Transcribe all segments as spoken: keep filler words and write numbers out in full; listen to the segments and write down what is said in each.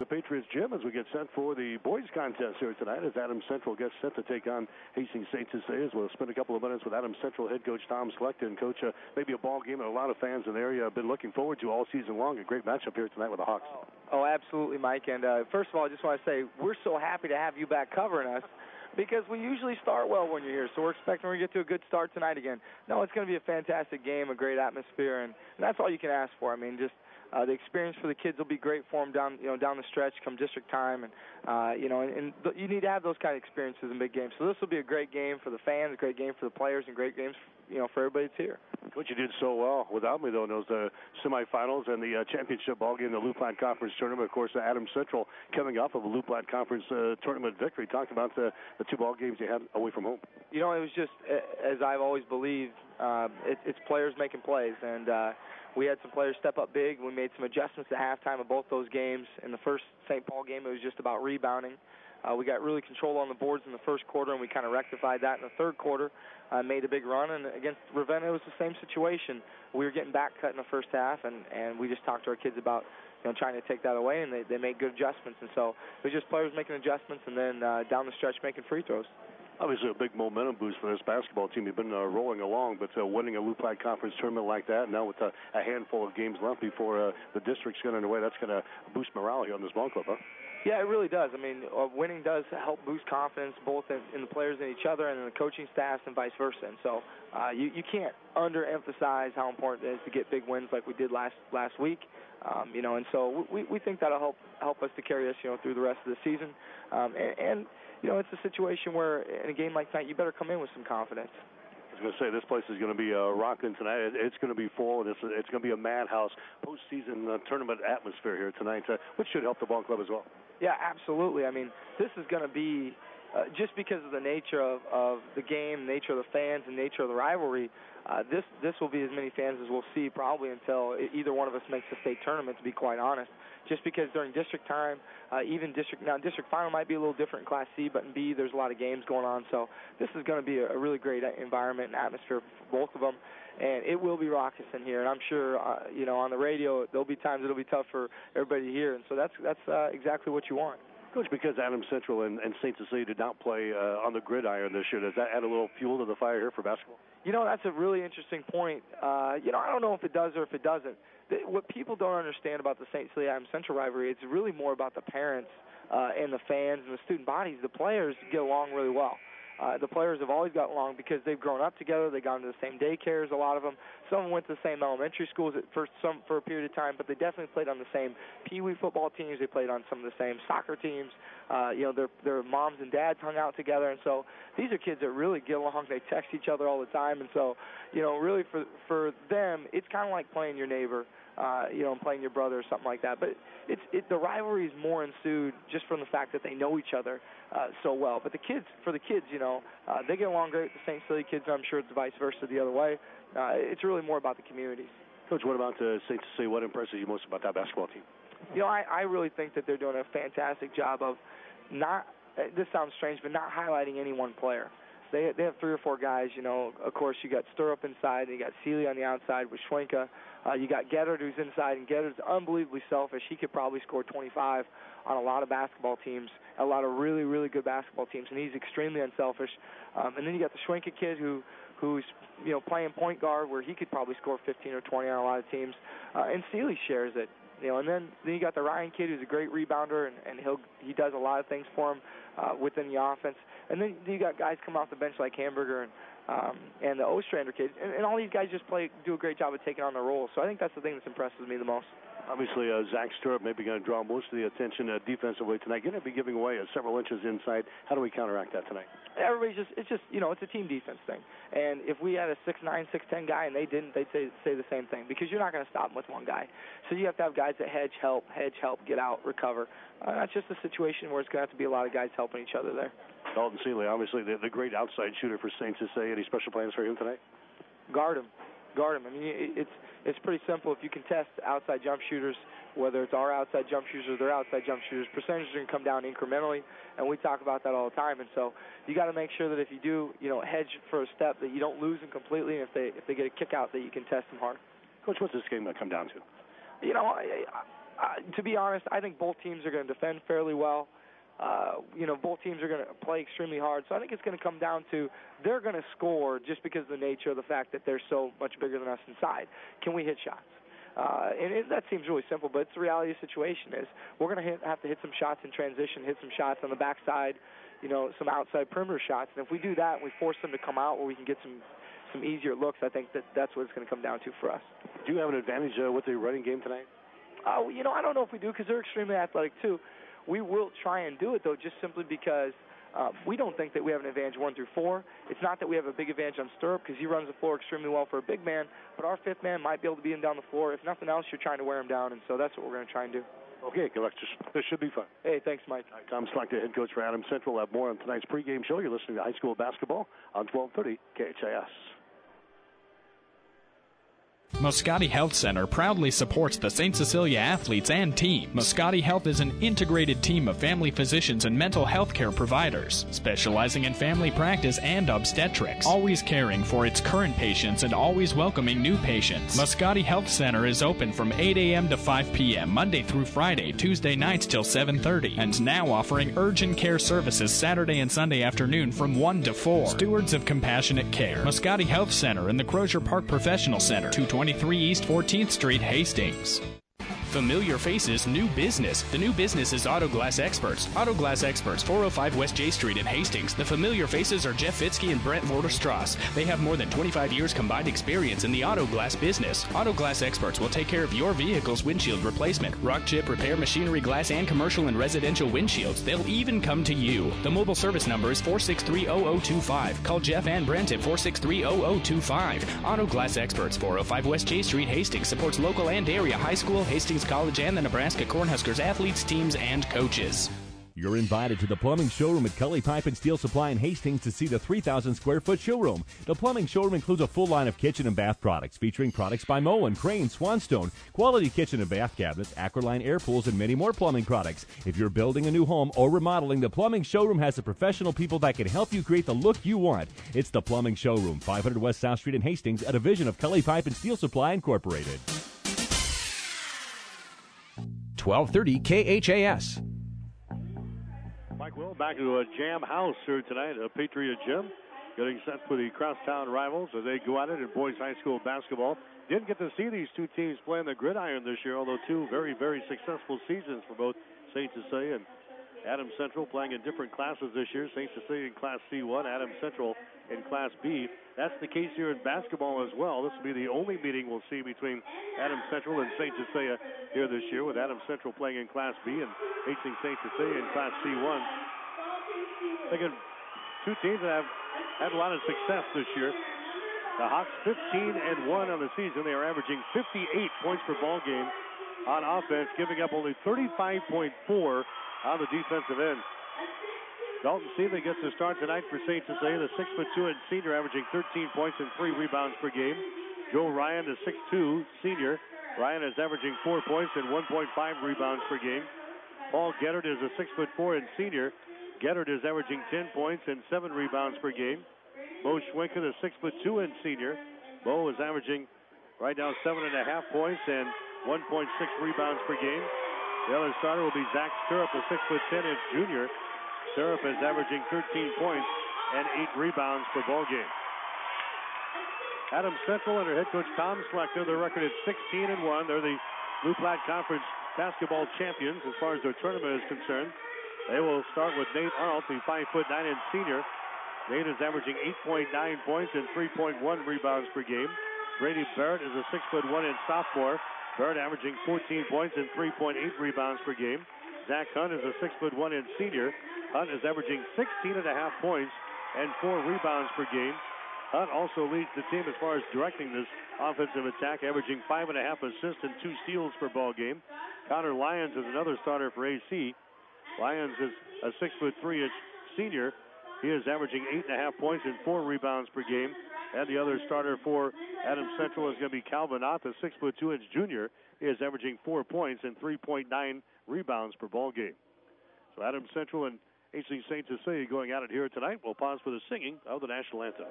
the Patriots gym as we get set for the boys contest here tonight as Adams Central gets set to take on Hastings Saint Cecilia. We'll spend a couple of minutes with Adams Central head coach Tom Slechta. Coach, uh, maybe a ball game that a lot of fans in the area have been looking forward to all season long. A great matchup here tonight with the Hawks. Oh, oh absolutely, Mike. And uh, first of all, I just want to say we're so happy to have you back covering us, because we usually start well when you're here, so we're expecting we get to a good start tonight again. No, it's going to be a fantastic game, a great atmosphere, and, and that's all you can ask for. I mean, just uh, the experience for the kids will be great for them down, you know, down the stretch come district time, and uh, you know, and, and th- you need to have those kind of experiences in big games. So this will be a great game for the fans, a great game for the players, and great games, you know, for everybody that's here. Coach, you did so well without me, though, in those uh, semifinals and the uh, championship ball game, the Loup Platte Conference tournament. Of course, uh, Adams Central coming off of a Loup Platte Conference uh, tournament victory. Talked about the, the two ball games you had away from home. You know, it was just, as I've always believed, uh, it, it's players making plays. And uh, we had some players step up big. We made some adjustments at halftime of both those games. In the first Saint Paul game, it was just about rebounding. Uh, we got really control on the boards in the first quarter, and we kind of rectified that in the third quarter. Uh, made a big run, and against Ravenna, it was the same situation. We were getting back cut in the first half, and, and we just talked to our kids about, you know, trying to take that away, and they, they made good adjustments. And so it was just players making adjustments, and then uh, down the stretch making free throws. Obviously, a big momentum boost for this basketball team. You've been uh, rolling along, but uh, winning a Loup Platte Conference tournament like that, now with uh, a handful of games left before uh, the district's getting underway, that's going to boost morale here on this ball club, huh? Yeah, it really does. I mean, uh, winning does help boost confidence both in, in the players and each other and in the coaching staffs and vice versa. And so uh, you, you can't underemphasize how important it is to get big wins like we did last last week. Um, you know, and so we, we think that'll help help us to carry us, you know, through the rest of the season. Um, and, and, you know, it's a situation where in a game like tonight, you better come in with some confidence. I was going to say, this place is going to be uh, rocking tonight. It's going to be full, and it's, it's going to be a madhouse postseason uh, tournament atmosphere here tonight, uh, which should help the ball club as well. Yeah, absolutely. I mean, this is going to be, uh, just because of the nature of, of the game, nature of the fans, and nature of the rivalry, uh, this this will be as many fans as we'll see probably until either one of us makes the state tournament, to be quite honest. Just because during district time, uh, even district, now district final might be a little different in Class C, but in B there's a lot of games going on. So this is going to be a, a really great environment and atmosphere for both of them. And it will be raucous in here, and I'm sure, uh, you know, on the radio, there'll be times it'll be tough for everybody to hear, and so that's that's uh, exactly what you want. Coach, because Adams Central and, and Saint Cecilia did not play uh, on the gridiron this year, does that add a little fuel to the fire here for basketball? You know, that's a really interesting point. Uh, you know, I don't know if it does or if it doesn't. The, what people don't understand about the Saint Cecilia-Adams Central rivalry, it's really more about the parents uh, and the fans and the student bodies. The players get along really well. Uh, the players have always gotten along because they've grown up together. They've gone to the same daycares, a lot of them. Some of them went to the same elementary schools at first, some for a period of time, but they definitely played on the same Pee Wee football teams. They played on some of the same soccer teams. Uh, you know, their their moms and dads hung out together, and so these are kids that really get along. They text each other all the time, and so, you know, really for for them, it's kind of like playing your neighbor. Uh, you know, and playing your brother or something like that. But it's it, the rivalry is more ensued just from the fact that they know each other uh, so well. But the kids, for the kids, you know, uh, they get along great with the Saint Cecilia kids. I'm sure it's vice versa the other way. Uh, it's really more about the communities. Coach, what about uh, Saint Cecilia? What impresses you most about that basketball team? You know, I, I really think that they're doing a fantastic job of not, uh, this sounds strange, but not highlighting any one player. They they have three or four guys, you know. Of course, you got Stirrup inside, and you got Seeley on the outside with Schwenka. Uh, you got Geddard who's inside, and Geddard's unbelievably selfish. He could probably score twenty-five on a lot of basketball teams, a lot of really, really good basketball teams, and he's extremely unselfish. Um, and then you got the Schwenka kid who who's, you know, playing point guard where he could probably score fifteen or twenty on a lot of teams. Uh, and Seeley shares it. You know, and then, then you got the Ryan kid who's a great rebounder, and, and he'll he does a lot of things for him uh, within the offense. And then you got guys come off the bench like Hamburger and um, and the Ostrander kids, and, and all these guys just play do a great job of taking on their roles. So I think that's the thing that impresses me the most. Obviously, uh, Zach Stirrup maybe going to draw most of the attention uh, defensively tonight. Going to be giving away uh, several inches inside. How do we counteract that tonight? Everybody's just, it's just, you know, it's a team defense thing. And if we had a six nine, six ten guy and they didn't, they'd say, say the same thing because you're not going to stop them with one guy. So you have to have guys that hedge, help, hedge, help, get out, recover. Uh, that's just a situation where it's going to have to be a lot of guys helping each other there. Dalton Seeley, obviously the, the great outside shooter for Saint Cecilia. Any special plans for him tonight? Guard him. Guard him. I mean, it's it's pretty simple. If you can test outside jump shooters, whether it's our outside jump shooters or their outside jump shooters, percentages are going to come down incrementally, and we talk about that all the time. And so you got to make sure that if you do, you know, hedge for a step, that you don't lose them completely. And if they if they get a kick out, that you can test them hard. Coach, what's this game going to come down to? You know, I, Uh, to be honest, I think both teams are going to defend fairly well. Uh, you know, both teams are going to play extremely hard. So I think it's going to come down to they're going to score just because of the nature of the fact that they're so much bigger than us inside. Can we hit shots? Uh, and it, that seems really simple, but it's the reality of the situation is we're going to have to hit some shots in transition, hit some shots on the backside, you know, some outside perimeter shots. And if we do that and we force them to come out where we can get some some easier looks, I think that that's what it's going to come down to for us. Do you have an advantage uh, with the running game tonight? Uh, you know, I don't know if we do because they're extremely athletic too. We will try and do it, though, just simply because uh, we don't think that we have an advantage one through four. It's not that we have a big advantage on Stirrup because he runs the floor extremely well for a big man, but our fifth man might be able to beat him down the floor. If nothing else, you're trying to wear him down, and so that's what we're going to try and do. Okay, good luck. This should be fun. Hey, thanks, Mike. Right, Tom Slechta, head coach for Adams Central. We'll have more on tonight's pregame show. You're listening to high school basketball on twelve thirty K H A S. Moscati Health Center proudly supports the Saint Cecilia athletes and team. Moscati Health is an integrated team of family physicians and mental health care providers, specializing in family practice and obstetrics, always caring for its current patients and always welcoming new patients. Moscati Health Center is open from eight a.m. to five p.m. Monday through Friday, Tuesday nights till seven thirty, and now offering urgent care services Saturday and Sunday afternoon from one to four. Stewards of Compassionate Care. Moscati Health Center in the Crozier Park Professional Center, two twenty-three East fourteenth Street, Hastings. Familiar Faces New Business. The new business is Auto Glass Experts. Auto Glass Experts, four oh five West J Street in Hastings. The familiar faces are Jeff Fitzke and Brent Vorderstrass. They have more than twenty-five years combined experience in the auto glass business. Auto Glass Experts will take care of your vehicle's windshield replacement, rock chip, repair, machinery, glass, and commercial and residential windshields. They'll even come to you. The mobile service number is four six three, zero zero two five. Call Jeff and Brent at four six three, zero zero two five. Auto Glass Experts, four oh five West J Street, Hastings, supports local and area high school, Hastings College, and the Nebraska Cornhuskers athletes, teams, and coaches. You're invited to the plumbing showroom at Cully Pipe and Steel Supply in Hastings to see the three thousand square foot showroom. The plumbing showroom includes a full line of kitchen and bath products featuring products by Moen, Crane, Swanstone, quality kitchen and bath cabinets, Aqualine air pools, and many more plumbing products. If you're building a new home or remodeling, the plumbing showroom has the professional people that can help you create the look you want. It's the plumbing showroom, five hundred West South Street in Hastings, a division of Cully Pipe and Steel Supply Incorporated. twelve thirty K H A S. Mike Will back to a jam house here tonight, a Patriot Gym, getting set for the crosstown rivals as they go at it in boys high school basketball. Didn't get to see these two teams play in the gridiron this year, although two very, very successful seasons for both Saint Cecilia and Adams Central, playing in different classes this year. Saint Cecilia in Class C one, Adams Central in Class B. That's the case here in basketball as well. This will be the only meeting we'll see between Adams Central and Saint Cecilia here this year, with Adams Central playing in Class B and facing Saint Cecilia in Class C one. Thinking two teams that have had a lot of success this year. The Hawks fifteen and one on the season. They are averaging fifty-eight points per ball game on offense, giving up only thirty-five point four on the defensive end. Dalton Seeley gets the start tonight for Saint Cecilia, the six foot two and senior, averaging thirteen points and three rebounds per game. Joe Ryan, the six foot two senior. Ryan is averaging four points and one point five rebounds per game. Paul Gettard is a six foot four and senior. Gettard is averaging ten points and seven rebounds per game. Bo Schwenken, a six foot two and senior. Bo is averaging right now seven and a half points and one point six rebounds per game. The other starter will be Zach Stirrup, a six foot ten inch junior. Stirrup is averaging thirteen points and eight rebounds per ball game. Adams Central under head coach Tom Slechta, their record is sixteen and one. They're the Blue Platte Conference basketball champions as far as their tournament is concerned. They will start with Nate Arnold, the five foot nine inch senior. Nate is averaging eight point nine points and three point one rebounds per game. Brady Barrett is a six foot one inch sophomore. Barrett averaging fourteen points and three point eight rebounds per game. Zach Hunt is a six foot one inch senior. Hunt is averaging sixteen and a half points and four rebounds per game. Hunt also leads the team as far as directing this offensive attack, averaging five and a half assists and two steals per ball game. Connor Lyons is another starter for A C. Lyons is a six foot three inch senior. He is averaging eight and a half points and four rebounds per game. And the other starter for Adams Central is going to be Calvin Ott, a six foot two inch junior. He is averaging four points and three point nine rebounds per ball game. So Adams Central and H C Saint Cecilia going at it here tonight. We'll pause for the singing of the national anthem.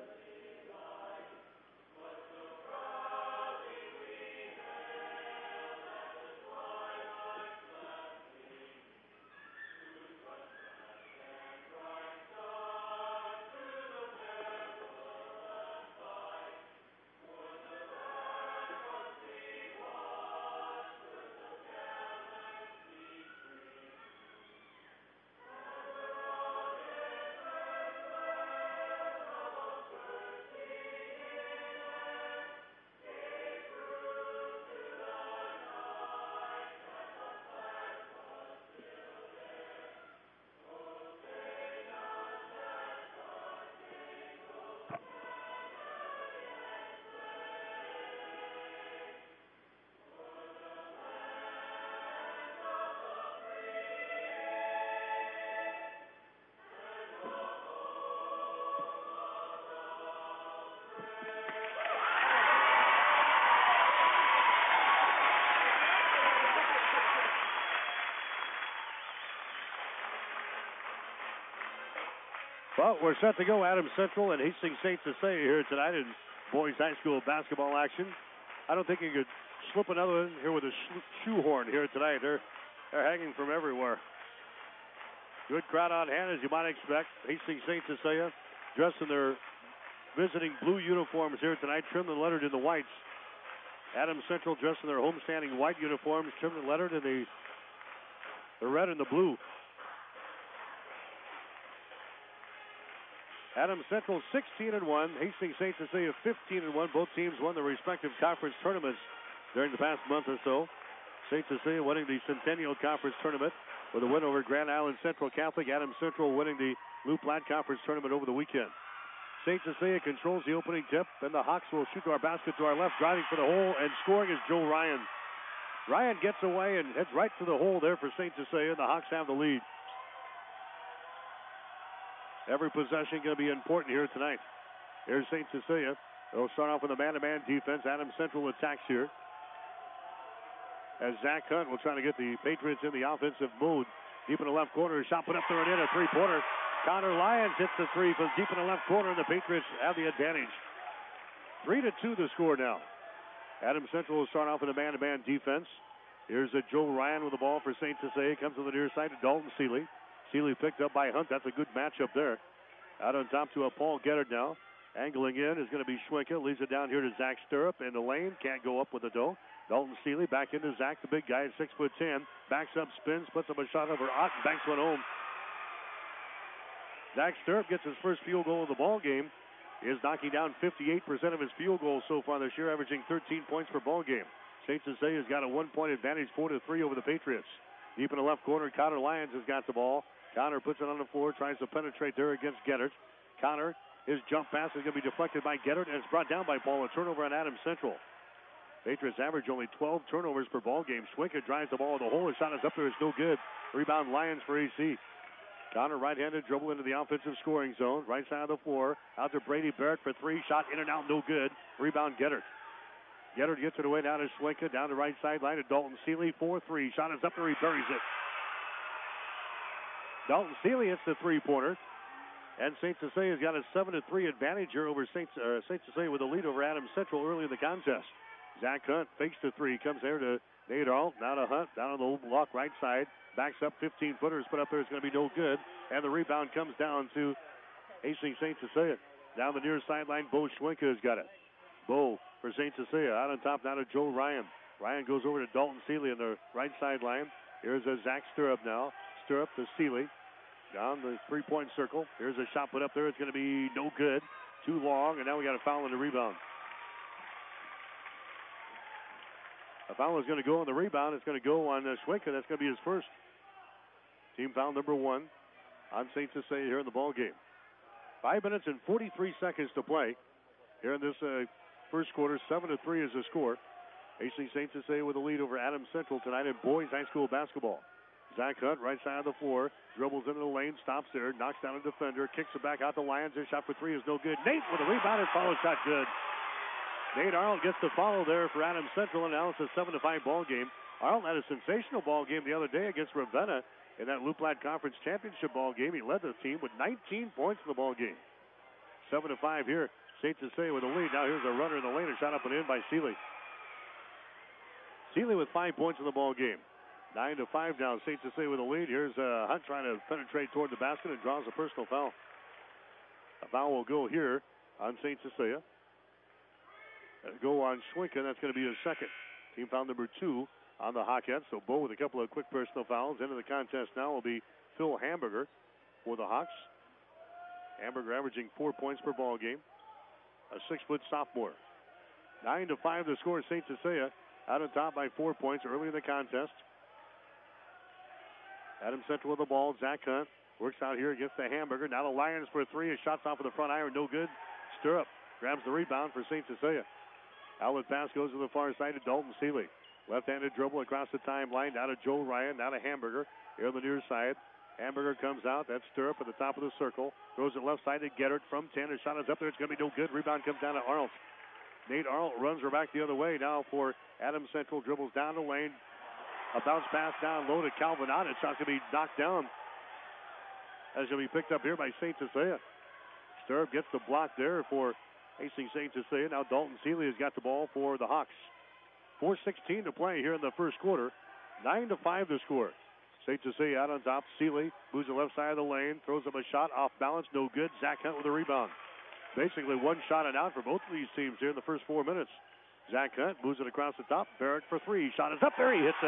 Well, we're set to go. Adams Central and Hastings Saint Cecilia here tonight in boys high school basketball action. I don't think you could slip another in here with a shoehorn here tonight. They're, they're hanging from everywhere. Good crowd on hand, as you might expect. Hastings Saint Cecilia dressed in their visiting blue uniforms here tonight, trimmed and lettered in the whites. Adams Central dressed in their homestanding white uniforms, trimmed and lettered in the, the red and the blue. Adams Central sixteen and one, Hastings Saint Cecilia fifteen and one. Both teams won their respective conference tournaments during the past month or so. Saint Cecilia winning the Centennial Conference Tournament with a win over Grand Island Central Catholic. Adams Central winning the Loup Platte Conference Tournament over the weekend. Saint Cecilia controls the opening tip. Then the Hawks will shoot to our basket to our left, driving for the hole, and scoring is Joe Ryan. Ryan gets away and heads right to the hole there for Saint Cecilia. The Hawks have the lead. Every possession going to be important here tonight. Here's Saint Cecilia. They'll start off with a man-to-man defense. Adams Central attacks here. As Zach Hunt will try to get the Patriots in the offensive mode. Deep in the left corner, shot put up there and in, a three-pointer. Connor Lyons hits the three from deep in the left corner, and the Patriots have the advantage. Three to two the score now. Adams Central will start off with a man-to-man defense. Here's a Joe Ryan with the ball for Saint Cecilia. Comes to the near side to Dalton Seeley. Seeley picked up by Hunt. That's a good matchup there. Out on top to a Paul Geddard now. Angling in is going to be Schwenka. Leaves it down here to Zach Stirrup in the lane. Can't go up with the dough. Dalton Seeley back into Zach, the big guy at six foot ten. Backs up, spins, puts up a shot over Ott, banks one home. Zach Stirrup gets his first field goal of the ball game. Is knocking down fifty-eight percent of his field goals so far this year, averaging thirteen points per ball game. Saint Cecilia's got a one-point advantage, four to three over the Patriots. Deep in the left corner, Connor Lyons has got the ball. Connor puts it on the floor, tries to penetrate there against Geddard. Connor, his jump pass is going to be deflected by Geddard, and it's brought down by Paul. A turnover on Adams Central. Patriots average only twelve turnovers per ball game. Schwenka drives the ball in the hole. His shot is up there. It's no good. Rebound Lyons for A C. Connor right-handed dribble into the offensive scoring zone. Right side of the floor. Out to Brady Barrett for three. Shot in and out. No good. Rebound Geddard. Geddard gets it away down to Schwenka. Down the right sideline to Dalton Seeley. four three. Shot is up there. He buries it. Dalton Seeley hits the three-pointer. And Saint Cecilia's got a seven to three advantage here over Saint, uh, Saint Cecilia with a lead over Adams Central early in the contest. Zach Hunt fakes the three. Comes there to Nate Arlt. Now to Hunt. Down on the block right side. Backs up. fifteen-footers put up there. It's going to be no good. And the rebound comes down to Hastings Saint Cecilia. Down the near sideline, Bo Schwenka has got it. Bo for Saint Cecilia. Out on top now to Joe Ryan. Ryan goes over to Dalton Seeley on the right sideline. Here's a Zach Stirrup now. Stirrup to Seeley. Down the three-point circle. Here's a shot put up there. It's going to be no good. Too long, and now we got a foul on the rebound. A foul is going to go on the rebound. It's going to go on uh, Schwenka. That's going to be his first. Team foul number one on Saint Cecilia here in the ball game. Five minutes and forty-three seconds to play here in this uh, first quarter. Seven to three is the score. Hastings Saint Cecilia with a lead over Adams Central tonight in boys high school basketball. Zach Hunt, right side of the floor, dribbles into the lane, stops there, knocks down a defender, kicks it back out to Lyons. His shot for three is no good. Nate with a rebound and follow shot good. Nate Arlt gets the follow there for Adams Central, and now it's a seven to five ball game. Arlt had a sensational ball game the other day against Ravenna in that Loup Platte Conference Championship ball game. He led the team with nineteen points in the ball game. seven to five here. Saint Cecilia with a lead. Now here's a runner in the lane, a shot up and in by Seeley. Seeley with five points in the ball game. Nine to five now. Saint Cecilia with a lead. Here's uh, Hunt trying to penetrate toward the basket and draws a personal foul. A foul will go here on Saint Cecilia. It'll go on Schwenka. That's going to be his second. Team foul number two on the Hawkettes. So Bo with a couple of quick personal fouls. Into the contest now will be Phil Hamburger for the Hawks. Hamburger averaging four points per ball game. A six-foot sophomore. Nine to five the score. Saint Cecilia out on top by four points early in the contest. Adams Central with the ball. Zach Hunt works out here against the Hamburger. Now the Lions for a three. His shot's off of the front iron. No good. Stirrup grabs the rebound for Saint Cecilia. Outlet pass goes to the far side to Dalton Seeley. Left-handed dribble across the timeline. Now to Joe Ryan. Now to Hamburger. Here on the near side. Hamburger comes out. That's Stirrup at the top of the circle. Throws it left side to Geddard from ten. His shot is up there. It's going to be no good. Rebound comes down to Arlt. Nate Arlt runs her back the other way now for Adams Central. Dribbles down the lane. A bounce pass down low to Calvin Ott. It's not going to be knocked down. That's going to be picked up here by Saint Cecilia. Stirrup gets the block there for Hastings Saint Cecilia. Now Dalton Seeley has got the ball for the Hawks. four sixteen to play here in the first quarter. nine to five to score. Saint Cecilia out on top. Seeley moves the left side of the lane, throws up a shot off balance, no good. Zach Hunt with a rebound. Basically one shot and out for both of these teams here in the first four minutes. Zach Hunt moves it across the top. Barrett for three. Shot is up there. He hits it.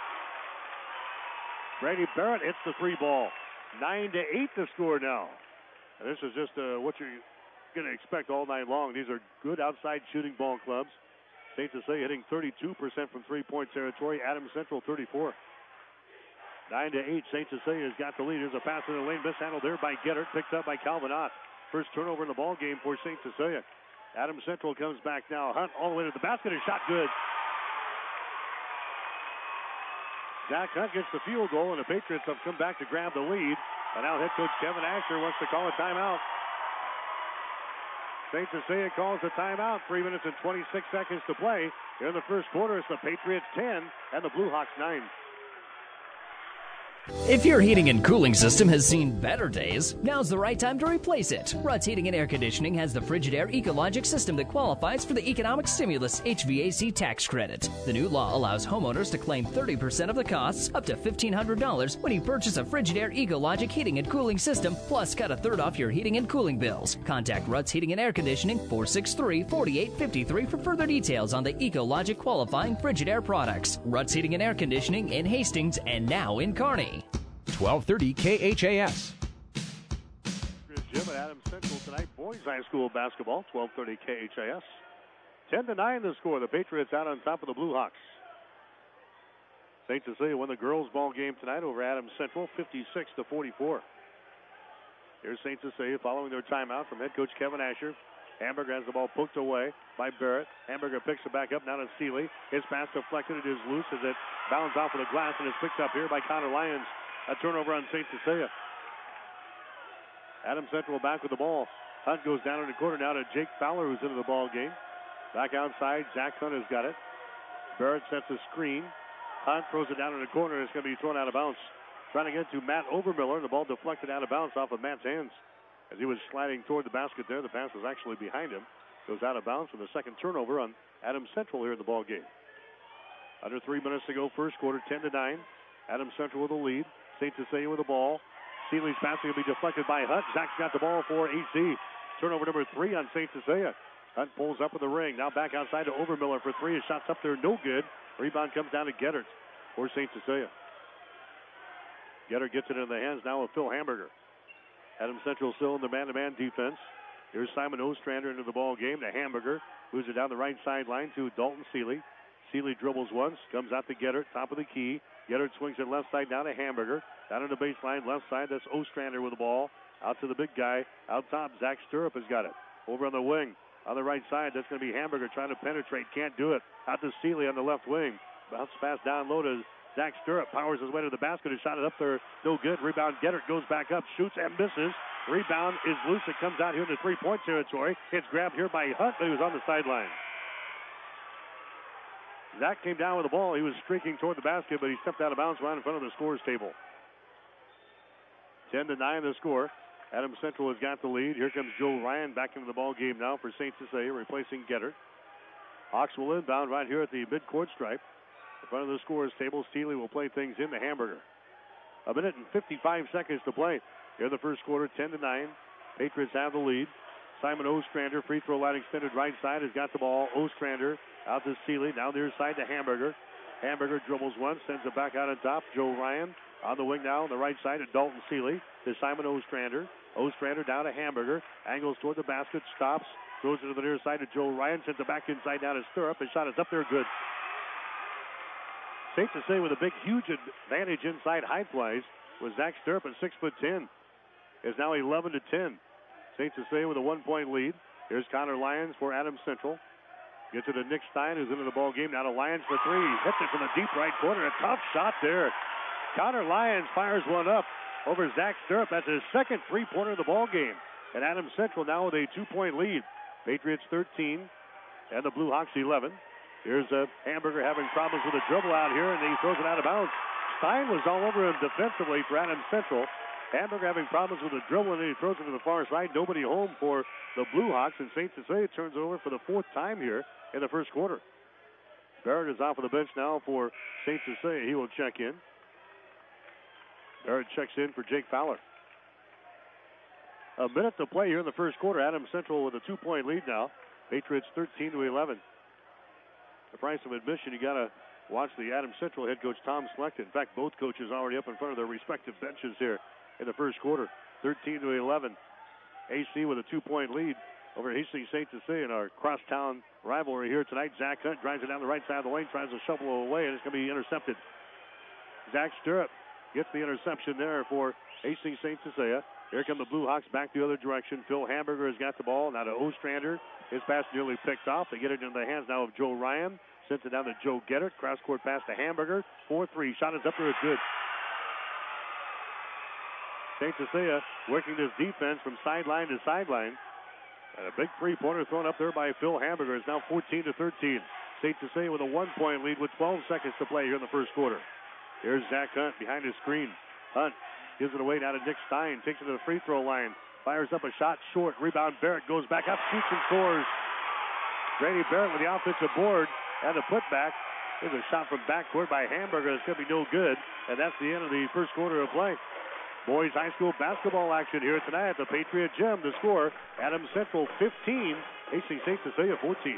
Brady Barrett hits the three ball. Nine to eight to score now. And this is just uh, what you're going to expect all night long. These are good outside shooting ball clubs. Saint Cecilia hitting thirty-two percent from three-point territory. Adams Central thirty-four. Nine to eight. Saint Cecilia has got the lead. There's a pass in the lane. Mishandled there by Gettert. Picked up by Calvin Ott. First turnover in the ball game for Saint Cecilia. Adams Central comes back now. Hunt all the way to the basket. His shot good. Zach Hunt gets the field goal, and the Patriots have come back to grab the lead. And now head coach Kevin Asher wants to call a timeout. Saint Cecilia calls a timeout. Three minutes and twenty-six seconds to play. Here in the first quarter, it's the Patriots ten and the Blue Hawks nine. If your heating and cooling system has seen better days, now's the right time to replace it. Ruts Heating and Air Conditioning has the Frigidaire Ecologic system that qualifies for the Economic Stimulus H V A C tax credit. The new law allows homeowners to claim thirty percent of the costs, up to fifteen hundred dollars, when you purchase a Frigidaire Ecologic heating and cooling system, plus cut a third off your heating and cooling bills. Contact Ruts Heating and Air Conditioning, four six three, four eight five three for further details on the Ecologic qualifying Frigidaire products. Ruts Heating and Air Conditioning in Hastings and now in Kearney. twelve thirty K H A S. Jim at Adams Central tonight. Boys High School basketball, twelve thirty K H A S. ten to nine the score. The Patriots out on top of the Blue Hawks. Saint Cecilia won the girls ball game tonight over Adams Central, fifty-six to forty-four. Here's Saint Cecilia following their timeout from head coach Kevin Asher. Hamburger has the ball poked away by Barrett. Hamburger picks it back up now to Seeley. His pass deflected. It is loose as it bounds off of the glass and is picked up here by Connor Lyons. A turnover on Saint Cecilia. Adams Central back with the ball. Hunt goes down in the corner now to Jake Fowler, who's into the ball game. Back outside, Zach Hunt has got it. Barrett sets a screen. Hunt throws it down in the corner. It's going to be thrown out of bounds. Trying to get to Matt Overmiller. The ball deflected out of bounds off of Matt's hands. As he was sliding toward the basket there, the pass was actually behind him. Goes out of bounds for the second turnover on Adams Central here in the ball game. Under three minutes to go, first quarter, ten to nine. Adams Central with the lead. Saint Cecilia with the ball. Seeley's passing will be deflected by Hunt. Zach's got the ball for A C. Turnover number three on Saint Cecilia. Hunt pulls up in the ring. Now back outside to Overmiller for three. His shot's up there, no good. Rebound comes down to Gettert for Saint Cecilia. Gettert gets it in the hands now of Phil Hamburger. Adams Central still in the man-to-man defense. Here's Simon Ostrander into the ball game to Hamburger. Moves it down the right sideline to Dalton Seeley. Seeley dribbles once, comes out to Gettert, top of the key. Gettert swings it left side down to Hamburger. Down on the baseline, left side, that's Ostrander with the ball. Out to the big guy. Out top, Zach Stirrup has got it. Over on the wing. On the right side, that's going to be Hamburger trying to penetrate. Can't do it. Out to Seeley on the left wing. Bounce pass down low to Zach Stirrup. Powers his way to the basket. His shot is up there. No good. Rebound. Gettert goes back up. Shoots and misses. Rebound is loose. It comes out here in the three-point territory. It's grabbed here by Hunt, but he was on the sideline. Zach came down with the ball. He was streaking toward the basket, but he stepped out of bounds right in front of the scorer's table. ten to nine the score. Adams Central has got the lead. Here comes Joe Ryan back into the ball game now for Saint Cecilia, replacing Gettert. Hawks will inbound right here at the midcourt stripe. In front of the scorer's table, Seeley will play things in the Hamburger. A minute and fifty-five seconds to play. Here in the first quarter, ten to nine. Patriots have the lead. Simon Ostrander, free throw line extended right side, has got the ball. Ostrander out to Seeley, down near side to Hamburger. Hamburger dribbles once, sends it back out on top. Joe Ryan on the wing now on the right side to Dalton Seeley to Simon Ostrander. Ostrander down to Hamburger, angles toward the basket, stops, throws it to the near side to Joe Ryan, sends it back inside down to Stirrup. His shot is up there, good. Safe to say with a big, huge advantage inside high flies with Zach Stirrup at six foot ten. Is now eleven to ten. Saint Cecilia with a one-point lead. Here's Connor Lyons for Adams Central. Gets it to Nick Stein, who's into the ball game. Now to Lyons for three. Hits it from the deep right corner. A tough shot there. Connor Lyons fires one up over Zach Stirrup. That's his second three-pointer of the ball game. And Adams Central now with a two-point lead. Patriots thirteen and the Blue Hawks eleven. Here's a Hamburger having problems with a dribble out here, and he throws it out of bounds. Stein was all over him defensively for Adams Central. Hamburger having problems with the dribble, and he throws it to the far side. Nobody home for the Blue Hawks, and Saint Cecilia turns over for the fourth time here in the first quarter. Barrett is off of the bench now for Saint Cecilia. He will check in. Barrett checks in for Jake Fowler. A minute to play here in the first quarter. Adams Central with a two-point lead now. Patriots thirteen to eleven. The price of admission, you got to watch the Adams Central head coach Tom Slecton. In fact, both coaches already up in front of their respective benches here in the first quarter. thirteen to eleven. A C with a two-point lead over Hastings Saint Cecilia in our crosstown rivalry here tonight. Zach Hunt drives it down the right side of the lane, tries to shovel it away, and it's going to be intercepted. Zach Stirrup gets the interception there for Hastings Saint Cecilia. Here come the Blue Hawks back the other direction. Phil Hamburger has got the ball. Now to Ostrander. His pass nearly picked off. They get it into the hands now of Joe Ryan. Sends it down to Joe Gettert. Cross-court pass to Hamburger. four three. Shot is up there. It's good. Saint Cecilia working this defense from sideline to sideline. And a big three-pointer thrown up there by Phil Hamburger. It's now fourteen to thirteen. Saint Cecilia with a one-point lead with twelve seconds to play here in the first quarter. Here's Zach Hunt behind his screen. Hunt gives it away now to Nick Stein. Takes it to the free throw line. Fires up a shot short. Rebound. Barrett goes back up. Shoots and scores. Grady Barrett with the offensive board and the putback. There's a shot from backcourt by Hamburger. It's going to be no good. And that's the end of the first quarter of play. Boys high school basketball action here tonight at the Patriot Gym. The score, Adams Central fifteen, Hastings Saint Cecilia fourteen.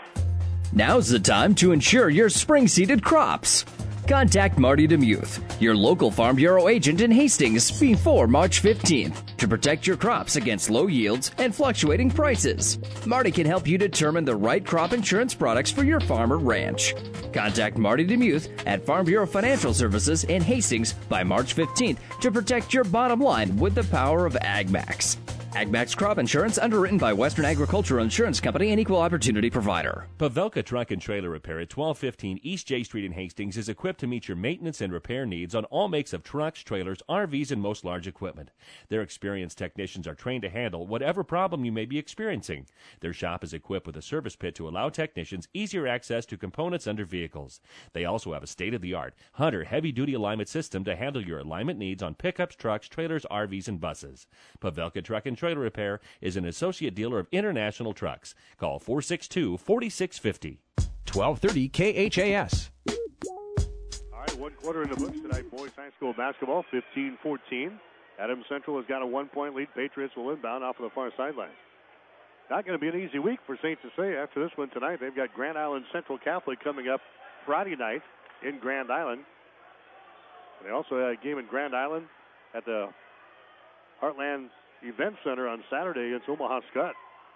Now's the time to ensure your spring-seeded crops. Contact Marty DeMuth, your local Farm Bureau agent in Hastings, before March fifteenth to protect your crops against low yields and fluctuating prices. Marty can help you determine the right crop insurance products for your farm or ranch. Contact Marty DeMuth at Farm Bureau Financial Services in Hastings by March fifteenth to protect your bottom line with the power of AgMax. AgMax Crop Insurance, underwritten by Western Agricultural Insurance Company, an equal opportunity provider. Pavelka Truck and Trailer Repair at twelve fifteen East J Street in Hastings is equipped to meet your maintenance and repair needs on all makes of trucks, trailers, R Vs, and most large equipment. Their experienced technicians are trained to handle whatever problem you may be experiencing. Their shop is equipped with a service pit to allow technicians easier access to components under vehicles. They also have a state-of-the-art Hunter heavy-duty alignment system to handle your alignment needs on pickups, trucks, trailers, R Vs, and buses. Pavelka Truck and Trailer Repair is an associate dealer of International Trucks. Call four six two, four six five zero. twelve thirty K H A S. All right, one quarter in the books tonight. Boys high school basketball, fifteen fourteen. Adams Central has got a one-point lead. Patriots will inbound off of the far sideline. Not going to be an easy week for Saint Cecilia after this one tonight. They've got Grand Island Central Catholic coming up Friday night in Grand Island. They also had a game in Grand Island at the Heartland Event Center on Saturday against Omaha Scott.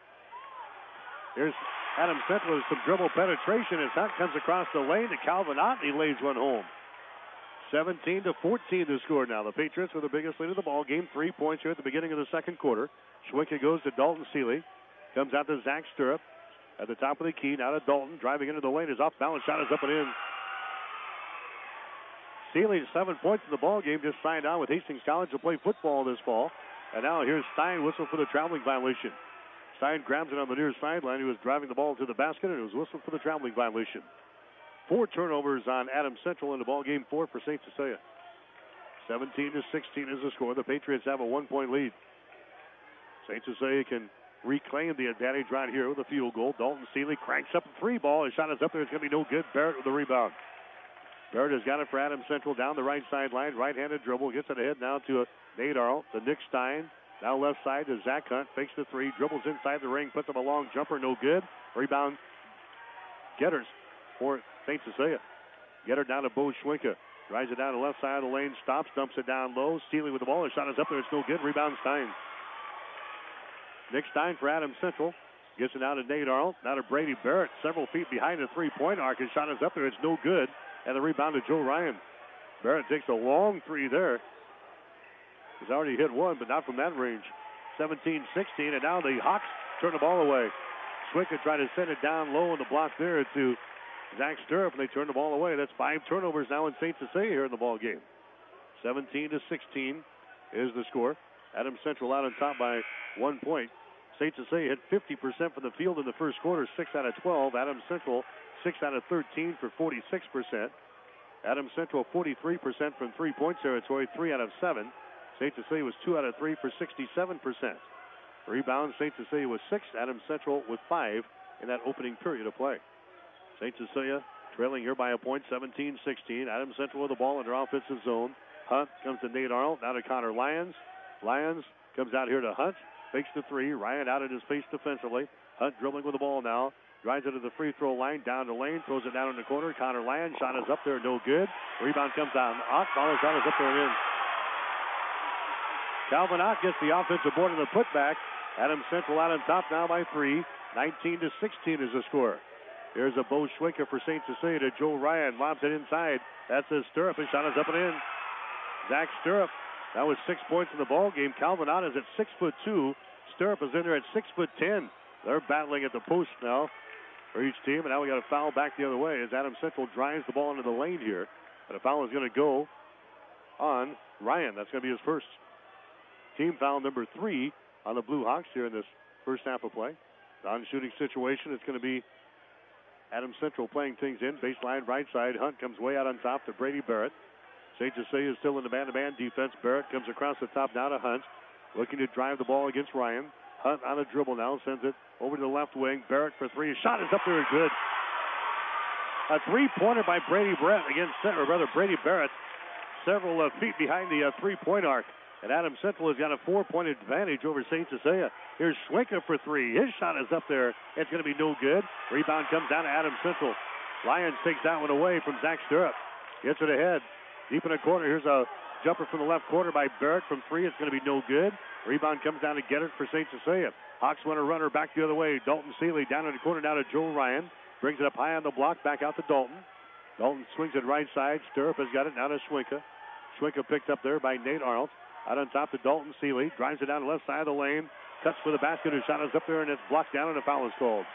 Here's Adams Central with some dribble penetration as Hunt comes across the lane to Calvin Ott. He lays one home. seventeen to fourteen the score now. The Patriots with the biggest lead of the ball game. Three points here at the beginning of the second quarter. Schwinke goes to Dalton Seeley. Comes out to Zach Stirrup at the top of the key. Now to Dalton. Driving into the lane. His off-balance shot is up and in. Seeley, seven points in the ball game. Just signed on with Hastings College to play football this fall. And now here's Stein, whistle for the traveling violation. Stein grabs it on the near sideline. He was driving the ball to the basket, and it was whistled for the traveling violation. Four turnovers on Adams Central in the ball game, four for Saint Cecilia. seventeen to sixteen is the score. The Patriots have a one-point lead. Saint Cecilia can reclaim the advantage right here with a field goal. Dalton Seeley cranks up a three ball. His shot is up there. It's going to be no good. Barrett with the rebound. Barrett has got it for Adams Central down the right sideline. Right-handed dribble. Gets it ahead now to a Nate Arlt, to Nick Stein. Now left side to Zach Hunt. Fakes the three. Dribbles inside the ring. Puts up a long jumper. No good. Rebound. Getters for Saint Cecilia. Getter down to Bo Schwinke. Drives it down the left side of the lane. Stops. Dumps it down low. Seeley with the ball. His shot is up there. It's no good. Rebound Stein. Nick Stein for Adams Central. Gets it out to Nate Arlt. Now to Brady Barrett. Several feet behind the three-point arc. His shot is up there. It's no good. And the rebound to Joe Ryan. Barrett takes a long three there. He's already hit one, but not from that range. seventeen sixteen, and now the Hawks turn the ball away. Schwinke tried to send it down low on the block there to Zach Stirrup, and they turn the ball away. That's five turnovers now in Saint Cecilia here in the ball game. seventeen to sixteen is the score. Adams Central out on top by one point. Saint Cecilia hit fifty percent from the field in the first quarter, six out of twelve. Adams Central, six out of thirteen for forty-six percent. Adams Central, forty-three percent from three-point territory, three out of seven. Saint Cecilia was two out of three for sixty-seven percent. Rebounds, Saint Cecilia was six. Adams Central with five in that opening period of play. Saint Cecilia trailing here by a point, seventeen sixteen. Adams Central with the ball in their offensive zone. Hunt comes to Nate Arnold, now to Connor Lyons. Lyons comes out here to Hunt, fakes the three. Ryan out in his face defensively. Hunt dribbling with the ball now. Drives it to the free throw line, down the lane, throws it down in the corner. Connor Lyons, shot is up there, no good. Rebound comes down. Ott, follows shot is up there and in. Calvin Ott gets the offensive board in the putback. Adams Central out on top now by three. nineteen to sixteen is the score. Here's a Bo Schwenka for Saint Cecilia to Joe Ryan. Lobs it inside. That's his Stirrup. His shot is up and in. Zach Stirrup. That was six points in the ball game. Calvin Ott is at six foot two. Stirrup is in there at six foot ten. They're battling at the post now for each team. And now we got a foul back the other way as Adams Central drives the ball into the lane here. And a foul is going to go on Ryan. That's going to be his first. Team foul number three on the Blue Hawks here in this first half of play. Non-shooting situation. It's going to be Adams Central playing things in. Baseline right side. Hunt comes way out on top to Brady Barrett. Saint Cecilia is still in the man-to-man defense. Barrett comes across the top now to Hunt. Looking to drive the ball against Ryan. Hunt on a dribble now. Sends it over to the left wing. Barrett for three. His shot is up there and good. A three-pointer by Brady Barrett against, or rather Brady Barrett. Several uh, feet behind the uh, three-point arc. And Adams Central has got a four-point advantage over Saint Cecilia. Here's Schwenka for three. His shot is up there. It's going to be no good. Rebound comes down to Adams Central. Lyons takes that one away from Zach Stirrup. Gets it ahead. Deep in the corner. Here's a jumper from the left corner by Barrett from three. It's going to be no good. Rebound comes down to get it for Saint Cecilia. Hawks want to run her back the other way. Dalton Seeley down in the corner now to Joe Ryan. Brings it up high on the block. Back out to Dalton. Dalton swings it right side. Stirrup has got it now to Schwenka. Schwenka picked up there by Nate Arnold. Out on top to Dalton Seeley. Drives it down the left side of the lane. Cuts for the basket. His shot is up there and it's blocked down and a foul is called.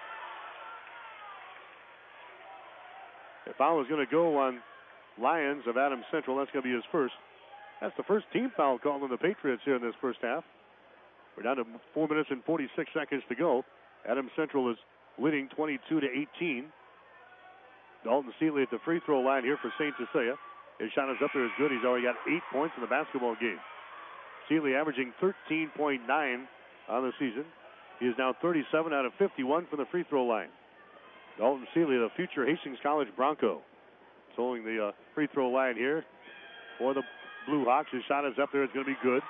The foul is going to go on Lyons of Adams Central. That's going to be his first. That's the first team foul called on the Patriots here in this first half. We're down to four minutes and forty-six seconds to go. Adams Central is leading twenty-two to eighteen. Dalton Seeley at the free throw line here for Saint Cecilia. His shot is up there is good. He's already got eight points in the basketball game. Seeley averaging thirteen point nine on the season. He is now thirty-seven out of fifty-one from the free throw line. Dalton Seeley, the future Hastings College Bronco, is holding the uh, free throw line here for the Blue Hawks. His shot is up there. It's going to be good.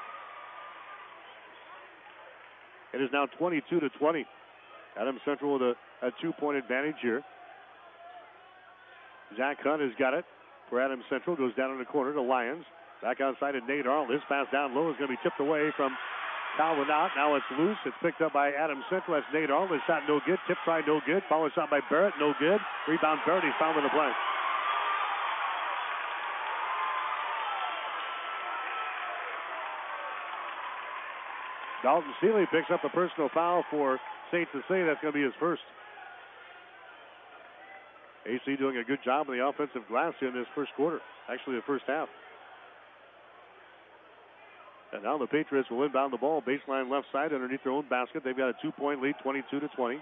It is now twenty-two to twenty. Adams Central with a, a two-point advantage here. Zach Hunt has got it for Adams Central. Goes down in the corner to Lyons. Back outside to Nate Arnold. His pass down low is going to be tipped away from Calvin Ott. Now it's loose. It's picked up by Adams Central. That's Nate Arnold. His shot no good. Tip try no good. Follow shot by Barrett. No good. Rebound Barrett. He's found with a blank. Dalton Seeley picks up a personal foul for Saint Cecilia. That's going to be his first. A C doing a good job on the offensive glass here in this first quarter. Actually, the first half. And now the Patriots will inbound the ball. Baseline left side underneath their own basket. They've got a two-point lead, twenty-two to twenty.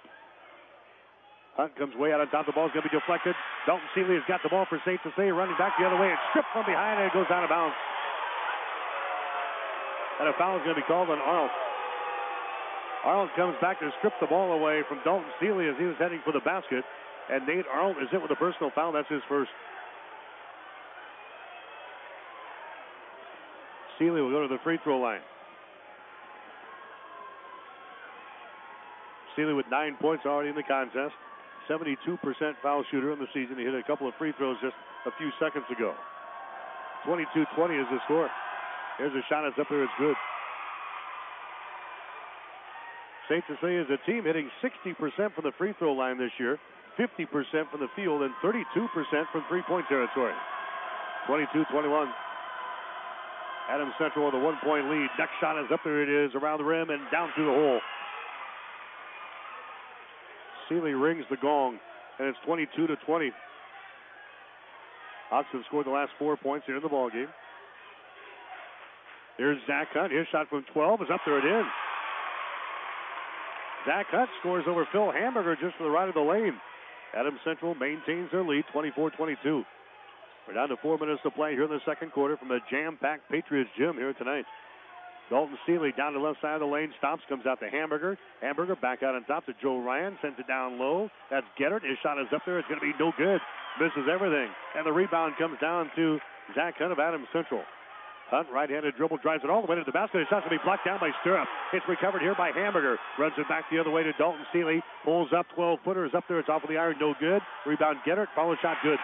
Hunt comes way out on top. The ball's going to be deflected. Dalton Seeley has got the ball for Saint Cecilia. Running back the other way. It's stripped from behind and it goes out of bounds. And a foul is going to be called on Arnold. Arnold comes back to strip the ball away from Dalton Seeley as he was heading for the basket. And Nate Arnold is hit with a personal foul. That's his first. Seeley will go to the free throw line. Seeley with nine points already in the contest. seventy-two percent foul shooter in the season. He hit a couple of free throws just a few seconds ago. twenty-two twenty is the score. Here's a shot that's up there. It's good. Saint Cecilia is a team hitting sixty percent from the free throw line this year, fifty percent from the field, and thirty-two percent from three-point territory. twenty-two twenty-one. Adams Central with a one-point lead. Next shot is up there. It is around the rim and down through the hole. Seeley rings the gong, and it's twenty-two to twenty. Hawks have scored the last four points here in the ballgame. Here's Zach Hunt. His shot from twelve is up there. It is. Zach Hunt scores over Phil Hamburger just to the right of the lane. Adams Central maintains their lead, twenty-four twenty-two. We're down to four minutes to play here in the second quarter from the jam-packed Patriots gym here tonight. Dalton Seeley down the left side of the lane, stops, comes out to Hamburger. Hamburger back out on top to Joe Ryan, sends it down low. That's Geddert. His shot is up there. It's going to be no good. Misses everything. And the rebound comes down to Zach Hunt of Adams Central. Hunt, right-handed dribble, drives it all the way to the basket. His shot's going to be blocked down by Stirrup. It's recovered here by Hamburger. Runs it back the other way to Dalton Seeley. Pulls up, twelve-footer is up there. It's off of the iron, no good. Rebound Geddert, follow shot good.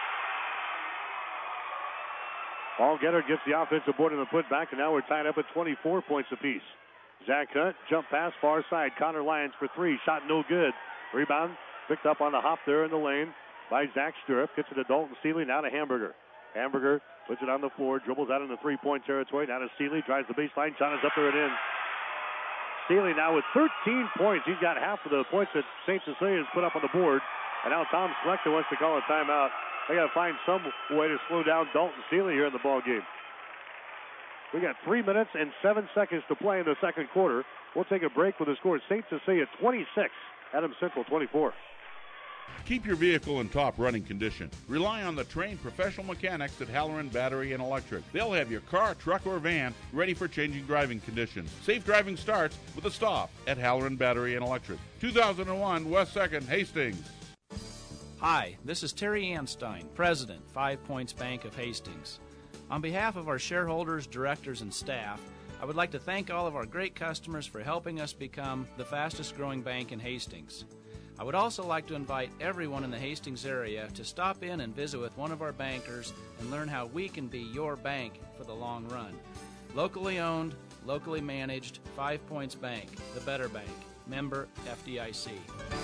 Paul Geddert gets the offensive board and the putback, and now we're tied up at twenty-four points apiece. Zach Hunt, jump pass, far side. Connor Lyons for three. Shot no good. Rebound picked up on the hop there in the lane by Zach Stirrup. Gets it to Dalton Seeley, now to Hamburger. Hamburger puts it on the floor, dribbles out in the three-point territory. Now to Seeley, drives the baseline. Shot is up there and in. Seeley now with thirteen points. He's got half of the points that Saint Cecilia has put up on the board. And now Tom Schlechter wants to call a timeout. They got to find some way to slow down Dalton Seeley here in the ball game. We got three minutes and seven seconds to play in the second quarter. We'll take a break with the score. Saint Cecilia twenty-six, Adams Central twenty-four. Keep your vehicle in top running condition. Rely on the trained professional mechanics at Halloran Battery and Electric. They'll have your car, truck, or van ready for changing driving conditions. Safe driving starts with a stop at Halloran Battery and Electric. two thousand one West second, Hastings. Hi, this is Terry Anstein, President, Five Points Bank of Hastings. On behalf of our shareholders, directors, and staff, I would like to thank all of our great customers for helping us become the fastest growing bank in Hastings. I would also like to invite everyone in the Hastings area to stop in and visit with one of our bankers and learn how we can be your bank for the long run. Locally owned, locally managed, Five Points Bank, the better bank. Member F D I C.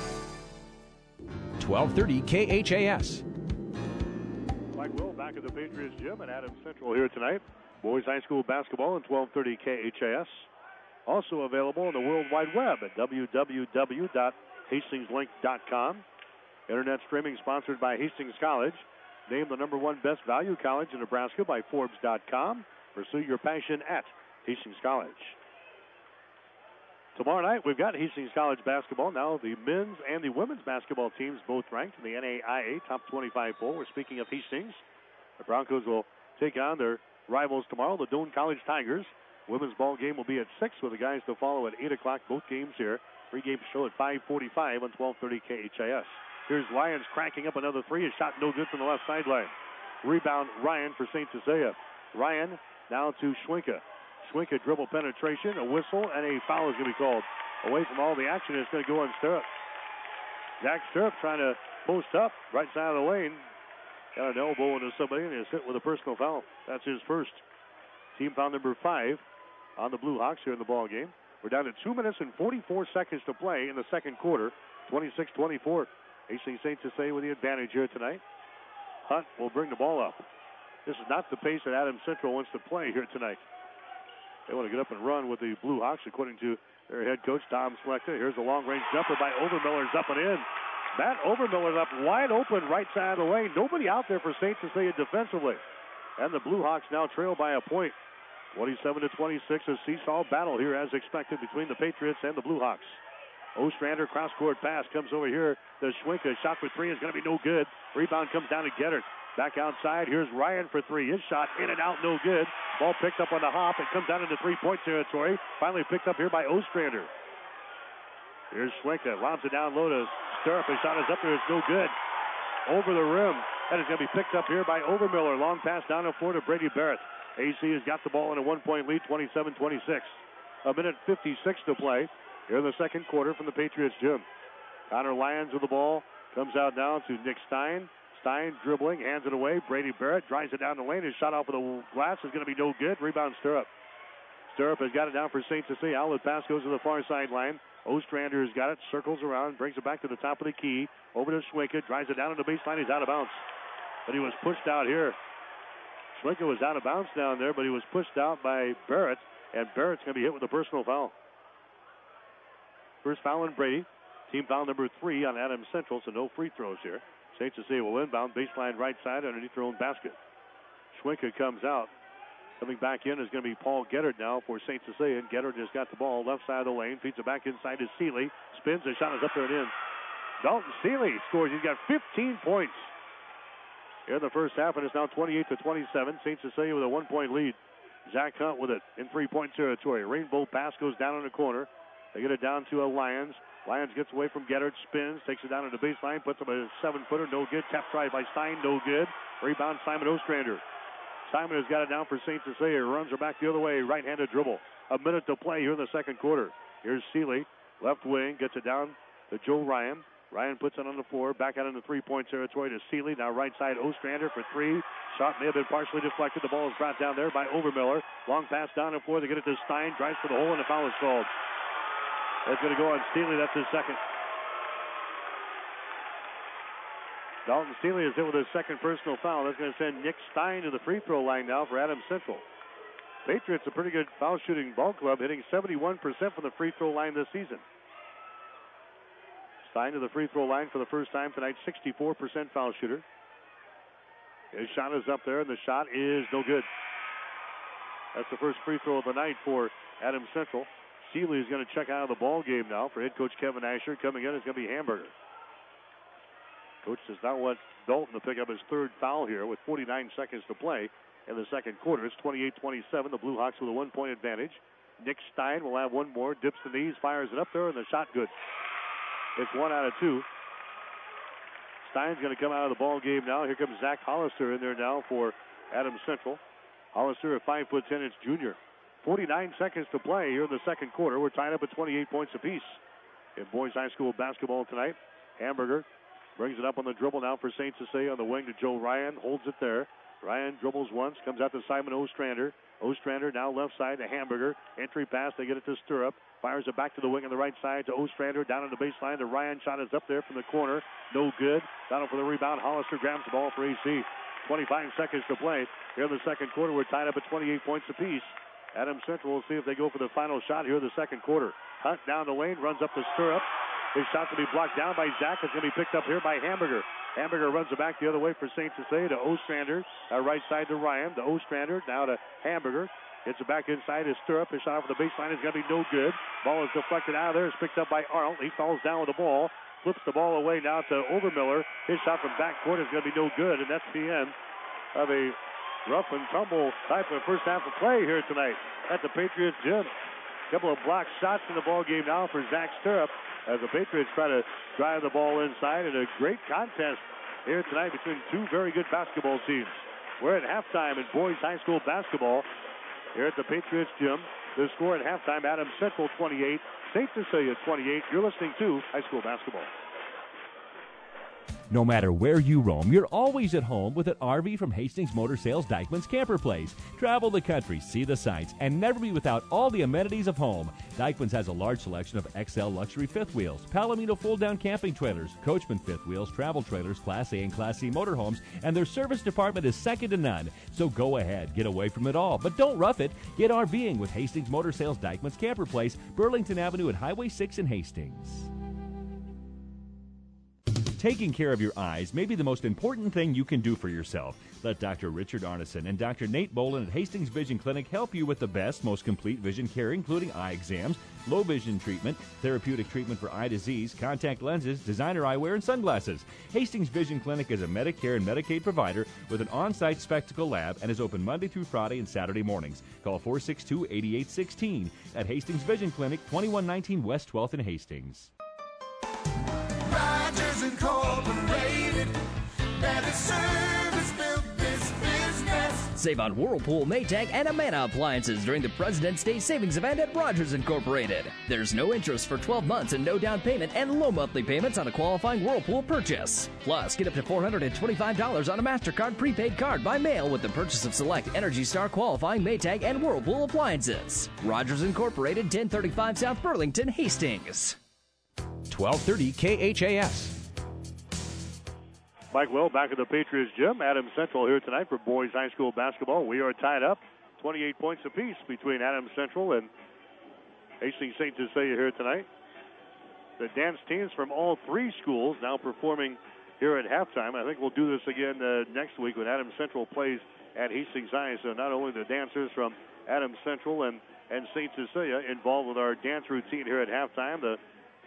twelve thirty K H A S. Mike Will back at the Patriots gym at Adams Central here tonight. Boys High School basketball and twelve thirty K H A S. Also available on the World Wide Web at w w w dot hastings link dot com. Internet streaming sponsored by Hastings College. Named the number one best value college in Nebraska by Forbes dot com. Pursue your passion at Hastings College. Tomorrow night, we've got Hastings College basketball. Now the men's and the women's basketball teams both ranked in the N A I A top twenty-five poll. We're speaking of Hastings. The Broncos will take on their rivals tomorrow, the Doane College Tigers. Women's ball game will be at six with the guys to follow at eight o'clock. Both games here. Pre-game show at five forty-five on twelve thirty K H A S. Here's Lyons cracking up another three. A shot no good from the left sideline. Rebound Ryan for Saint Cecilia. Ryan now to Schwenka. Schwenka dribble penetration, a whistle, and a foul is going to be called. Away from all the action, it's going to go on Stirrup. Zach Stirrup trying to post up, right side of the lane. Got an elbow into somebody and is hit with a personal foul. That's his first. Team foul number five on the Blue Hawks here in the ball game. We're down to two minutes and forty-four seconds to play in the second quarter. twenty-six twenty-four. Hastings Saint Cecilia with the advantage here tonight. Hunt will bring the ball up. This is not the pace that Adams Central wants to play here tonight. They want to get up and run with the Blue Hawks, according to their head coach, Tom Schlechter. Here's a long-range jumper by Overmiller's up and in. Matt Overmiller's up wide open right side of the lane. Nobody out there for Saint Cecilia defensively. And the Blue Hawks now trail by a point. twenty-seven to twenty-six, a seesaw battle here as expected between the Patriots and the Blue Hawks. Ostrander cross-court pass comes over here to Schwenka. Shot for three is going to be no good. Rebound comes down to Geddert. Back outside, here's Ryan for three. His shot in and out, no good. Ball picked up on the hop. It comes down into three-point territory. Finally picked up here by Ostrander. Here's Schwenka. Lobs it down low to Stirrup. His shot is up there. It's no good. Over the rim. That is going to be picked up here by Overmiller. Long pass down the floor to Brady Barrett. A C has got the ball in a one-point lead, twenty-seven twenty-six. A minute fifty-six to play here in the second quarter from the Patriots gym. Connor Lyons with the ball. Comes out now to Nick Stein. Stein dribbling, hands it away. Brady Barrett drives it down the lane. His shot off of the glass is going to be no good. Rebound Stirrup. Stirrup has got it down for Saint Cecilia. Outlet pass goes to the far sideline. Ostrander has got it, circles around, brings it back to the top of the key. Over to Schwenka, drives it down to the baseline. He's out of bounds. But he was pushed out here. Schwenka was out of bounds down there, but he was pushed out by Barrett. And Barrett's going to be hit with a personal foul. First foul on Brady. Team foul number three on Adams Central, so no free throws here. Saint Cecilia will inbound, baseline right side underneath their own basket. Schwenka comes out. Coming back in is going to be Paul Geddert now for Saint Cecilia. And Geddert has got the ball left side of the lane. Feeds it back inside to Seeley. Spins. The shot is up there and in. Dalton Seeley scores. He's got fifteen points. here in the first half, and it's now twenty-eight to twenty-seven. Saint Cecilia with a one-point lead. Zach Hunt with it in three-point territory. Rainbow pass goes down in the corner. They get it down to a Lyons. Lyons gets away from Gettert, spins, takes it down to the baseline, puts up a seven-footer, no good. Tap try by Stein, no good. Rebound, Simon Ostrander. Simon has got it down for Saint Cecilia. Runs her back the other way, right-handed dribble. A minute to play here in the second quarter. Here's Seeley, left wing, gets it down to Joe Ryan. Ryan puts it on the floor, back out in the three-point territory to Seeley. Now right side, Ostrander for three. Shot may have been partially deflected. The ball is brought down there by Overmiller. Long pass down the floor. They get it to Stein. Drives for the hole, and the foul is called. That's going to go on Seeley. That's his second. Dalton Seeley is hit with his second personal foul. That's going to send Nick Stein to the free throw line now for Adams Central. Patriots, a pretty good foul shooting ball club, hitting seventy-one percent from the free throw line this season. Stein to the free throw line for the first time tonight, sixty-four percent foul shooter. His shot is up there, and the shot is no good. That's the first free throw of the night for Adams Central. Seeley is going to check out of the ball game now for head coach Kevin Asher. Coming in is going to be Hamburger. Coach does not want Dalton to pick up his third foul here with forty-nine seconds to play in the second quarter. It's twenty-eight twenty-seven. The Blue Hawks with a one-point advantage. Nick Stein will have one more. Dips the knees, fires it up there, and the shot good. It's one out of two. Stein's going to come out of the ball game now. Here comes Zach Hollister in there now for Adams Central. Hollister, a five foot ten inch junior. forty-nine seconds to play here in the second quarter. We're tied up at twenty-eight points apiece in boys high school basketball tonight. Hamburger brings it up on the dribble now for Saint Cecilia on the wing to Joe Ryan. Holds it there. Ryan dribbles once, comes out to Simon Ostrander. Ostrander now left side to Hamburger. Entry pass, they get it to Stirrup. Fires it back to the wing on the right side to Ostrander. Down on the baseline to Ryan. Shot is up there from the corner. No good. Down for the rebound. Hollister grabs the ball for A C. twenty-five seconds to play. Here in the second quarter, we're tied up at twenty-eight points apiece. Adams Central will see if they go for the final shot here in the second quarter. Hunt down the lane, runs up to Stirrup. His shot to be blocked down by Zach. It's going to be picked up here by Hamburger. Hamburger runs it back the other way for Saint Cecilia to Ostrander. Uh, right side to Ryan. To Ostrander. Now to Hamburger. Gets it back inside to Stirrup. His shot off the baseline is going to be no good. Ball is deflected out of there. It's picked up by Arnold. He falls down with the ball. Flips the ball away now to Overmiller. His shot from backcourt is going to be no good. And that's the end of a rough and tumble type of first half of play here tonight at the Patriots gym. A couple of block shots in the ball game now for Zach Stirrup as the Patriots try to drive the ball inside, and a great contest here tonight between two very good basketball teams. We're at halftime in boys high school basketball here at the Patriots gym. The score at halftime, Adams Central twenty-eight, Saint Cecilia twenty-eight. You're listening to high school basketball. No matter where you roam, you're always at home with an R V from Hastings Motor Sales Dykeman's Camper Place. Travel the country, see the sights, and never be without all the amenities of home. Dykeman's has a large selection of X L luxury fifth wheels, Palomino fold-down camping trailers, Coachman fifth wheels, travel trailers, Class A and Class C motorhomes, and their service department is second to none. So go ahead, get away from it all, but don't rough it. Get RVing with Hastings Motor Sales Dykeman's Camper Place, Burlington Avenue at Highway six in Hastings. Taking care of your eyes may be the most important thing you can do for yourself. Let Doctor Richard Arneson and Doctor Nate Boland at Hastings Vision Clinic help you with the best, most complete vision care, including eye exams, low vision treatment, therapeutic treatment for eye disease, contact lenses, designer eyewear, and sunglasses. Hastings Vision Clinic is a Medicare and Medicaid provider with an on-site spectacle lab and is open Monday through Friday and Saturday mornings. Call four six two, eight eight one six at Hastings Vision Clinic, twenty-one nineteen West twelfth in Hastings. Rogers Incorporated, better service, built this business. Save on Whirlpool, Maytag, and Amana appliances during the President's Day savings event at Rogers Incorporated. There's no interest for twelve months and no down payment and low monthly payments on a qualifying Whirlpool purchase. Plus, get up to four hundred twenty-five dollars on a MasterCard prepaid card by mail with the purchase of select Energy Star qualifying Maytag and Whirlpool appliances. Rogers Incorporated, ten thirty-five South Burlington, Hastings. twelve thirty K H A S. Mike Will back at the Patriots gym. Adams Central here tonight for boys high school basketball. We are tied up twenty-eight points apiece between Adams Central and Hastings Saint Cecilia here tonight. The dance teams from all three schools now performing here at halftime. I think we'll do this again uh, next week when Adams Central plays at Hastings High. So not only the dancers from Adams Central and, and Saint Cecilia involved with our dance routine here at halftime, the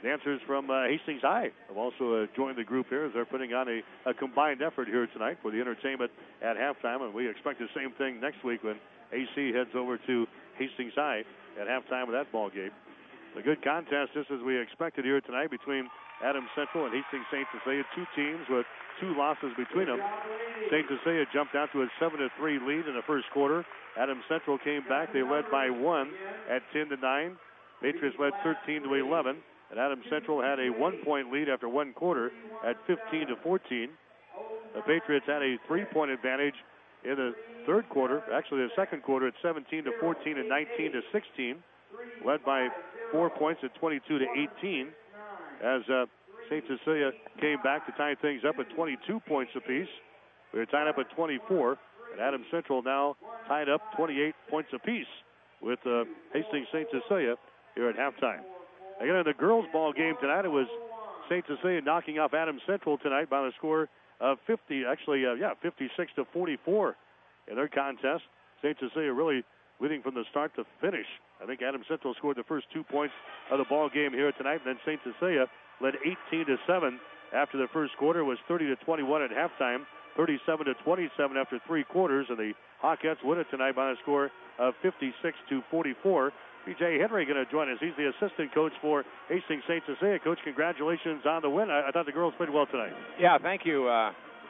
dancers from uh, Hastings High have also uh, joined the group here as they're putting on a, a combined effort here tonight for the entertainment at halftime. And we expect the same thing next week when A C heads over to Hastings High at halftime of that ball game. A good contest, just as we expected here tonight, between Adams Central and Hastings Saint Cecilia. Two teams with two losses between them. Saint Cecilia jumped out to a seven to three lead in the first quarter. Adams Central came back. They led by one at ten to nine. Patriots led thirteen to eleven. And Adams Central had a one-point lead after one quarter at fifteen to fourteen. The Patriots had a three-point advantage in the third quarter, actually the second quarter, at seventeen to fourteen and nineteen to sixteen, led by four points at twenty-two to eighteen, as uh, Saint Cecilia came back to tie things up at twenty-two points apiece. We were tied up at twenty-four, and Adams Central now tied up twenty-eight points apiece with uh, Hastings Saint Cecilia here at halftime. Again, in the girls' ball game tonight, it was Saint Cecilia knocking off Adams Central tonight by the score of fifty, actually, uh, yeah, fifty-six to forty-four in their contest. Saint Cecilia really leading from the start to finish. I think Adams Central scored the first two points of the ball game here tonight, and then Saint Cecilia led eighteen to seven after the first quarter. It was thirty to twenty-one at halftime, thirty-seven to twenty-seven after three quarters, and the Hawkettes win it tonight by a score of fifty-six to forty-four. B J Henry going to join us. He's the assistant coach for Hastings Saint Cecilia. Coach, congratulations on the win. I, I thought the girls played well tonight. Yeah, thank you. Uh,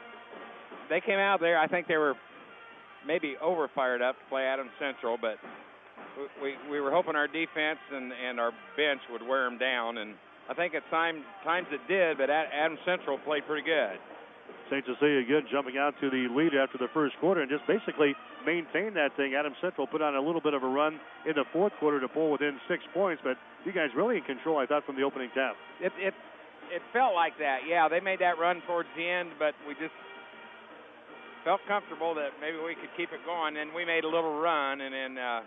they came out there. I think they were maybe over fired up to play Adams Central, but we we were hoping our defense and, and our bench would wear them down, and I think at time, times it did, but Adams Central played pretty good. Saint Cecilia again jumping out to the lead after the first quarter and just basically maintained that thing. Adams Central put on a little bit of a run in the fourth quarter to pull within six points, but you guys really in control, I thought, from the opening tap. It it it felt like that. Yeah, they made that run towards the end, but we just felt comfortable that maybe we could keep it going, and we made a little run, and then uh,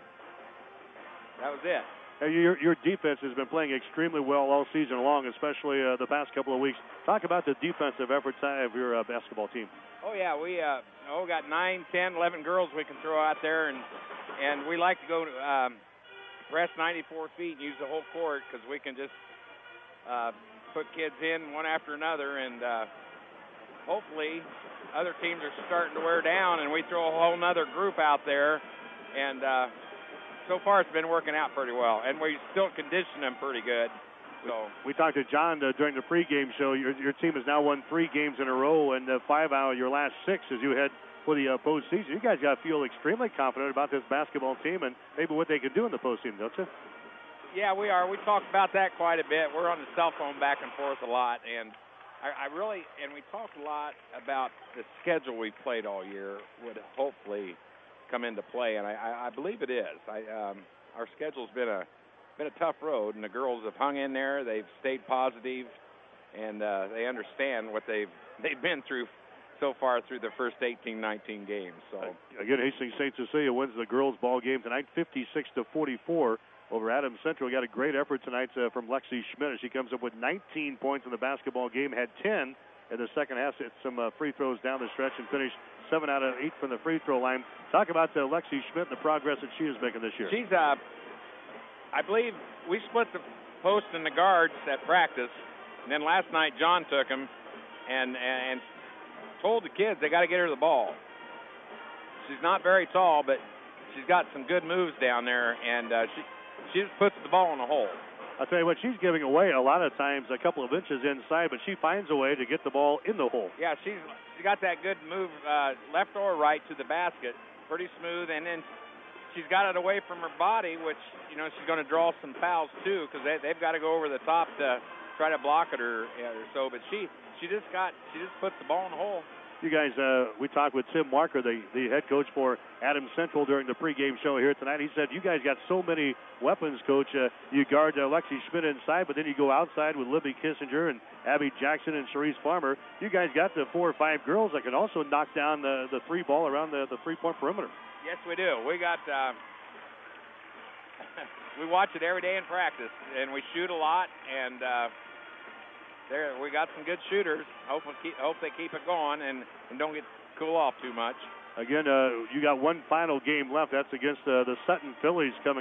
that was it. Hey, your, your defense has been playing extremely well all season long, especially uh, the past couple of weeks. Talk about the defensive efforts of your uh, basketball team. Oh, yeah, we uh, oh, got nine, ten, eleven girls we can throw out there, and and we like to go um, press ninety-four feet and use the whole court because we can just uh, put kids in one after another, and uh, hopefully other teams are starting to wear down, and we throw a whole other group out there, and uh, so far it's been working out pretty well, and we still condition them pretty good. So we talked to John uh, during the pregame show. Your your team has now won three games in a row, and uh, five out of your last six as you head for the uh, postseason. You guys got to feel extremely confident about this basketball team and maybe what they can do in the postseason, don't you? Yeah, we are. We talked about that quite a bit. We're on the cell phone back and forth a lot, and I, I really and we talked a lot about the schedule we played all year would hopefully come into play, and I, I, I believe it is. I, um, our schedule's been a been a tough road, and the girls have hung in there. They've stayed positive, and uh, they understand what they've they've been through so far through the first eighteen, nineteen games. So again, Hastings Saint Cecilia wins the girls' ball game tonight, fifty-six to forty-four over Adams Central. Got a great effort tonight uh, from Lexi Schmidt as she comes up with nineteen points in the basketball game, had ten in the second half, hit some uh, free throws down the stretch, and finished seven out of eight from the free throw line. Talk about uh, Lexi Schmidt and the progress that she is making this year. She's, uh, I believe, we split the post and the guards at practice, and then last night John took them and and told the kids they got to get her the ball. She's not very tall, but she's got some good moves down there, and uh, she she just puts the ball in the hole. I'll tell you what, she's giving away a lot of times a couple of inches inside, but she finds a way to get the ball in the hole. Yeah, she's she got that good move uh, left or right to the basket, pretty smooth, and then she's got it away from her body, which, you know, she's going to draw some fouls too because they, they've got to go over the top to try to block it or, or so. But she she just got she just puts the ball in the hole. You guys, uh, we talked with Tim Marker, the, the head coach for Adams Central during the pregame show here tonight. He said, you guys got so many weapons, Coach. Uh, you guard uh, Lexi Schmidt inside, but then you go outside with Libby Kissinger and Abby Jackson and Cherise Farmer. You guys got the four or five girls that can also knock down the, the three ball around the, the three-point perimeter. Yes, we do. We got uh, we watch it every day in practice, and we shoot a lot, and uh, there we got some good shooters. Hope we keep, hope they keep it going and, and don't get cool off too much. Again, uh, you got one final game left. That's against uh, the Sutton Phillies coming up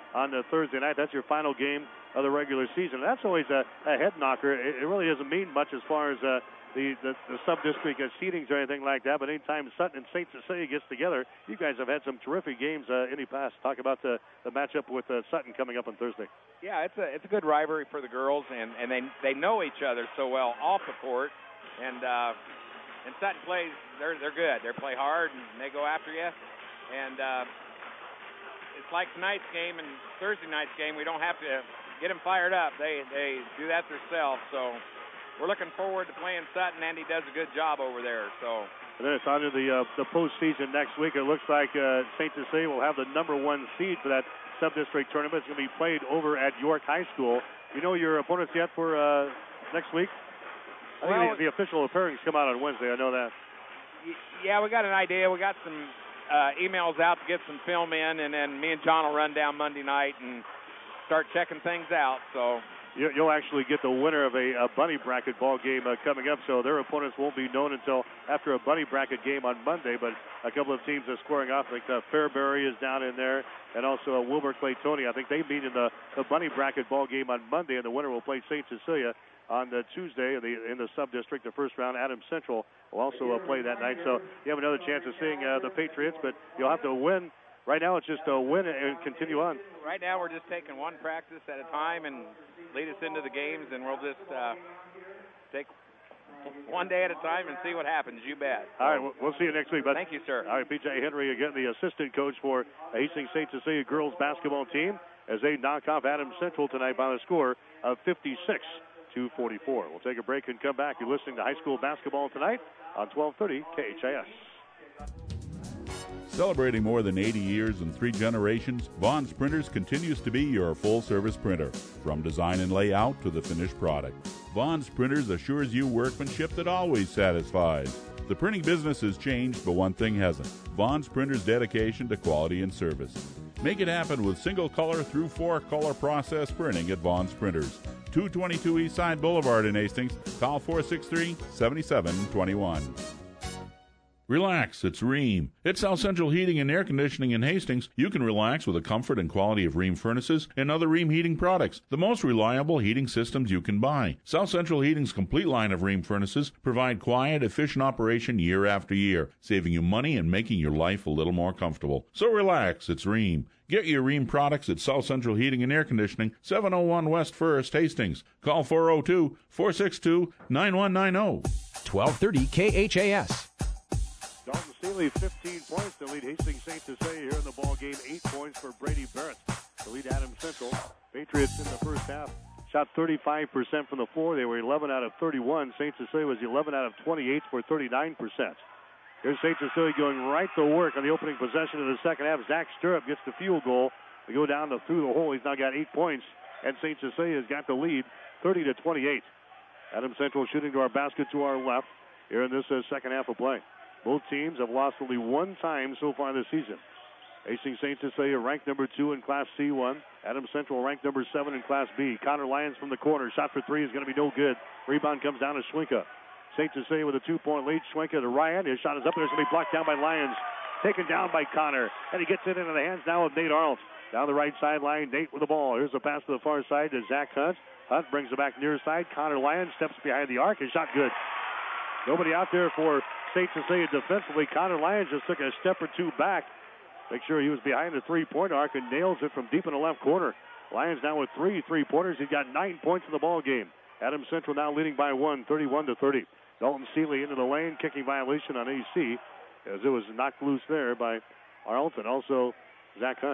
on the Thursday night. That's your final game of the regular season. That's always a, a head knocker. It, it really doesn't mean much as far as uh, the, the, the sub-district uh, seedings or anything like that, but anytime Sutton and Saint Cecilia gets together, you guys have had some terrific games uh, in the past. Talk about the, the matchup with uh, Sutton coming up on Thursday. Yeah, it's a it's a good rivalry for the girls, and, and they they know each other so well off the court, and uh, and Sutton plays, they're they're good. They play hard, and they go after you, and uh, it's like tonight's game and Thursday night's game. We don't have to get them fired up. They they do that themselves, so we're looking forward to playing Sutton. Andy does a good job over there. So. And then it's on to the, uh, the postseason next week. It looks like uh, Saint Cecilia will have the number one seed for that sub-district tournament. It's going to be played over at York High School. You know your opponents yet for uh, next week? I think well, the, the official pairings come out on Wednesday. I know that. Yeah, we got an idea. We got some uh, emails out to get some film in, and then me and John will run down Monday night and start checking things out. So. You'll actually get the winner of a, a bunny bracket ball game uh, coming up, so their opponents won't be known until after a bunny bracket game on Monday. But a couple of teams are squaring off. I think uh, Fairbury is down in there, and also uh, Wilbur Claytonia. I think they meet in the, the bunny bracket ball game on Monday, and the winner will play Saint Cecilia on the Tuesday in the in the sub-district. The first round, Adams Central will also uh, play that night. So you have another chance of seeing uh, the Patriots, but you'll have to win. Right now, it's just a win and continue on. Right now, we're just taking one practice at a time and lead us into the games, and we'll just uh, take one day at a time and see what happens. You bet. All right, we'll see you next week, bud. Thank you, sir. All right, P J Henry again, the assistant coach for Hastings Saint Cecilia girls basketball team, as they knock off Adams Central tonight by the score of fifty-six to forty-four. We'll take a break and come back. You're listening to high school basketball tonight on twelve thirty K H A S. Celebrating more than eighty years and three generations, Vaughn's Printers continues to be your full-service printer, from design and layout to the finished product. Vaughn's Printers assures you workmanship that always satisfies. The printing business has changed, but one thing hasn't: Vaughn's Printers' dedication to quality and service. Make it happen with single-color through four-color process printing at Vaughn's Printers. two twenty-two East Side Boulevard in Hastings. Call four six three, seven seven two one. Relax, it's Ream. At South Central Heating and Air Conditioning in Hastings, you can relax with the comfort and quality of Ream furnaces and other Ream heating products, the most reliable heating systems you can buy. South Central Heating's complete line of Ream furnaces provide quiet, efficient operation year after year, saving you money and making your life a little more comfortable. So relax, it's Ream. Get your Ream products at South Central Heating and Air Conditioning, seven oh one West First, Hastings. Call four oh two, four six two, nine one nine oh. twelve thirty K H A S. Dalton Seeley, fifteen points to lead Hastings Saint Cecilia here in the ball game. Eight points for Brady Barrett to lead Adams Central. Patriots in the first half shot thirty-five percent from the floor. They were eleven out of thirty-one. Saint Cecilia was eleven out of twenty-eight for thirty-nine percent. Here's Saint Cecilia going right to work on the opening possession of the second half. Zach Stirrup gets the field goal. They go down to through the hole. He's now got eight points, and Saint Cecilia has got the lead, thirty to twenty-eight. Adams Central shooting to our basket to our left here in this uh, second half of play. Both teams have lost only one time so far this season. Hastings Saint Cecilia ranked number two in Class C one. Adams Central ranked number seven in Class B. Connor Lyons from the corner. Shot for three is going to be no good. Rebound comes down to Schwenka. Saint Cecilia with a two-point lead. Schwenka to Ryan. His shot is up there. It's going to be blocked down by Lyons. Taken down by Connor. And he gets it into the hands now of Nate Arlt. Down the right sideline, Nate with the ball. Here's a pass to the far side to Zach Hunt. Hunt brings it back near side. Connor Lyons steps behind the arc. His shot good. Nobody out there for Saint Cecilia defensively. Connor Lyons just took a step or two back. Make sure he was behind the three-point arc and nails it from deep in the left corner. Lyons now with three three-pointers. He's got nine points in the ball game. Adams Central now leading by one, thirty-one to thirty. Dalton Seeley into the lane, kicking violation on A C as it was knocked loose there by Arlton. Also, Zach Hunt.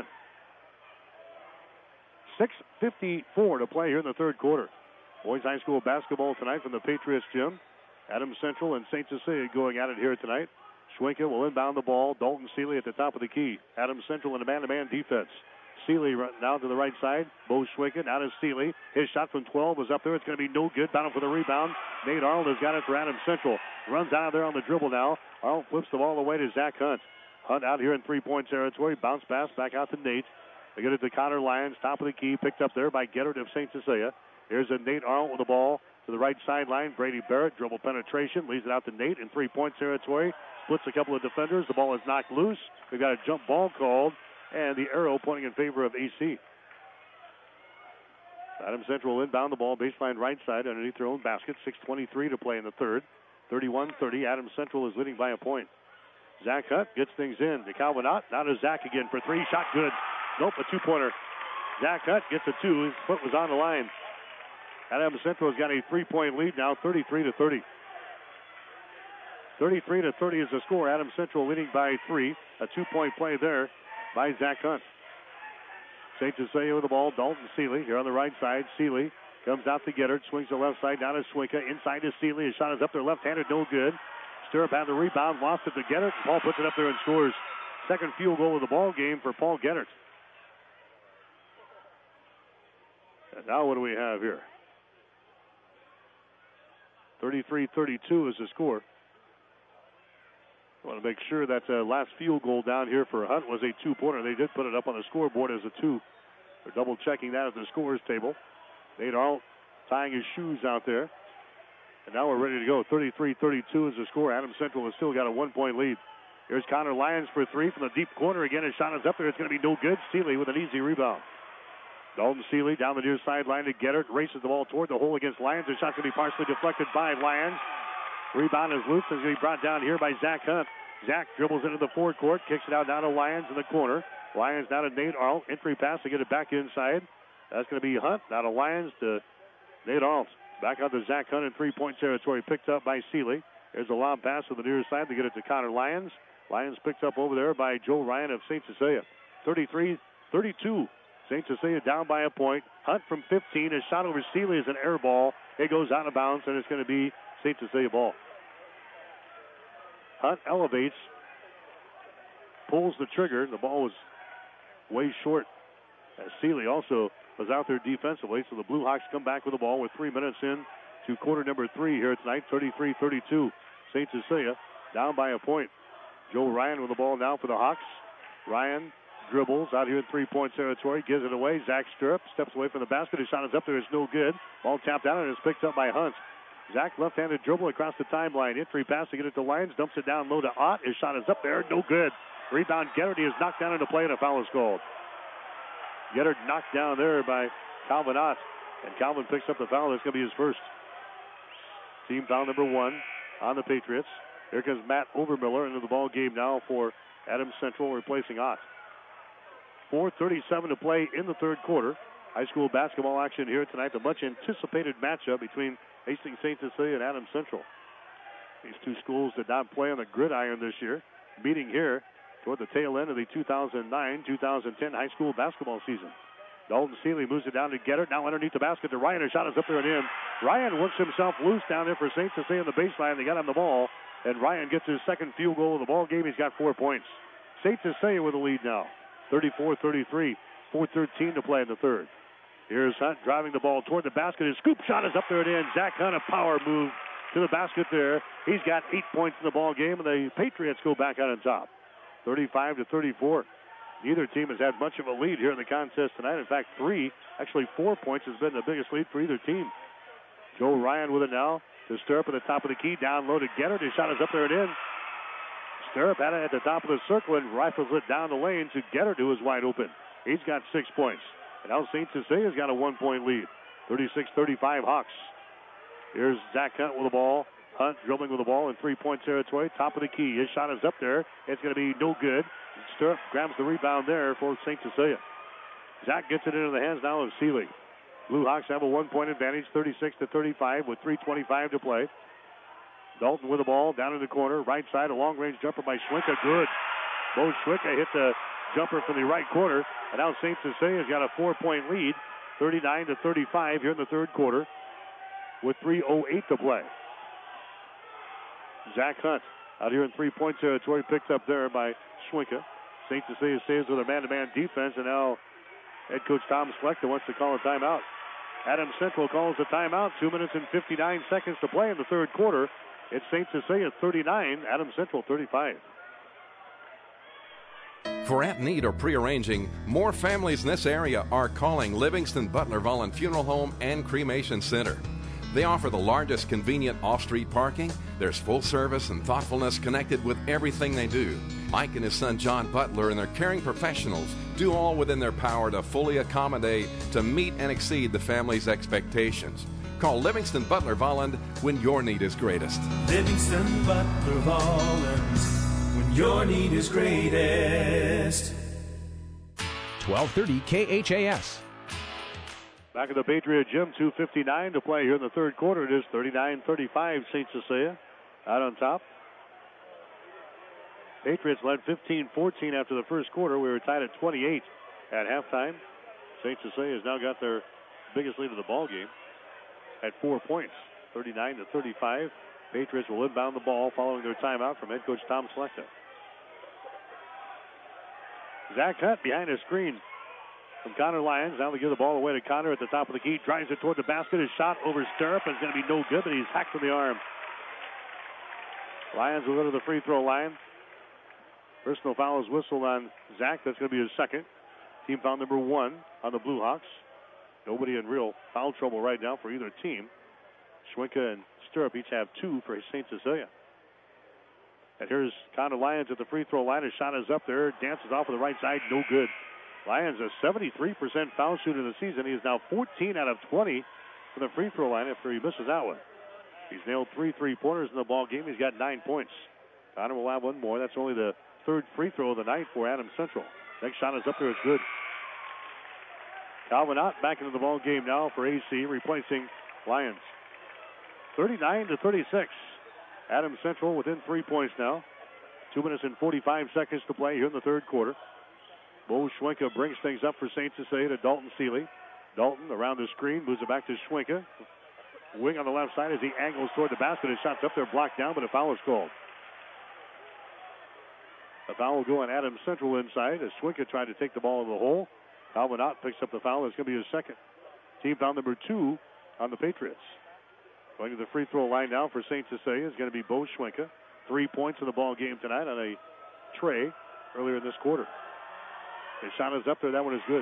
six fifty-four to play here in the third quarter. Boys High School basketball tonight from the Patriots gym. Adams Central and Saint Cecilia going at it here tonight. Schwenka will inbound the ball. Dalton Seeley at the top of the key. Adams Central in a man-to-man defense. Seeley now to the right side. Bo Schwenka now to Seeley. His shot from twelve was up there. It's going to be no good. Battle for the rebound. Nate Arnold has got it for Adams Central. Runs out of there on the dribble now. Arnold flips the ball away to Zach Hunt. Hunt out here in three-point territory. Bounce pass back out to Nate. They get it to Connor Lyons. Top of the key. Picked up there by Gettert of Saint Cecilia. Here's a Nate Arnold with the ball. To the right sideline, Brady Barrett, dribble penetration, leads it out to Nate in three-point territory. Splits a couple of defenders. The ball is knocked loose. We've got a jump ball called, and the arrow pointing in favor of A C. Adams Central inbound the ball, baseline right side underneath their own basket. six twenty-three to play in the third. thirty-one thirty. Adams Central is leading by a point. Zach Hunt gets things in to Calvin Ott. Now to Zach again for three. Shot good. Nope, a two-pointer. Zach Hunt gets a two. His foot was on the line. Adams Central has got a three-point lead now, thirty-three to thirty. thirty-three to thirty is the score. Adams Central leading by three. A two-point play there by Zach Hunt. Saint Cecilia with the ball. Dalton Seeley here on the right side. Seeley comes out to Gettert. Swings the left side down to Swinka. Inside to Seeley. His shot is up there left-handed. No good. Stirrup had the rebound. Lost it to Gettert. Paul puts it up there and scores. Second field goal of the ball game for Paul Gettert. And now what do we have here? thirty-three thirty-two is the score. I want to make sure that uh, last field goal down here for Hunt was a two-pointer. They did put it up on the scoreboard as a two. They're double-checking that at the scorers table. Nate Arlt tying his shoes out there. And now we're ready to go. thirty-three thirty-two is the score. Adams Central has still got a one-point lead. Here's Connor Lyons for three from the deep corner again. His shot is up there. It's going to be no good. Seeley with an easy rebound. Dalton Seeley down the near sideline to Gettert. Races the ball toward the hole against Lyons. The shot's going to be partially deflected by Lyons. Rebound is loose. It's going to be brought down here by Zach Hunt. Zach dribbles into the forecourt, kicks it out down to Lyons in the corner. Lyons down to Nate Arlt. Entry pass to get it back inside. That's going to be Hunt. Now to Lyons to Nate Arlt. Back out to Zach Hunt in three-point territory. Picked up by Seeley. There's a lob pass to the near side to get it to Connor Lyons. Lyons picked up over there by Joe Ryan of Saint Cecilia. thirty-three thirty-two. Saint Cecilia down by a point. Hunt from fifteen. His shot over Seeley is an air ball. It goes out of bounds, and it's going to be Saint Cecilia ball. Hunt elevates, pulls the trigger. The ball was way short. As Seeley also was out there defensively, so the Blue Hawks come back with the ball with three minutes in to quarter number three here tonight, thirty-three thirty-two. Saint Cecilia down by a point. Joe Ryan with the ball now for the Hawks. Ryan dribbles out here in three-point territory, gives it away. Zach Stirrup steps away from the basket. His shot is up there. It's no good. Ball tapped out and is picked up by Hunt. Zach left-handed dribble across the timeline. Entry pass to get it to Lyons. Dumps it down low to Ott. His shot is up there. No good. Rebound Gettert. He is knocked down into play and a foul is called. Gettert knocked down there by Calvin Ott. And Calvin picks up the foul. That's going to be his first. Team foul number one on the Patriots. Here comes Matt Overmiller into the ball game now for Adams Central, replacing Ott. four thirty-seven to play in the third quarter. High school basketball action here tonight. The much anticipated matchup between Hastings Saint Cecilia and Adams Central. These two schools did not play on the gridiron this year. Meeting here toward the tail end of the two thousand nine two thousand ten high school basketball season. Dalton Seeley moves it down to Gettert. Now underneath the basket to Ryan. His shot is up there and in. Ryan works himself loose down there for Saint Cecilia on the baseline. They got on the ball. And Ryan gets his second field goal of the ball game. He's got four points. Saint Cecilia with the lead now. thirty-four thirty-three. four thirteen to play in the third. Here's Hunt driving the ball toward the basket. His scoop shot is up there and in. Zach Hunt, a power move to the basket there. He's got eight points in the ball game, and the Patriots go back out on top. thirty-five to thirty-four. Neither team has had much of a lead here in the contest tonight. In fact, three, actually four points has been the biggest lead for either team. Joe Ryan with it now to Stirrup at the top of the key. Down low to Gettert. His shot is up there and in. Stirrup had it at the top of the circle and rifles it down the lane to Gettert, who is wide open. He's got six points. And now Saint Cecilia's got a one-point lead. thirty-six thirty-five Hawks. Here's Zach Hunt with the ball. Hunt dribbling with the ball in three-point territory. Top of the key. His shot is up there. It's going to be no good. Stirrup grabs the rebound there for Saint Cecilia. Zach gets it into the hands now of Seeley. Blue Hawks have a one-point advantage, thirty-six to thirty-five with three twenty-five to play. Dalton with the ball down in the corner. Right side, a long-range jumper by Schwinka. Good. Bo Schwinka hit the jumper from the right corner. And now Saint Cecilia's got a four-point lead, thirty-nine to thirty-five here in the third quarter with three oh eight to play. Zach Hunt out here in three-point territory, picked up there by Schwinka. Saint Cecilia stays with a man-to-man defense, and now head coach Tom Schlechter wants to call a timeout. Adams Central calls a timeout. Two minutes and fifty-nine seconds to play in the third quarter. It's Saint Cecilia thirty-nine, Adams Central thirty-five. For at-need or prearranging, more families in this area are calling Livingston Butler Volun Funeral Home and Cremation Center. They offer the largest convenient off-street parking. There's full service and thoughtfulness connected with everything they do. Mike and his son John Butler and their caring professionals do all within their power to fully accommodate, to meet and exceed the family's expectations. Call Livingston Butler Volland when your need is greatest. Livingston Butler Volland, when your need is greatest. twelve thirty K H A S. Back at the Patriot Gym, two fifty-nine to play here in the third quarter. It is thirty-nine thirty-five, Saint Cecilia out on top. Patriots led fifteen fourteen after the first quarter. We were tied at twenty-eight at halftime. Saint Cecilia has now got their biggest lead of the ball game at four points, thirty-nine to thirty-five. Patriots will inbound the ball following their timeout from head coach Tom Slechta. Zach Hunt behind a screen from Connor Lyons. Now we give the ball away to Connor at the top of the key. Drives it toward the basket. His shot over Stirrup is going to be no good, but he's hacked from the arm. Lyons will go to the free throw line. Personal foul is whistled on Zach. That's going to be his second. Team foul number one on the Blue Hawks. Nobody in real foul trouble right now for either team. Schwenka and Stirrup each have two for Saint Cecilia. And here's Connor Lyons at the free throw line. His shot is up there. Dances off of the right side. No good. Lyons, a seventy-three percent foul shooter in the season. He is now fourteen out of twenty from the free throw line after he misses that one. He's nailed three three-pointers in the ball game. He's got nine points. Connor will have one more. That's only the third free throw of the night for Adams Central. Next shot is up there. It's good. Calvin Ott back into the ball game now for A C, replacing Lyons. thirty-nine to thirty-six. Adams Central within three points now. Two minutes and forty-five seconds to play here in the third quarter. Bo Schwenka brings things up for Saint Cecilia to Dalton Seeley. Dalton around the screen, moves it back to Schwenka. Wing on the left side as he angles toward the basket. His shot's up there, blocked down, but a foul is called. A foul will go on Adams Central inside as Schwenka tried to take the ball in the hole. Calvin Ott picks up the foul. It's going to be his second. Team foul number two on the Patriots. Going to the free throw line now for Saint Cecilia is going to be Bo Schwenka. Three points in the ball game tonight on a tray earlier in this quarter. His shot is up there. That one is good.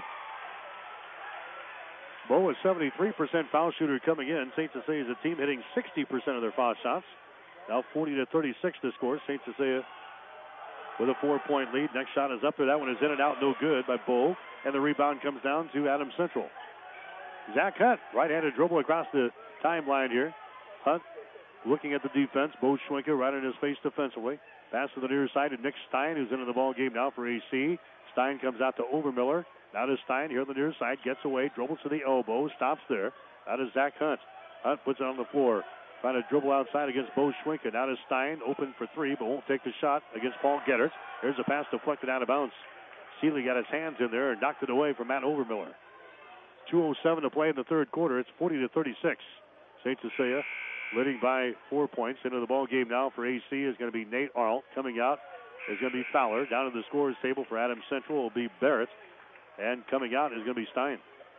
Bo is seventy-three percent foul shooter coming in. Saint Cecilia is a team hitting sixty percent of their foul shots. Now forty to thirty-six to score. Saint Cecilia with a four-point lead. Next shot is up there. That one is in and out. No good by Bo. And the rebound comes down to Adams Central. Zach Hunt, right-handed dribble across the timeline here. Hunt looking at the defense. Bo Schwenka right in his face defensively. Pass to the near side to Nick Stein, who's into the ball game now for A C. Stein comes out to Overmiller. Now to Stein here on the near side. Gets away, dribbles to the elbow, stops there. Now to Zach Hunt. Hunt puts it on the floor. Trying to dribble outside against Bo Schwenka. Now to Stein, open for three, but won't take the shot against Paul Gettert. There's a pass deflected out of bounds. Seeley got his hands in there and knocked it away from Matt Overmiller. two oh seven to play in the third quarter. It's forty to thirty-six. Saint Cecilia leading by four points. Into the ball game now for A C is going to be Nate Arlt. Coming out is going to be Fowler. Down to the scorer's table for Adams Central will be Barrett. And coming out is going to be Stein.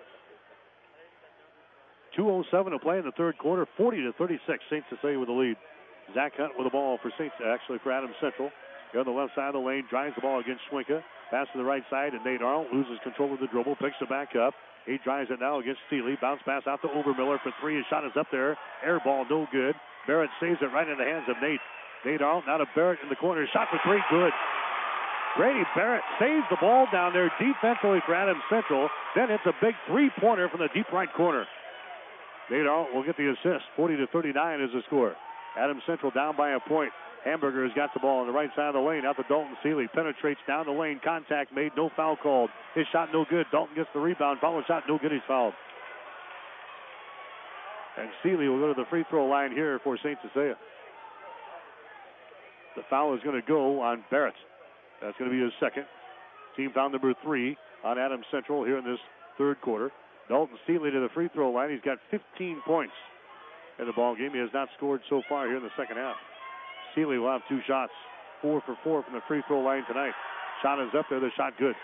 two oh seven to play in the third quarter. forty to thirty-six. Saint Cecilia with the lead. Zach Hunt with the ball for Saint, actually for Adams Central. Here on the left side of the lane, drives the ball against Schwenka. Pass to the right side, and Nate Arlt loses control of the dribble, picks it back up. He drives it now against Seeley. Bounce pass out to Overmiller for three. His shot is up there. Air ball, no good. Barrett saves it right in the hands of Nate. Nate Arlt now to Barrett in the corner. Shot for three, good. Grady Barrett saves the ball down there defensively for Adams Central. Then it's a big three-pointer from the deep right corner. Nate Arlt will get the assist. forty to thirty-nine is the score. Adams Central down by a point. Hamburger has got the ball on the right side of the lane. Out to Dalton Seeley. Penetrates down the lane. Contact made. No foul called. His shot no good. Dalton gets the rebound. Follow shot no good. He's fouled. And Seeley will go to the free throw line here for Saint Cecilia. The foul is going to go on Barrett. That's going to be his second. Team foul number three on Adams Central here in this third quarter. Dalton Seeley to the free throw line. He's got fifteen points in the ball game. He has not scored so far here in the second half. Seeley will have two shots. Four for four from the free throw line tonight. Shot is up there. The shot good.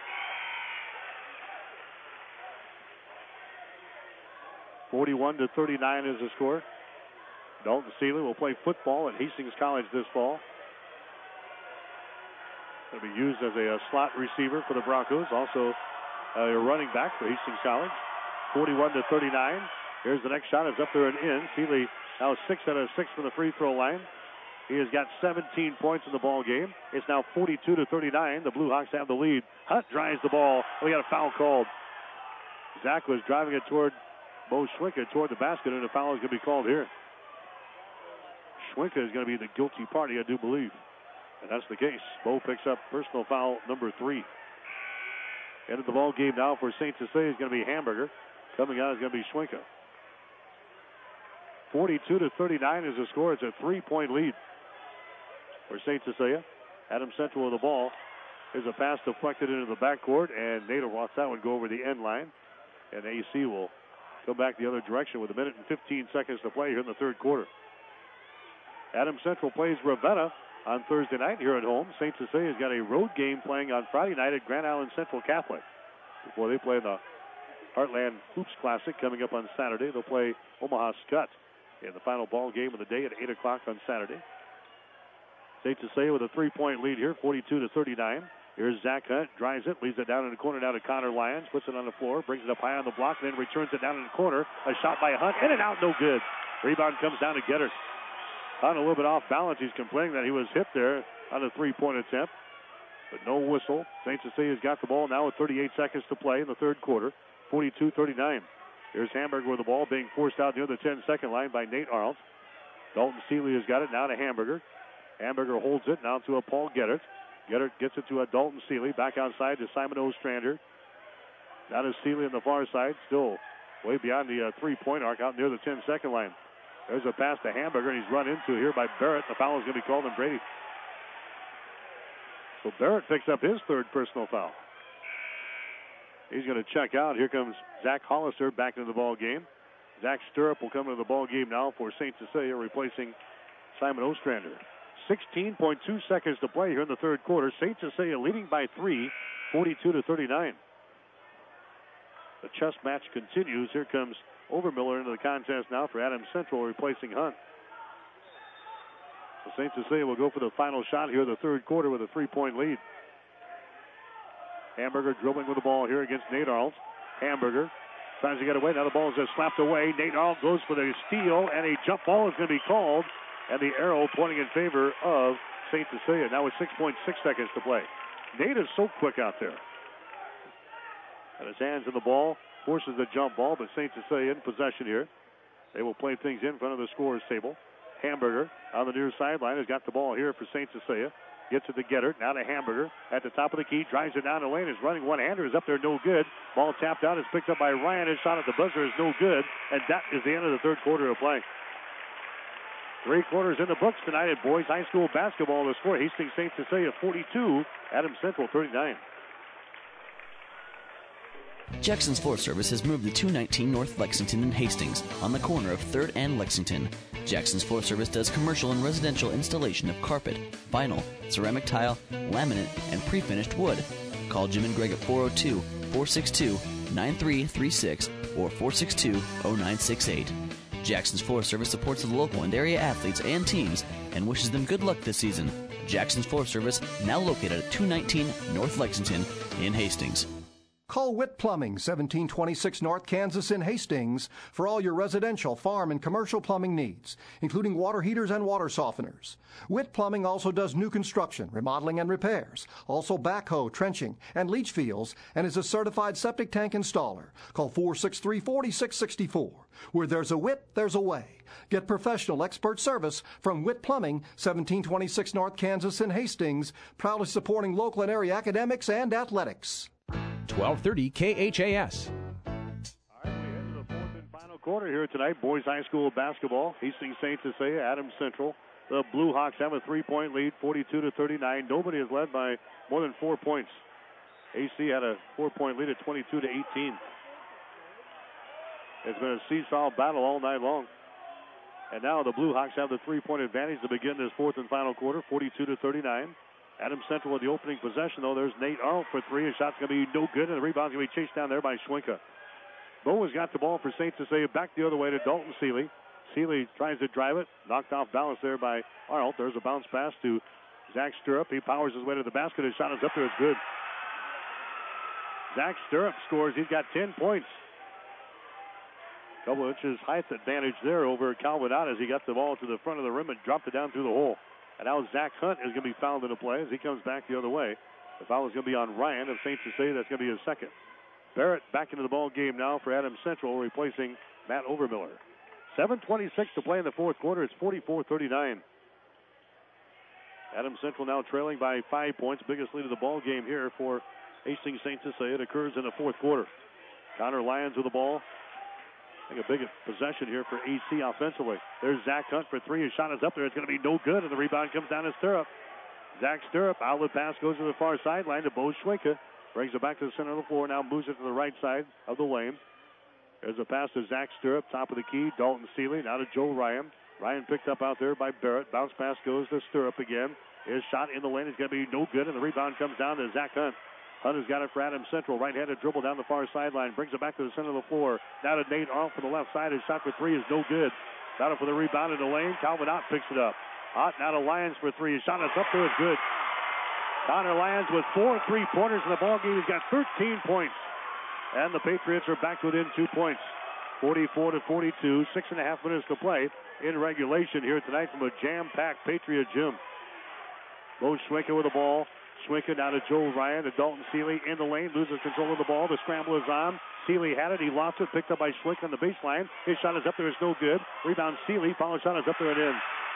forty-one to thirty-nine is the score. Dalton Seeley will play football at Hastings College this fall. He'll be used as a, a slot receiver for the Broncos. Also a running back for Hastings College. forty-one to thirty-nine. Here's the next shot. It's up there and in. Seeley now six out of six from the free throw line. He has got seventeen points in the ball game. It's now forty-two to thirty-nine. The Blue Hawks have the lead. Hunt drives the ball. We got a foul called. Zach was driving it toward Bo Schwinka, toward the basket, and a foul is going to be called here. Schwinka is going to be the guilty party, I do believe. And that's the case. Bo picks up personal foul number three. End of the ball game now for Saint Cecilia is going to be Hamburger. Coming out is going to be Schwinka. forty-two to thirty-nine is the score. It's a three-point lead for Saint Cecilia. Adams Central with the ball. There's a pass deflected into the backcourt, and Nader watched that one go over the end line. And A C will come back the other direction with a minute and fifteen seconds to play here in the third quarter. Adams Central plays Ravenna on Thursday night here at home. Saint Cecilia's got a road game playing on Friday night at Grand Island Central Catholic before they play the Heartland Hoops Classic coming up on Saturday. They'll play Omaha Skutt in the final ball game of the day at eight o'clock on Saturday. Saint Cecilia with a three-point lead here, forty-two to thirty-nine. Here's Zach Hunt, drives it, leaves it down in the corner now to Connor Lyons, puts it on the floor, brings it up high on the block, then returns it down in the corner. A shot by Hunt, in and out, no good. Rebound comes down to Gettert. Hunt a little bit off balance. He's complaining that he was hit there on a three-point attempt, but no whistle. Saint Cecilia's got the ball now with thirty-eight seconds to play in the third quarter, forty-two thirty-nine. Here's Hamburger with the ball being forced out near the ten-second line by Nate Arlt. Dalton Seeley has got it now to Hamburger. Hamburger holds it now to a Paul Gettert. Gettert gets it to a Dalton Seeley. Back outside to Simon Ostrander. Now to Seeley on the far side. Still way beyond the uh, three-point arc out near the ten-second line. There's a pass to Hamburger, and he's run into here by Barrett. The foul is going to be called on Brady. So Barrett picks up his third personal foul. He's going to check out. Here comes Zach Hollister back into the ball game. Zach Stirrup will come into the ball game now for Saint Cecilia, replacing Simon Ostrander. sixteen point two seconds to play here in the third quarter. Saint Cecilia leading by three, forty-two to thirty-nine. The chess match continues. Here comes Overmiller into the contest now for Adams Central, replacing Hunt. So Saint Cecilia will go for the final shot here in the third quarter with a three-point lead. Hamburger dribbling with the ball here against Nate Arlt. Hamburger tries to get away. Now the ball is just slapped away. Nate Arlt goes for the steal, and a jump ball is going to be called. And the arrow pointing in favor of Saint Cecilia. Now with six point six seconds to play. Nate is so quick out there. And his hands in the ball, forces the jump ball, but Saint Cecilia in possession here. They will play things in front of the scorer's table. Hamburger on the near sideline has got the ball here for Saint Cecilia. Gets it to Gettert. Now to Hamburger at the top of the key. Drives it down the lane. Is running one-hander. Is up there. No good. Ball tapped out. Is picked up by Ryan. His shot at the buzzer is no good. And that is the end of the third quarter of play. Three quarters in the books tonight at boys high school basketball. The score, Hastings Saint Cecilia forty-two, Adams Central thirty-nine. Jackson's Forest Service has moved to two nineteen North Lexington in Hastings on the corner of third and Lexington. Jackson's Forest Service does commercial and residential installation of carpet, vinyl, ceramic tile, laminate, and pre-finished wood. Call Jim and Greg at four oh two, four six two, nine three three six or four six two, oh nine six eight. Jackson's Forest Service supports the local and area athletes and teams and wishes them good luck this season. Jackson's Forest Service, now located at two nineteen North Lexington in Hastings. Call Witt Plumbing, seventeen twenty-six North Kansas in Hastings, for all your residential, farm, and commercial plumbing needs, including water heaters and water softeners. Witt Plumbing also does new construction, remodeling, and repairs, also backhoe, trenching, and leach fields, and is a certified septic tank installer. Call four six three, four six six four. Where there's a Witt, there's a way. Get professional expert service from Witt Plumbing, seventeen twenty-six North Kansas in Hastings, proudly supporting local and area academics and athletics. twelve thirty K H A S. All right, we head to the fourth and final quarter here tonight. Boys high school basketball. Hastings Saint Cecilia, Adams Central. The Blue Hawks have a three-point lead, forty-two to thirty-nine. Nobody is led by more than four points. A C had a four-point lead at twenty-two to eighteen. It's been a seesaw battle all night long. And now the Blue Hawks have the three-point advantage to begin this fourth and final quarter, forty-two to thirty-nine. Adams Central with the opening possession, though. There's Nate Arlt for three. His shot's going to be no good, and the rebound's going to be chased down there by Schwinka. Bo has got the ball for Saint Cecilia. Back the other way to Dalton Seeley. Seeley tries to drive it. Knocked off balance there by Arlt. There's a bounce pass to Zach Stirrup. He powers his way to the basket. His shot is up there. It's good. Zach Stirrup scores. He's got ten points. Couple inches height advantage there over Calvin Ott as he got the ball to the front of the rim and dropped it down through the hole. And now Zach Hunt is going to be fouled in the play as he comes back the other way. The foul is going to be on Ryan of Saint Cecilia. That's going to be his second. Barrett back into the ball game now for Adams Central, replacing Matt Overmiller. seven twenty-six to play in the fourth quarter. It's forty-four thirty-nine. Adams Central now trailing by five points. Biggest lead of the ball game here for Hastings Saint Cecilia. It occurs in the fourth quarter. Connor Lyons with the ball. I think a big possession here for A C offensively. There's Zach Hunt for three. His shot is up there. It's going to be no good, and the rebound comes down to Stirrup. Zach Stirrup, outlet pass goes to the far sideline to Bo Schwenka. Brings it back to the center of the floor. Now moves it to the right side of the lane. There's a pass to Zach Stirrup, top of the key. Dalton Seeley, now to Joe Ryan. Ryan picked up out there by Barrett. Bounce pass goes to Stirrup again. His shot in the lane is going to be no good, and the rebound comes down to Zach Hunt. Hunt has got it for Adams Central. Right-handed dribble down the far sideline. Brings it back to the center of the floor. Now to Nate Arlt for the left side. His shot for three is no good. Got it for the rebound in the lane. Calvin Ott picks it up. Ott now to Lyons for three. His shot is up there. It's good. Connor Lyons with four three-pointers in the ballgame. He's got thirteen points. And the Patriots are back within two points. forty-four to forty-two. Six and a half minutes to play in regulation here tonight from a jam-packed Patriot gym. Bo Schwenka with the ball. Schwenka down to Joe Ryan to Dalton Seeley in the lane. Loses control of the ball. The scramble is on. Seeley had it. He lost it. Picked up by Schwenka on the baseline. His shot is up there. It's no good. Rebound Seeley. Follow shot is up there and in.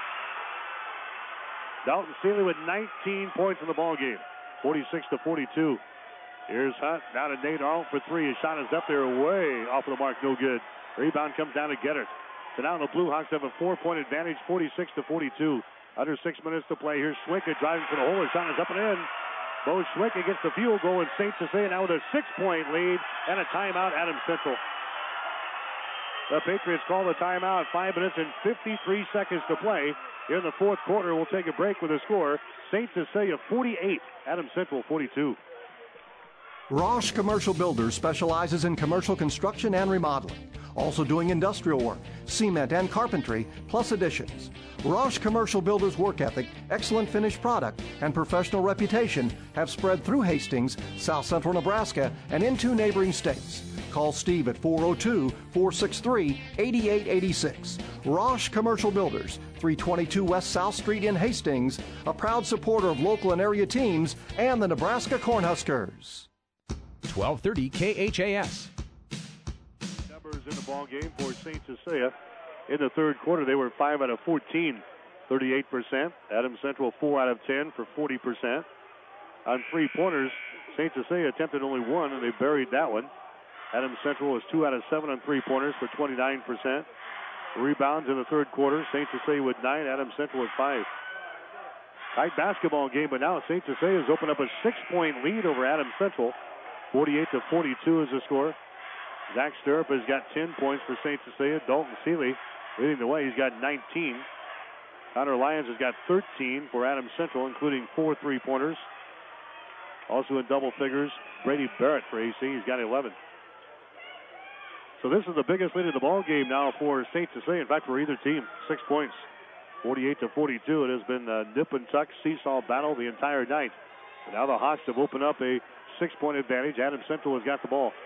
Dalton Seeley with nineteen points in the ball game. forty-six to forty-two. Here's Hunt down to Nate Arlt for three. His shot is up there way off of the mark. No good. Rebound comes down to Gettert. So now the Blue Hawks have a four-point advantage, forty-six to forty-two. Under six minutes to play. Here's Schwenka driving for the hole. His shot is up and in. Bo Schwenka gets the field goal, and Saint Cecilia now with a six-point lead and a timeout. Adams Central. The Patriots call the timeout. Five minutes and fifty-three seconds to play. Here in the fourth quarter, we'll take a break with a score. Saint Cecilia forty-eight, Adams Central forty-two. Roche Commercial Builders specializes in commercial construction and remodeling, also doing industrial work, cement and carpentry, plus additions. Roche Commercial Builders' work ethic, excellent finished product, and professional reputation have spread through Hastings, South Central Nebraska, and into neighboring states. Call Steve at four oh two, four six three, eight eight eight six. Roche Commercial Builders, three twenty-two West South Street in Hastings, a proud supporter of local and area teams and the Nebraska Cornhuskers. twelve thirty K H A S. Numbers in the ball game for Saint Cecilia. In the third quarter, they were five out of fourteen, thirty-eight percent. Adams Central four out of ten for forty percent. On three-pointers, Saint Cecilia attempted only one, and they buried that one. Adams Central was two out of seven on three-pointers for twenty-nine percent. Rebounds in the third quarter, Saint Cecilia with nine, Adams Central with five. Tight basketball game, but now Saint Cecilia has opened up a six-point lead over Adams Central. forty-eight to forty-two is the score. Zach Stirrup has got ten points for Saint Cecilia. Dalton Seeley leading the way. He's got nineteen. Connor Lyons has got thirteen for Adams Central, including four three-pointers. Also in double figures, Brady Barrett for A C. He's got eleven. So this is the biggest lead of the ball game now for Saint Cecilia. In fact, for either team, six points. forty-eight to forty-two. It has been a nip and tuck seesaw battle the entire night. And now the Hawks have opened up a six-point advantage. Adams Central has got the ball.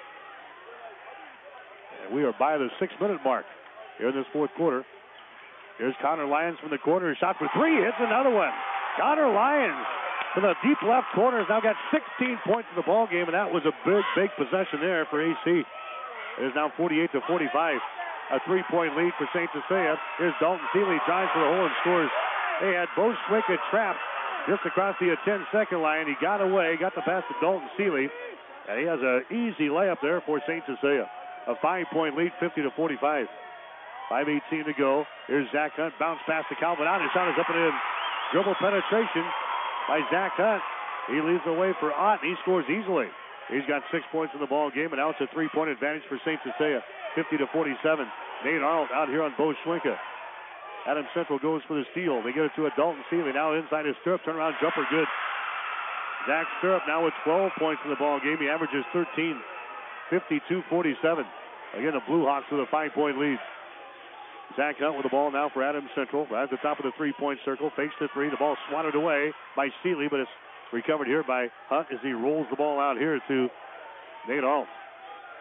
And we are by the six-minute mark here in this fourth quarter. Here's Connor Lyons from the corner. Shot for three. Hits another one. Connor Lyons to the deep left corner has now got sixteen points in the ball game, and that was a big, big possession there for A C. It is now forty-eight to forty-five. A three-point lead for Saint Cecilia. Here's Dalton Seeley drives for the hole and scores. They had Bo Schwenka trapped just across the ten-second line. He got away, got the pass to Dalton Seeley, and he has an easy layup there for Saint Cecilia. A five-point lead, fifty to forty-five. five eighteen to go. Here's Zach Hunt. Bounce pass to Calvin Ott. His shot is up and in. Dribble penetration by Zach Hunt. He leads the way for Ott, and he scores easily. He's got six points in the ball game, and now it's a three-point advantage for Saint Cecilia, fifty to forty-seven. Nate Arlt out here on Bo Schwenka. Adams Central goes for the steal. They get it to a Dalton Seeley. Now inside his Stirrup. Turnaround jumper, good. Zach Stirrup now with twelve points in the ball game. He averages thirteen, fifty-two forty-seven. Again, the Blue Hawks with a five-point lead. Zach Hunt with the ball now for Adams Central. Right at the top of the three-point circle. Fakes the three. The ball swatted away by Seeley, but it's recovered here by Hunt as he rolls the ball out here to Nate Arlt.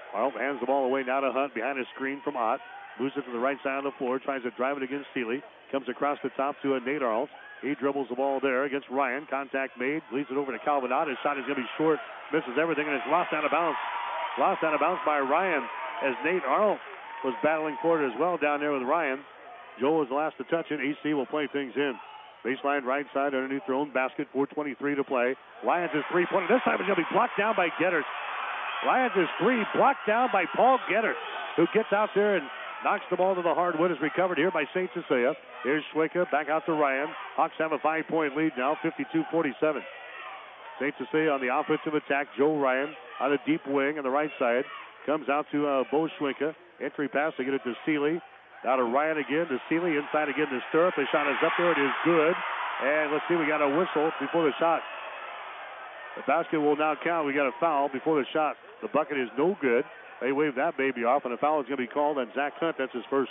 Arlt hands the ball away now to Hunt behind a screen from Ott. Moves it to the right side of the floor. Tries to drive it against Seeley. Comes across the top to a Nate Arlt. He dribbles the ball there against Ryan. Contact made. Leads it over to Calvin Ott. His shot is going to be short. Misses everything, and it's lost out of bounds. Lost out of bounds by Ryan as Nate Arlt was battling for it as well down there with Ryan. Joe was the last to touch it. E C will play things in. Baseline right side underneath their own basket. four twenty-three to play. Lions' three-pointer. This time it's going to be blocked down by Gettert. Lions' three blocked down by Paul Gettert, who gets out there and knocks the ball to the hardwood. Is recovered here by Saint Cecilia. Here's Schwicka back out to Ryan. Hawks have a five-point lead now, fifty-two forty-seven. Saint Cecilia on the offensive attack. Joe Ryan on a deep wing on the right side. Comes out to uh, Bo Schwicka. Entry pass to get it to Seeley. Now to Ryan again, to Seeley, inside again to Stirrup. The shot is up there. It is good. And let's see, we got a whistle before the shot. The basket will now count. We got a foul before the shot. The bucket is no good. They wave that baby off, and a foul is going to be called on Zach Hunt. That's his first.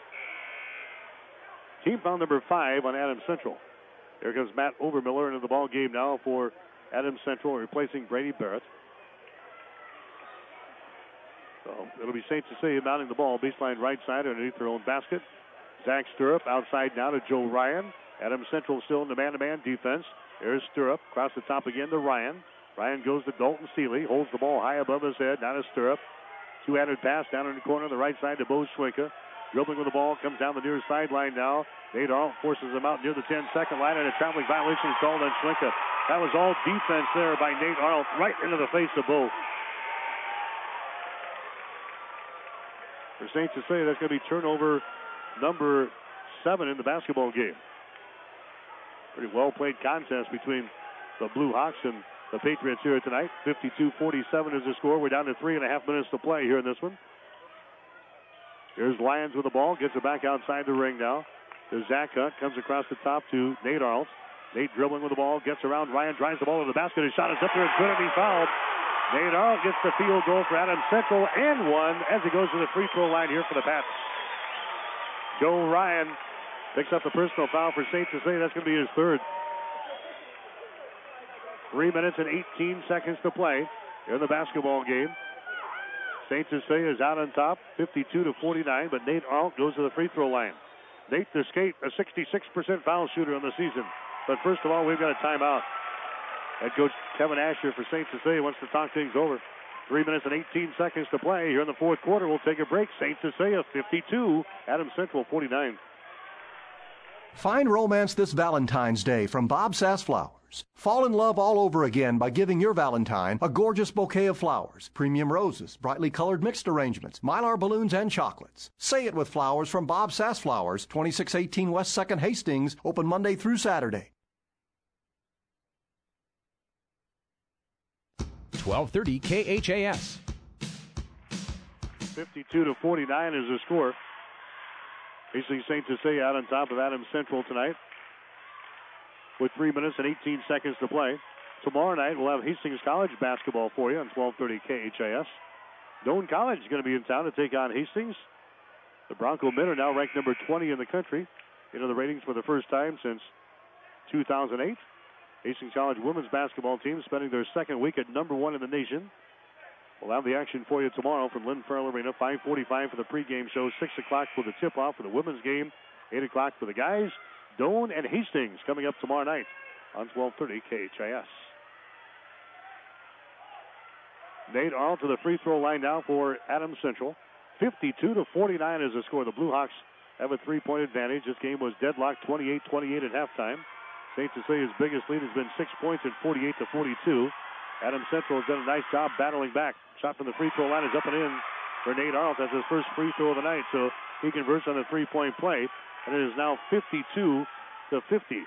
Team foul number five on Adams Central. Here comes Matt Overmiller into the ball game now for Adams Central, replacing Brady Barrett. So it'll be Saint Cecilia mounting the ball, baseline right side underneath their own basket. Zach Stirrup outside now to Joe Ryan. Adams Central still in the man-to-man defense. There's Stirrup, across the top again to Ryan. Ryan goes to Dalton Seeley, holds the ball high above his head, down to Stirrup. Two-handed pass down in the corner on the right side to Bo Schwicka. Dribbling with the ball, comes down the near sideline now. Nate Arlt forces him out near the ten-second line, and a traveling violation is called on Schwicka. That was all defense there by Nate Arlt, right into the face of Bo. For Saint Cecilia, that's going to be turnover number seven in the basketball game. Pretty well-played contest between the Blue Hawks and the Patriots here tonight. fifty-two forty-seven is the score. We're down to three and a half minutes to play here in this one. Here's Lyons with the ball. Gets it back outside the ring now. To Zach Hunt. Comes across the top to Nate Arlt. Nate dribbling with the ball. Gets around Ryan. Drives the ball to the basket. His shot is up there. It's going to be fouled. Nate Arlt gets the field goal for Adams Central and one as he goes to the free throw line here for the Pats. Joe Ryan picks up the personal foul for Saint Cecilia. That's going to be his third. Three minutes and eighteen seconds to play here in the basketball game. Saint Cecilia is out on top, fifty-two to forty-nine, but Nate Arlt goes to the free throw line. Nate, the skate, a sixty-six percent foul shooter on the season. But first of all, we've got a timeout. Head coach Kevin Asher for Saint Cecilia wants to talk things over. Three minutes and eighteen seconds to play here in the fourth quarter. We'll take a break. Saint Cecilia fifty-two, Adams Central forty-nine. Find romance this Valentine's Day from Bob Sass Flowers. Fall in love all over again by giving your Valentine a gorgeous bouquet of flowers, premium roses, brightly colored mixed arrangements, mylar balloons, and chocolates. Say it with flowers from Bob Sass Flowers, twenty-six eighteen West second Hastings, open Monday through Saturday. twelve thirty K H A S. fifty-two to forty-nine is the score. Hastings Saint Cecilia out on top of Adams Central tonight with three minutes and eighteen seconds to play. Tomorrow night we'll have Hastings College basketball for you on twelve thirty K H A S. Doane College is going to be in town to take on Hastings. The Bronco men are now ranked number twenty in the country into the ratings for the first time since two thousand eight. Hastings College women's basketball team spending their second week at number one in the nation. We'll have the action for you tomorrow from Lynn Farrell Arena, five forty-five for the pregame show, six o'clock for the tip-off for the women's game, eight o'clock for the guys. Doane and Hastings coming up tomorrow night on twelve thirty K H A S. Nate Arlt to the free throw line now for Adams Central. fifty-two to forty-nine is the score. The Blue Hawks have a three-point advantage. This game was deadlocked twenty-eight twenty-eight at halftime. Saint Cecilia's biggest lead has been six points at forty-eight to forty-two. Adams Central has done a nice job battling back. Shot from the free throw line is up and in for Nate Arlt. That's his first free throw of the night, so he converts on a three-point play, and it is now fifty-two to fifty.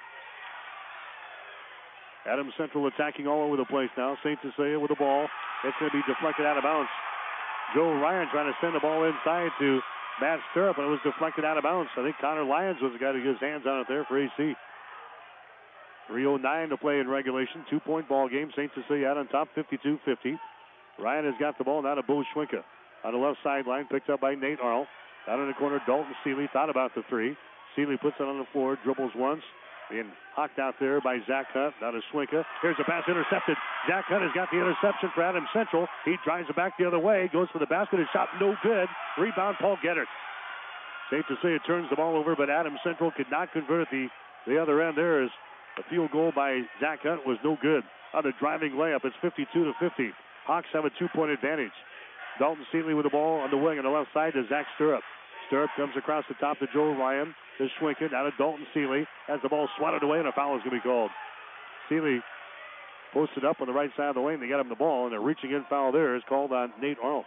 Adams Central attacking all over the place now. Saint Cecilia with the ball. It's going to be deflected out of bounds. Joe Ryan trying to send the ball inside to Matt Stirrup, and it was deflected out of bounds. I think Connor Lyons was the guy to get his hands on it there for A C. three oh nine to play in regulation. Two-point ball game. Saint Cecilia out on top, fifty-two fifty. Ryan has got the ball now to Bo Schwinka. On the left sideline, picked up by Nate Arlt. Down in the corner, Dalton Seeley thought about the three. Seeley puts it on the floor, dribbles once, Being hocked out there by Zach Hunt. Now to Schwenka. Here's a pass intercepted. Zach Hunt has got the interception for Adams Central. He drives it back the other way. Goes for the basket. His shot no good. Rebound Paul Gettert. Safe to say it turns the ball over, but Adams Central could not convert at the, the other end. There is a field goal by Zach Hunt was no good. On the driving layup, it's fifty-two to fifty. Hawks have a two-point advantage. Dalton Seeley with the ball on the wing on the left side to Zach Stirrup. Stirrup comes across the top to Joe Ryan. To Schwenken, out of Dalton Seeley. Has the ball swatted away, and a foul is going to be called. Seeley posted up on the right side of the lane. They got him the ball, and the reaching in foul there is called on Nate Arnold.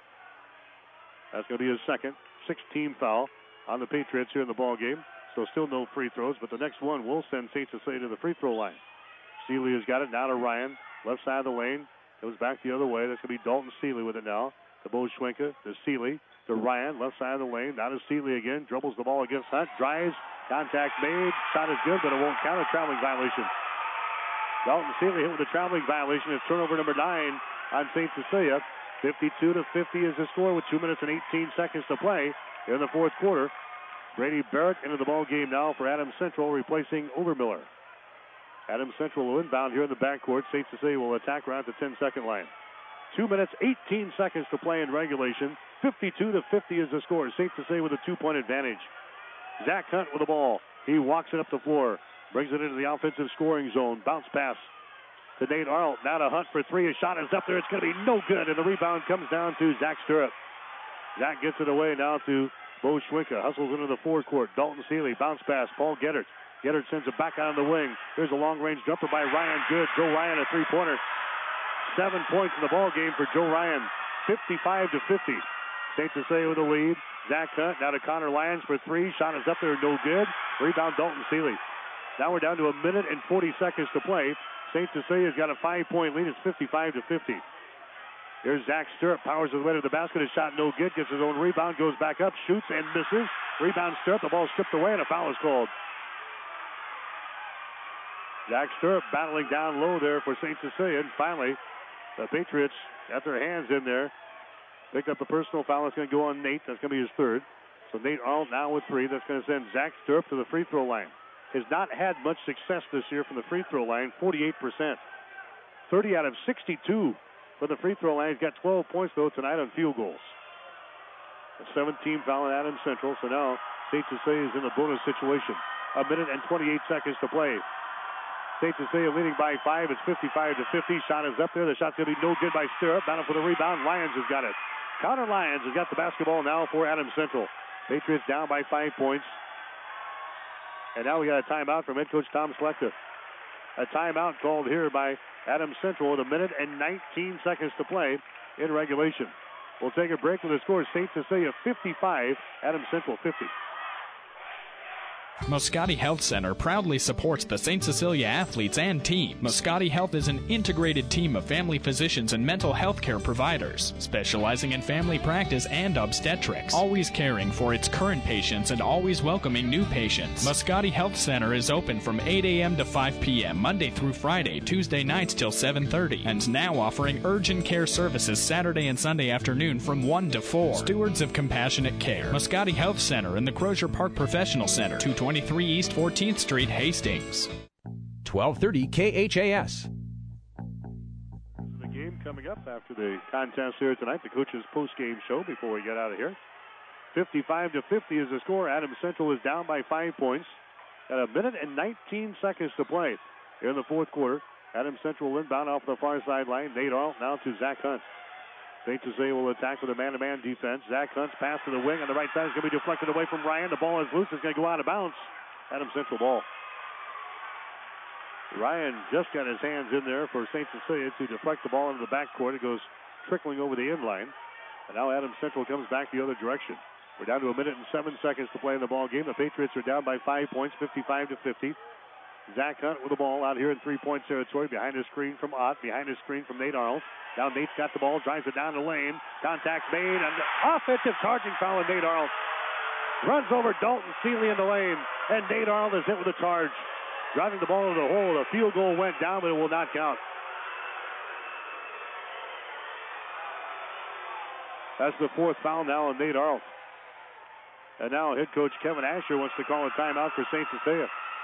That's going to be his second, sixth-team foul on the Patriots here in the ball game. So still no free throws, but the next one will send Saint Cecilia to the free throw line. Seeley has got it now to Ryan, left side of the lane. Goes back the other way. That's going to be Dalton Seeley with it now. To Bo Schwenka, to Seeley, to Ryan, left side of the lane. Now to Seeley again. Dribbles the ball against Hunt. Drives. Contact made. Shot is good, but it won't count. A traveling violation. Dalton Seeley hit with a traveling violation. It's turnover number nine on Saint Cecilia. fifty-two to fifty is the score with two minutes and eighteen seconds to play in the fourth quarter. Brady Barrett into the ball game now for Adams Central, replacing Overmiller. Adams Central will inbound here in the backcourt. Saint Cecilia will attack around the ten-second line. Two minutes, eighteen seconds to play in regulation. fifty-two to fifty is the score. Saint Cecilia with a two-point advantage. Zach Hunt with the ball. He walks it up the floor. Brings it into the offensive scoring zone. Bounce pass to Nate Arnold. Now to Hunt for three. His shot is up there. It's going to be no good. And the rebound comes down to Zach Stirrup. Zach gets it away now to Bo Schwenka. Hustles into the forecourt. Dalton Seeley. Bounce pass. Paul Gettert. Gettert sends it back out on the wing. Here's a long-range jumper by Ryan. Good. Joe Ryan, a three-pointer. Seven points in the ball game for Joe Ryan. fifty-five to fifty. Saint Cecilia with the lead. Zach Hunt now to Connor Lyons for three. Shot is up there. No good. Rebound Dalton Seeley. Now we're down to a minute and forty seconds to play. Saint Cecilia's got a five-point lead. It's fifty-five to fifty. Here's Zach Stirrup. Powers his way to the basket. His shot no good. Gets his own rebound. Goes back up. Shoots and misses. Rebound Stirrup. The ball stripped away and a foul is called. Zach Stirrup battling down low there for Saint Cecilia. And finally, the Patriots got their hands in there. Picked up a personal foul. It's going to go on Nate. That's going to be his third. So Nate Arnold now with three. That's going to send Zach Stirrup to the free throw line. Has not had much success this year from the free throw line, forty-eight percent. thirty out of sixty-two for the free throw line. He's got twelve points, though, tonight on field goals. A seventeen foul in Adams Central. So now Saint Cecilia is in the bonus situation. A minute and twenty-eight seconds to play. Saint Cecilia leading by five. It's fifty-five to fifty. Shot is up there. The shot's going to be no good by Stirrup. Battle for the rebound. Lyons has got it. Connor Lyons has got the basketball now for Adams Central. Patriots down by five points. And now we got a timeout from head coach Tom Slechta. A timeout called here by Adams Central with a minute and nineteen seconds to play in regulation. We'll take a break with the score. Saint Cecilia fifty-five, Adams Central fifty. Moscati Health Center proudly supports the Saint Cecilia athletes and team. Moscati Health is an integrated team of family physicians and mental health care providers, specializing in family practice and obstetrics, always caring for its current patients and always welcoming new patients. Moscati Health Center is open from eight a.m. to five p.m. Monday through Friday, Tuesday nights till seven thirty, and now offering urgent care services Saturday and Sunday afternoon from one to four. Stewards of compassionate care. Moscati Health Center in the Crozier Park Professional Center, two twenty-three East fourteenth Street, Hastings. twelve thirty K H A S. The game coming up after the contest here tonight, the coach's post-game show before we get out of here. fifty-five to fifty is the score. Adams Central is down by five points. At a minute and nineteen seconds to play here in the fourth quarter. Adams Central inbound off the far sideline. Nate Arnold now to Zach Hunt. Saint Cecilia will attack with a man-to-man defense. Zach Hunt's pass to the wing on the right side is going to be deflected away from Ryan. The ball is loose. It's going to go out of bounds. Adams Central ball. Ryan just got his hands in there for Saint Cecilia to deflect the ball into the backcourt. It goes trickling over the end line. And now Adams Central comes back the other direction. We're down to a minute and seven seconds to play in the ball game. The Patriots are down by five points, fifty-five to fifty. Zach Hunt with the ball out here in three-point territory behind the screen from Ott, behind the screen from Nate Arnold. Now Nate's got the ball, drives it down the lane. Contact made, and offensive charging foul on Nate Arnold. Runs over Dalton Seeley in the lane, and Nate Arnold is hit with a charge. Driving the ball into the hole. The field goal went down, but it will not count. That's the fourth foul now on Nate Arnold. And now head coach Kevin Asher wants to call a timeout for Saint Cecilia.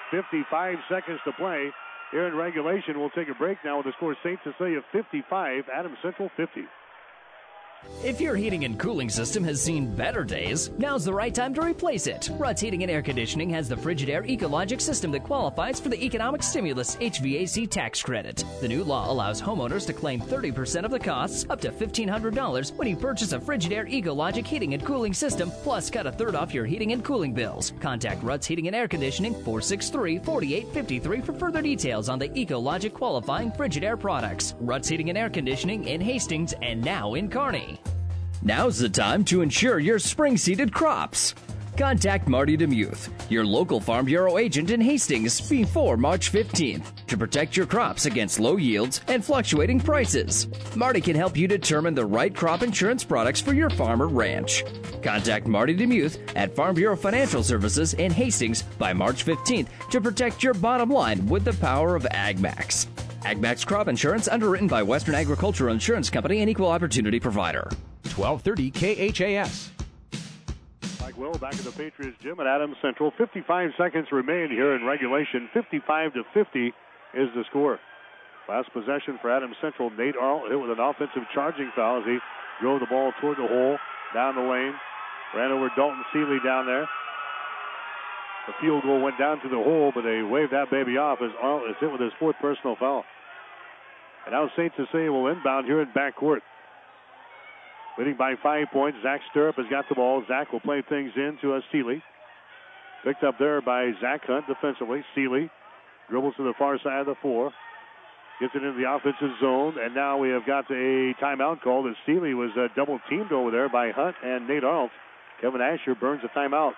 fifty-five seconds to play here in regulation. We'll take a break now with the score Saint Cecilia fifty-five, Adams Central fifty. If your heating and cooling system has seen better days, now's the right time to replace it. Ruts Heating and Air Conditioning has the Frigidaire Ecologic system that qualifies for the Economic Stimulus H V A C tax credit. The new law allows homeowners to claim thirty percent of the costs, up to fifteen hundred dollars, when you purchase a Frigidaire Ecologic heating and cooling system, plus cut a third off your heating and cooling bills. Contact Ruts Heating and Air Conditioning, four six three, four eight five three for further details on the Ecologic qualifying Frigidaire products. Ruts Heating and Air Conditioning in Hastings and now in Kearney. Now's the time to ensure your spring-seeded crops. Contact Marty DeMuth, your local Farm Bureau agent in Hastings, before March fifteenth to protect your crops against low yields and fluctuating prices. Marty can help you determine the right crop insurance products for your farm or ranch. Contact Marty DeMuth at Farm Bureau Financial Services in Hastings by March fifteenth to protect your bottom line with the power of AgMax. AgMax Crop Insurance, underwritten by Western Agricultural Insurance Company, an equal opportunity provider. twelve thirty K H A S. Mike Will back at the Patriots gym at Adams Central. fifty-five seconds remain here in regulation. fifty-five to fifty is the score. Last possession for Adams Central. Nate Arlt hit with an offensive charging foul as he drove the ball toward the hole, down the lane. Ran over Dalton Seeley down there. The field goal went down to the hole, but they waved that baby off as Arlt is hit with his fourth personal foul. And now Saint Cecilia will inbound here in backcourt. Leading by five points. Zach Stirrup has got the ball. Zach will play things in to uh, Seeley. Picked up there by Zach Hunt defensively. Seeley dribbles to the far side of the floor. Gets it into the offensive zone. And now we have got a timeout called as Seeley was uh, double teamed over there by Hunt and Nate Arlt. Kevin Asher burns a timeout.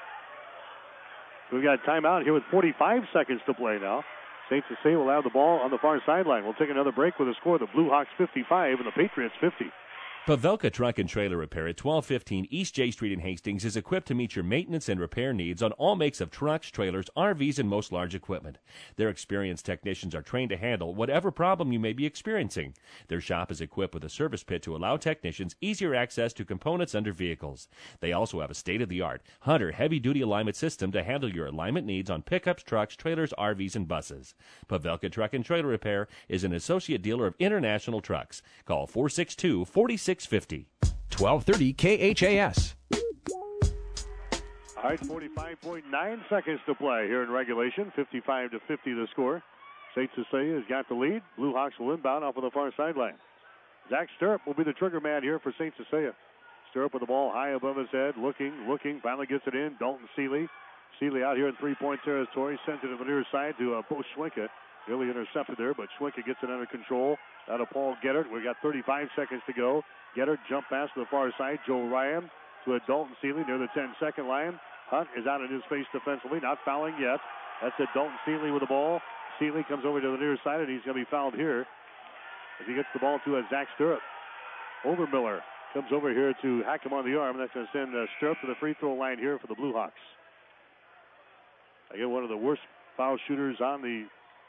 So we've got a timeout here with forty-five seconds to play now. Saint Cecilia will have the ball on the far sideline. We'll take another break with a score. The Blue Hawks fifty-five and the Patriots fifty. Pavelka Truck and Trailer Repair at twelve fifteen East J Street in Hastings is equipped to meet your maintenance and repair needs on all makes of trucks, trailers, R Vs, and most large equipment. Their experienced technicians are trained to handle whatever problem you may be experiencing. Their shop is equipped with a service pit to allow technicians easier access to components under vehicles. They also have a state-of-the-art Hunter heavy-duty alignment system to handle your alignment needs on pickups, trucks, trailers, R Vs, and buses. Pavelka Truck and Trailer Repair is an associate dealer of International Trucks. Call four six two, four six fifty. twelve thirty K H A S. All right, forty-five point nine seconds to play here in regulation. fifty-five to fifty the score. Saint Cecilia has got the lead. Blue Hawks will inbound off of the far sideline. Zach Stirrup will be the trigger man here for Saint Cecilia. Stirrup with the ball high above his head, looking, looking, finally gets it in. Dalton Seeley. Seeley out here in three-point territory, sends it to the near side to uh, Bo Schwenke. Really intercepted there, but Schwenke gets it under control. Out of Paul Gettert. We've got thirty-five seconds to go. Gettert jump pass to the far side. Joe Ryan to a Dalton Seeley near the ten-second line. Hunt is out in his face defensively, not fouling yet. That's a Dalton Seeley with the ball. Seeley comes over to the near side, and he's going to be fouled here as he gets the ball to a Zach Stirrup. Overmiller comes over here to hack him on the arm. That's going to send uh, Stirrup to the free throw line here for the Blue Hawks. Again, one of the worst foul shooters on the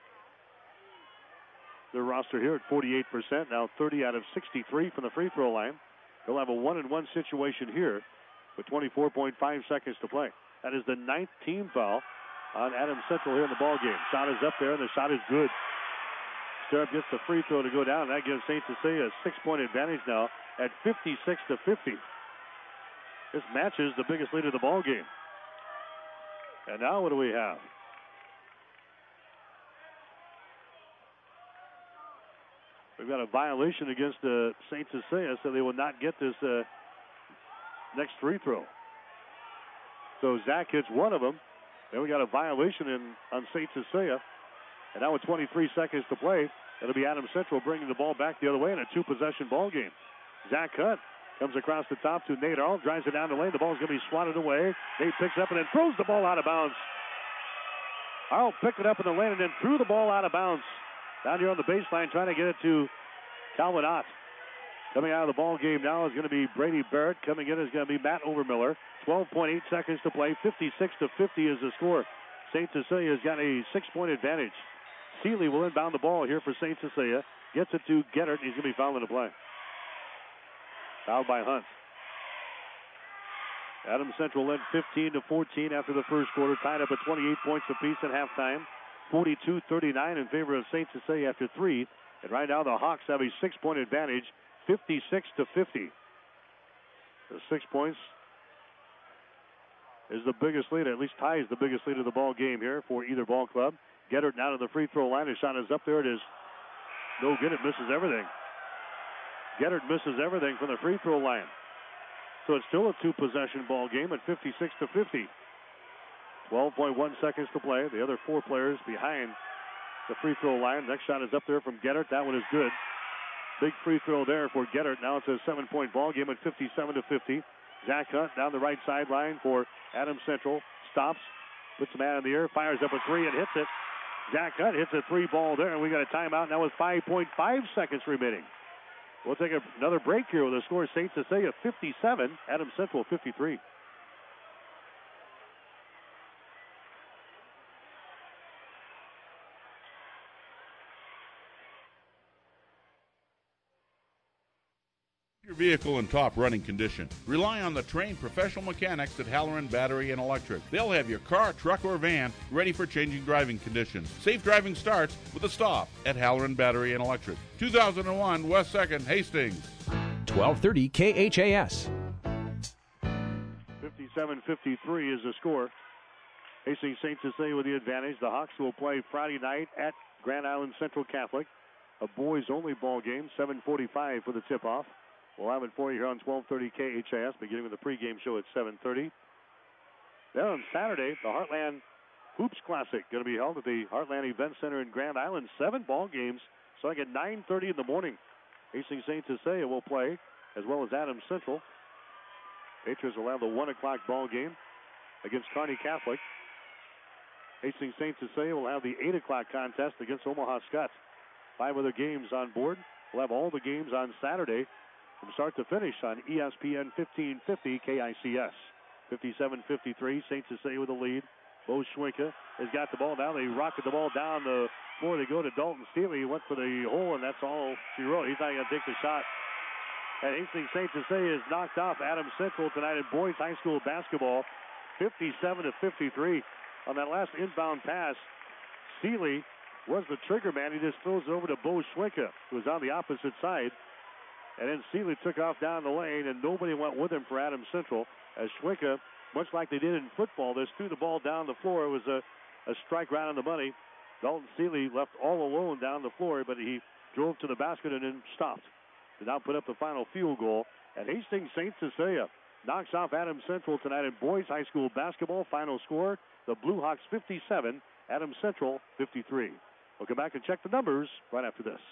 their roster here at forty-eight percent. Now thirty out of sixty-three from the free throw line. They'll have a one-and-one situation here with twenty-four point five seconds to play. That is the ninth team foul on Adams Central here in the ball game. Shot is up there, and the shot is good. Stirrup gets the free throw to go down. That gives Saint Cecilia a six-point advantage now at fifty-six to fifty. This matches the biggest lead of the ball game. And now what do we have? We've got a violation against uh, Saint Cecilia, so they will not get this uh, next free throw. So Zach hits one of them. Then we got a violation in on Saint Cecilia. And now with twenty-three seconds to play, it'll be Adams Central bringing the ball back the other way in a two-possession ball game. Zach Hunt comes across the top to Nate Arlt, drives it down the lane. The ball's going to be swatted away. Nate picks up and then throws the ball out of bounds. Arlt picked it up in the lane and then threw the ball out of bounds. Down here on the baseline, trying to get it to Calvin Ott. Coming out of the ball game now is going to be Brady Barrett. Coming in is going to be Matt Overmiller. twelve point eight seconds to play. fifty-six to fifty is the score. Saint Cecilia has got a six-point advantage. Seeley will inbound the ball here for Saint Cecilia. Gets it to Gettert. He's going to be fouled in the play. Fouled by Hunt. Adams Central led fifteen to fourteen after the first quarter, tied up at twenty-eight points apiece at halftime. forty-two thirty-nine in favor of Saint Cecilia after three. And right now the Hawks have a six-point advantage, fifty-six to fifty. The six points is the biggest lead, at least ties the biggest lead of the ball game here for either ball club. Gettert now to the free throw line. His shot is up there. It is no good. It misses everything. Gettert misses everything from the free throw line. So it's still a two-possession ball game at fifty-six to fifty. twelve point one seconds to play. The other four players behind the free throw line. Next shot is up there from Gettert. That one is good. Big free throw there for Gettert. Now it's a seven-point ball game at fifty-seven to fifty. Zach Hunt down the right sideline for Adams Central. Stops, puts a man in the air, fires up a three and hits it. Zach Hunt hits a three ball there, and we got a timeout now with five point five seconds remaining. We'll take a, another break here with the score Saint Cecilia fifty-seven, Adams Central fifty-three. Your vehicle in top running condition. Rely on the trained professional mechanics at Halloran Battery and Electric. They'll have your car, truck, or van ready for changing driving conditions. Safe driving starts with a stop at Halloran Battery and Electric. two thousand one West second, Hastings. twelve thirty K H A S. fifty-seven fifty-three is the score. Hastings Saint Cecilia with the advantage. The Hawks will play Friday night at Grand Island Central Catholic. A boys-only ball game, seven forty-five for the tip-off. We'll have it for you here on twelve thirty K H A S, beginning with the pregame show at seven thirty. Then on Saturday, the Heartland Hoops Classic going to be held at the Heartland Event Center in Grand Island. Seven ball games starting at nine thirty in the morning. Hastings Saint Cecilia will play, as well as Adams Central. Patriots will have the one o'clock ball game against Kearney Catholic. Hastings Saint Cecilia will have the eight o'clock contest against Omaha Skutt. Five other games on board. We'll have all the games on Saturday from start to finish on E S P N fifteen fifty K I C S. fifty-seven fifty-three, Saint Cecilia with the lead. Bo Schwenka has got the ball down. They rocket the ball down the floor. They go to Dalton Steele. He went for the hole, and that's all she wrote. He's not going to take the shot. And Hastings Saint Cecilia is knocked off Adams Central tonight in boys high school basketball, fifty-seven to fifty-three. On that last inbound pass, Steele was the trigger man. He just throws it over to Bo Schwenka, who was on the opposite side. And then Seeley took off down the lane, and nobody went with him for Adams Central. As Schwenka, much like they did in football, just threw the ball down the floor. It was a, a strike right on the money. Dalton Seeley left all alone down the floor, but he drove to the basket and then stopped to now put up the final field goal. And Hastings Saint Cecilia knocks off Adams Central tonight in boys high school basketball. Final score, the Blue Hawks fifty-seven, Adams Central fifty-three. We'll come back and check the numbers right after this.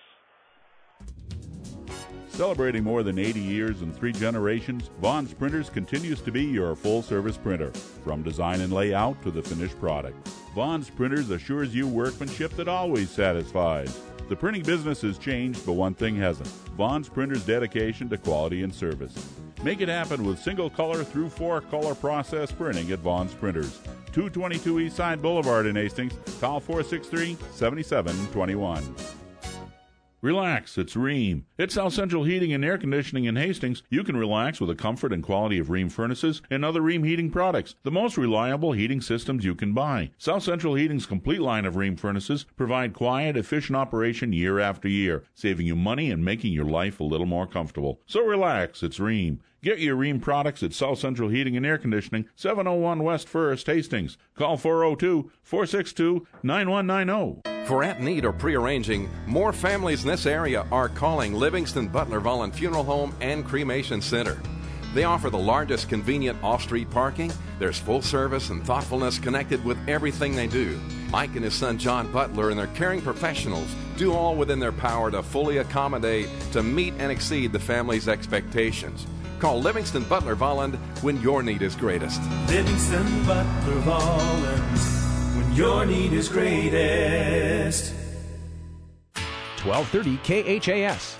Celebrating more than eighty years and three generations, Vaughn's Printers continues to be your full-service printer. From design and layout to the finished product, Vaughn's Printers assures you workmanship that always satisfies. The printing business has changed, but one thing hasn't. Vaughn's Printers' dedication to quality and service. Make it happen with single-color through four-color process printing at Vaughn's Printers. two twenty-two East Side Boulevard in Hastings. Call four six three, seven seven two one. Relax, it's Rheem. At South Central Heating and Air Conditioning in Hastings, you can relax with the comfort and quality of Rheem furnaces and other Rheem heating products, the most reliable heating systems you can buy. South Central Heating's complete line of Rheem furnaces provide quiet, efficient operation year after year, saving you money and making your life a little more comfortable. So relax, it's Rheem. Get your Rheem products at South Central Heating and Air Conditioning, seven oh one West First, Hastings. Call four oh two, four six two, nine one nine oh. For at need or prearranging, more families in this area are calling Livingston Butler Vollen Funeral Home and Cremation Center. They offer the largest convenient off-street parking. There's full service and thoughtfulness connected with everything they do. Mike and his son John Butler and their caring professionals do all within their power to fully accommodate, to meet and exceed the family's expectations. Call Livingston Butler Vollen when your need is greatest. Livingston Butler Vollen, when your need is greatest. twelve thirty K H A S.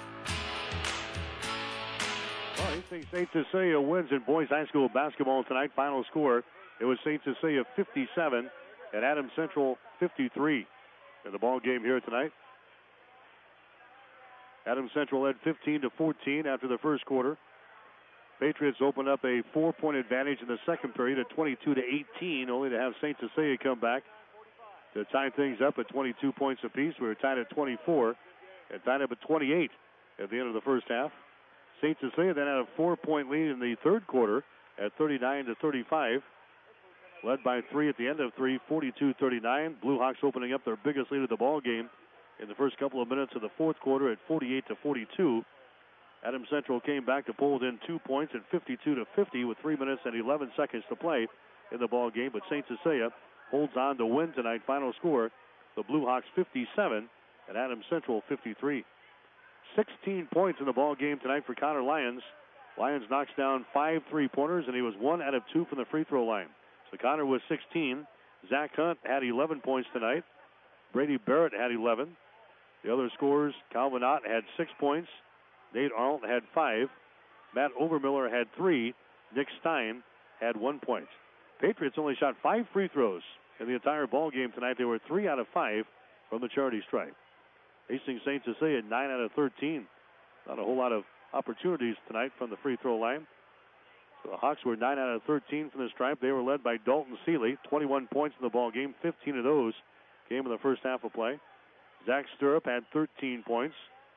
Well, Hastings Saint Cecilia wins in boys high school basketball tonight. Final score, it was Saint Cecilia fifty-seven and Adams Central fifty-three in the ball game here tonight. Adams Central led fifteen to fourteen after the first quarter. Patriots opened up a four-point advantage in the second period at twenty-two to eighteen, only to have Saint Cecilia come back to tie things up at twenty-two points apiece. We were tied at twenty-four and tied up at twenty-eight at the end of the first half. Saint Cecilia then had a four-point lead in the third quarter at thirty-nine to thirty-five. Led by three at the end of three, forty-two thirty-nine. Blue Hawks opening up their biggest lead of the ball game in the first couple of minutes of the fourth quarter at forty-eight to forty-two. Adams Central came back to pull within two points at fifty-two to fifty with three minutes and eleven seconds to play in the ball game. But Saint Cecilia holds on to win tonight. Final score, the Blue Hawks fifty-seven and Adams Central fifty-three. sixteen points in the ball game tonight for Connor Lyons. Lyons knocks down five three-pointers, and he was one out of two from the free throw line. So Connor was sixteen. Zach Hunt had eleven points tonight. Brady Barrett had eleven. The other scorers, Calvin Ott had six points. Nate Arnold had five. Matt Overmiller had three. Nick Stein had one point. Patriots only shot five free throws in the entire ball game tonight. They were three out of five from the charity stripe. Hastings Saint Cecilia nine out of thirteen. Not a whole lot of opportunities tonight from the free throw line. So the Hawks were nine out of thirteen from the stripe. They were led by Dalton Seeley, twenty-one points in the ball game. fifteen of those came in the first half of play. Zach Stirrup had thirteen points.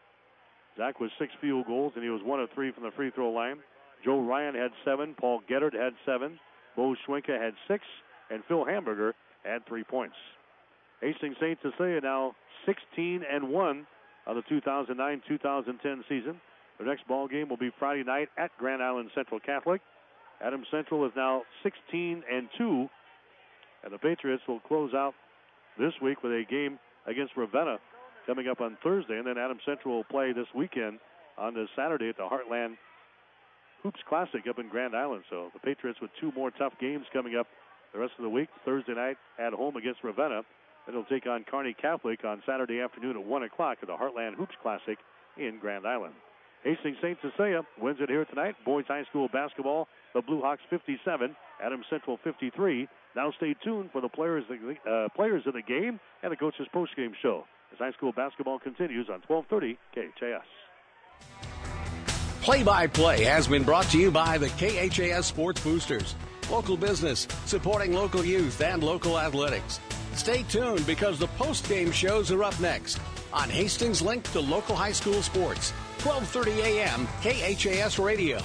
Zach was six field goals, and he was one of three from the free throw line. Joe Ryan had seven. Paul Geddard had seven. Bo Schwenka had six. And Phil Hamburger had three points. Hastings Saint Cecilia now sixteen and one on the two thousand nine two thousand ten season. Their next ball game will be Friday night at Grand Island Central Catholic. Adams Central is now sixteen and two. And the Patriots will close out this week with a game against Ravenna coming up on Thursday, and then Adams Central will play this weekend on this Saturday at the Heartland Hoops Classic up in Grand Island. So the Patriots with two more tough games coming up the rest of the week. Thursday night at home against Ravenna. Then they'll take on Kearney Catholic on Saturday afternoon at one o'clock at the Heartland Hoops Classic in Grand Island. Hastings Saint Cecilia wins it here tonight. Boys High School basketball, the Blue Hawks fifty-seven, Adams Central fifty-three. Now stay tuned for the players, uh, players of the game and the coach's postgame show as high school basketball continues on twelve thirty K H A S. Play-by-play has been brought to you by the K H A S Sports Boosters. Local business, supporting local youth and local athletics. Stay tuned because the post-game shows are up next on Hastings Link to local high school sports. twelve thirty a.m. K H A S Radio.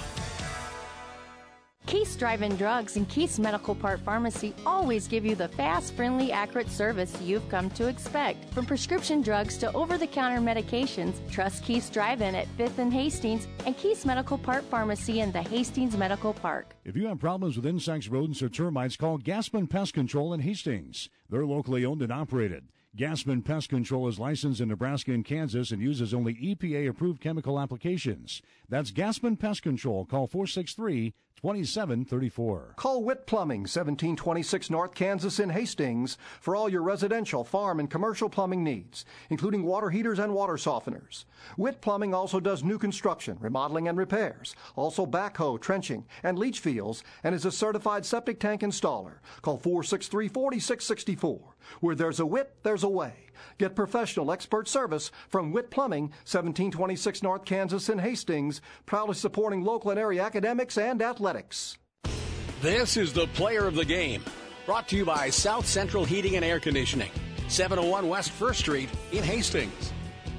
Keith's Drive-In Drugs and Keith's Medical Part Pharmacy always give you the fast, friendly, accurate service you've come to expect. From prescription drugs to over-the-counter medications, trust Keith's Drive-In at fifth and Hastings and Keith's Medical Part Pharmacy in the Hastings Medical Park. If you have problems with insects, rodents, or termites, call Gaspin Pest Control in Hastings. They're locally owned and operated. Gaspin Pest Control is licensed in Nebraska and Kansas and uses only E P A-approved chemical applications. That's Gaspin Pest Control. Call four six three, two seven three four. Call Witt Plumbing, seventeen twenty-six North Kansas in Hastings, for all your residential, farm, and commercial plumbing needs, including water heaters and water softeners. Witt Plumbing also does new construction, remodeling, and repairs, also backhoe, trenching, and leach fields, and is a certified septic tank installer. Call four six three, four six six four. Where there's a Witt, there's a way. Get professional expert service from Witt Plumbing, seventeen twenty-six North Kansas in Hastings, proudly supporting local and area academics and athletics. This is the Player of the Game, brought to you by South Central Heating and Air Conditioning, seven oh one West First Street in Hastings.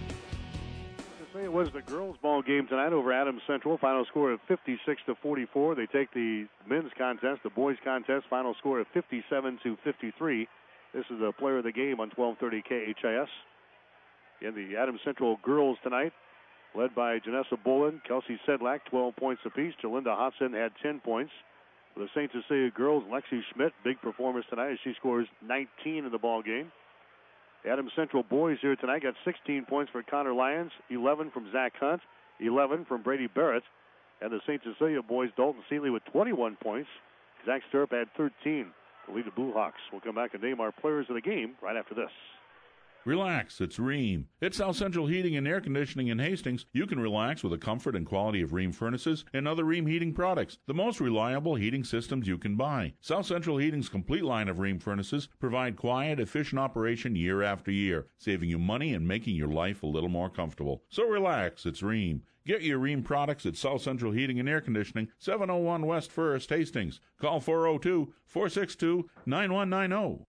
It was the girls' ball game tonight over Adams Central. Final score of fifty-six to forty-four. They take the men's contest, the boys' contest. Final score of fifty-seven to fifty-three. This is the Player of the Game on twelve thirty K H I S. In the Adams Central girls tonight, led by Janessa Bolin, Kelsey Sedlak, twelve points apiece. Jalinda Hodson had ten points. For the Saint Cecilia girls, Lexi Schmidt, big performance tonight as she scores nineteen in the ball game. The Adams Central boys here tonight got sixteen points for Connor Lyons, eleven from Zach Hunt, eleven from Brady Barrett. And the Saint Cecilia boys, Dalton Seeley with twenty-one points. Zach Stirrup had thirteen. To lead the Blue Hawks. We'll come back and name our players of the game right after this. Relax, it's Rheem. At South Central Heating and Air Conditioning in Hastings, you can relax with the comfort and quality of Rheem furnaces and other Rheem heating products, the most reliable heating systems you can buy. South Central Heating's complete line of Rheem furnaces provide quiet, efficient operation year after year, saving you money and making your life a little more comfortable. So relax, it's Rheem. Get your Rheem products at South Central Heating and Air Conditioning, seven oh one West First, Hastings. Call four oh two, four six two, nine one nine oh.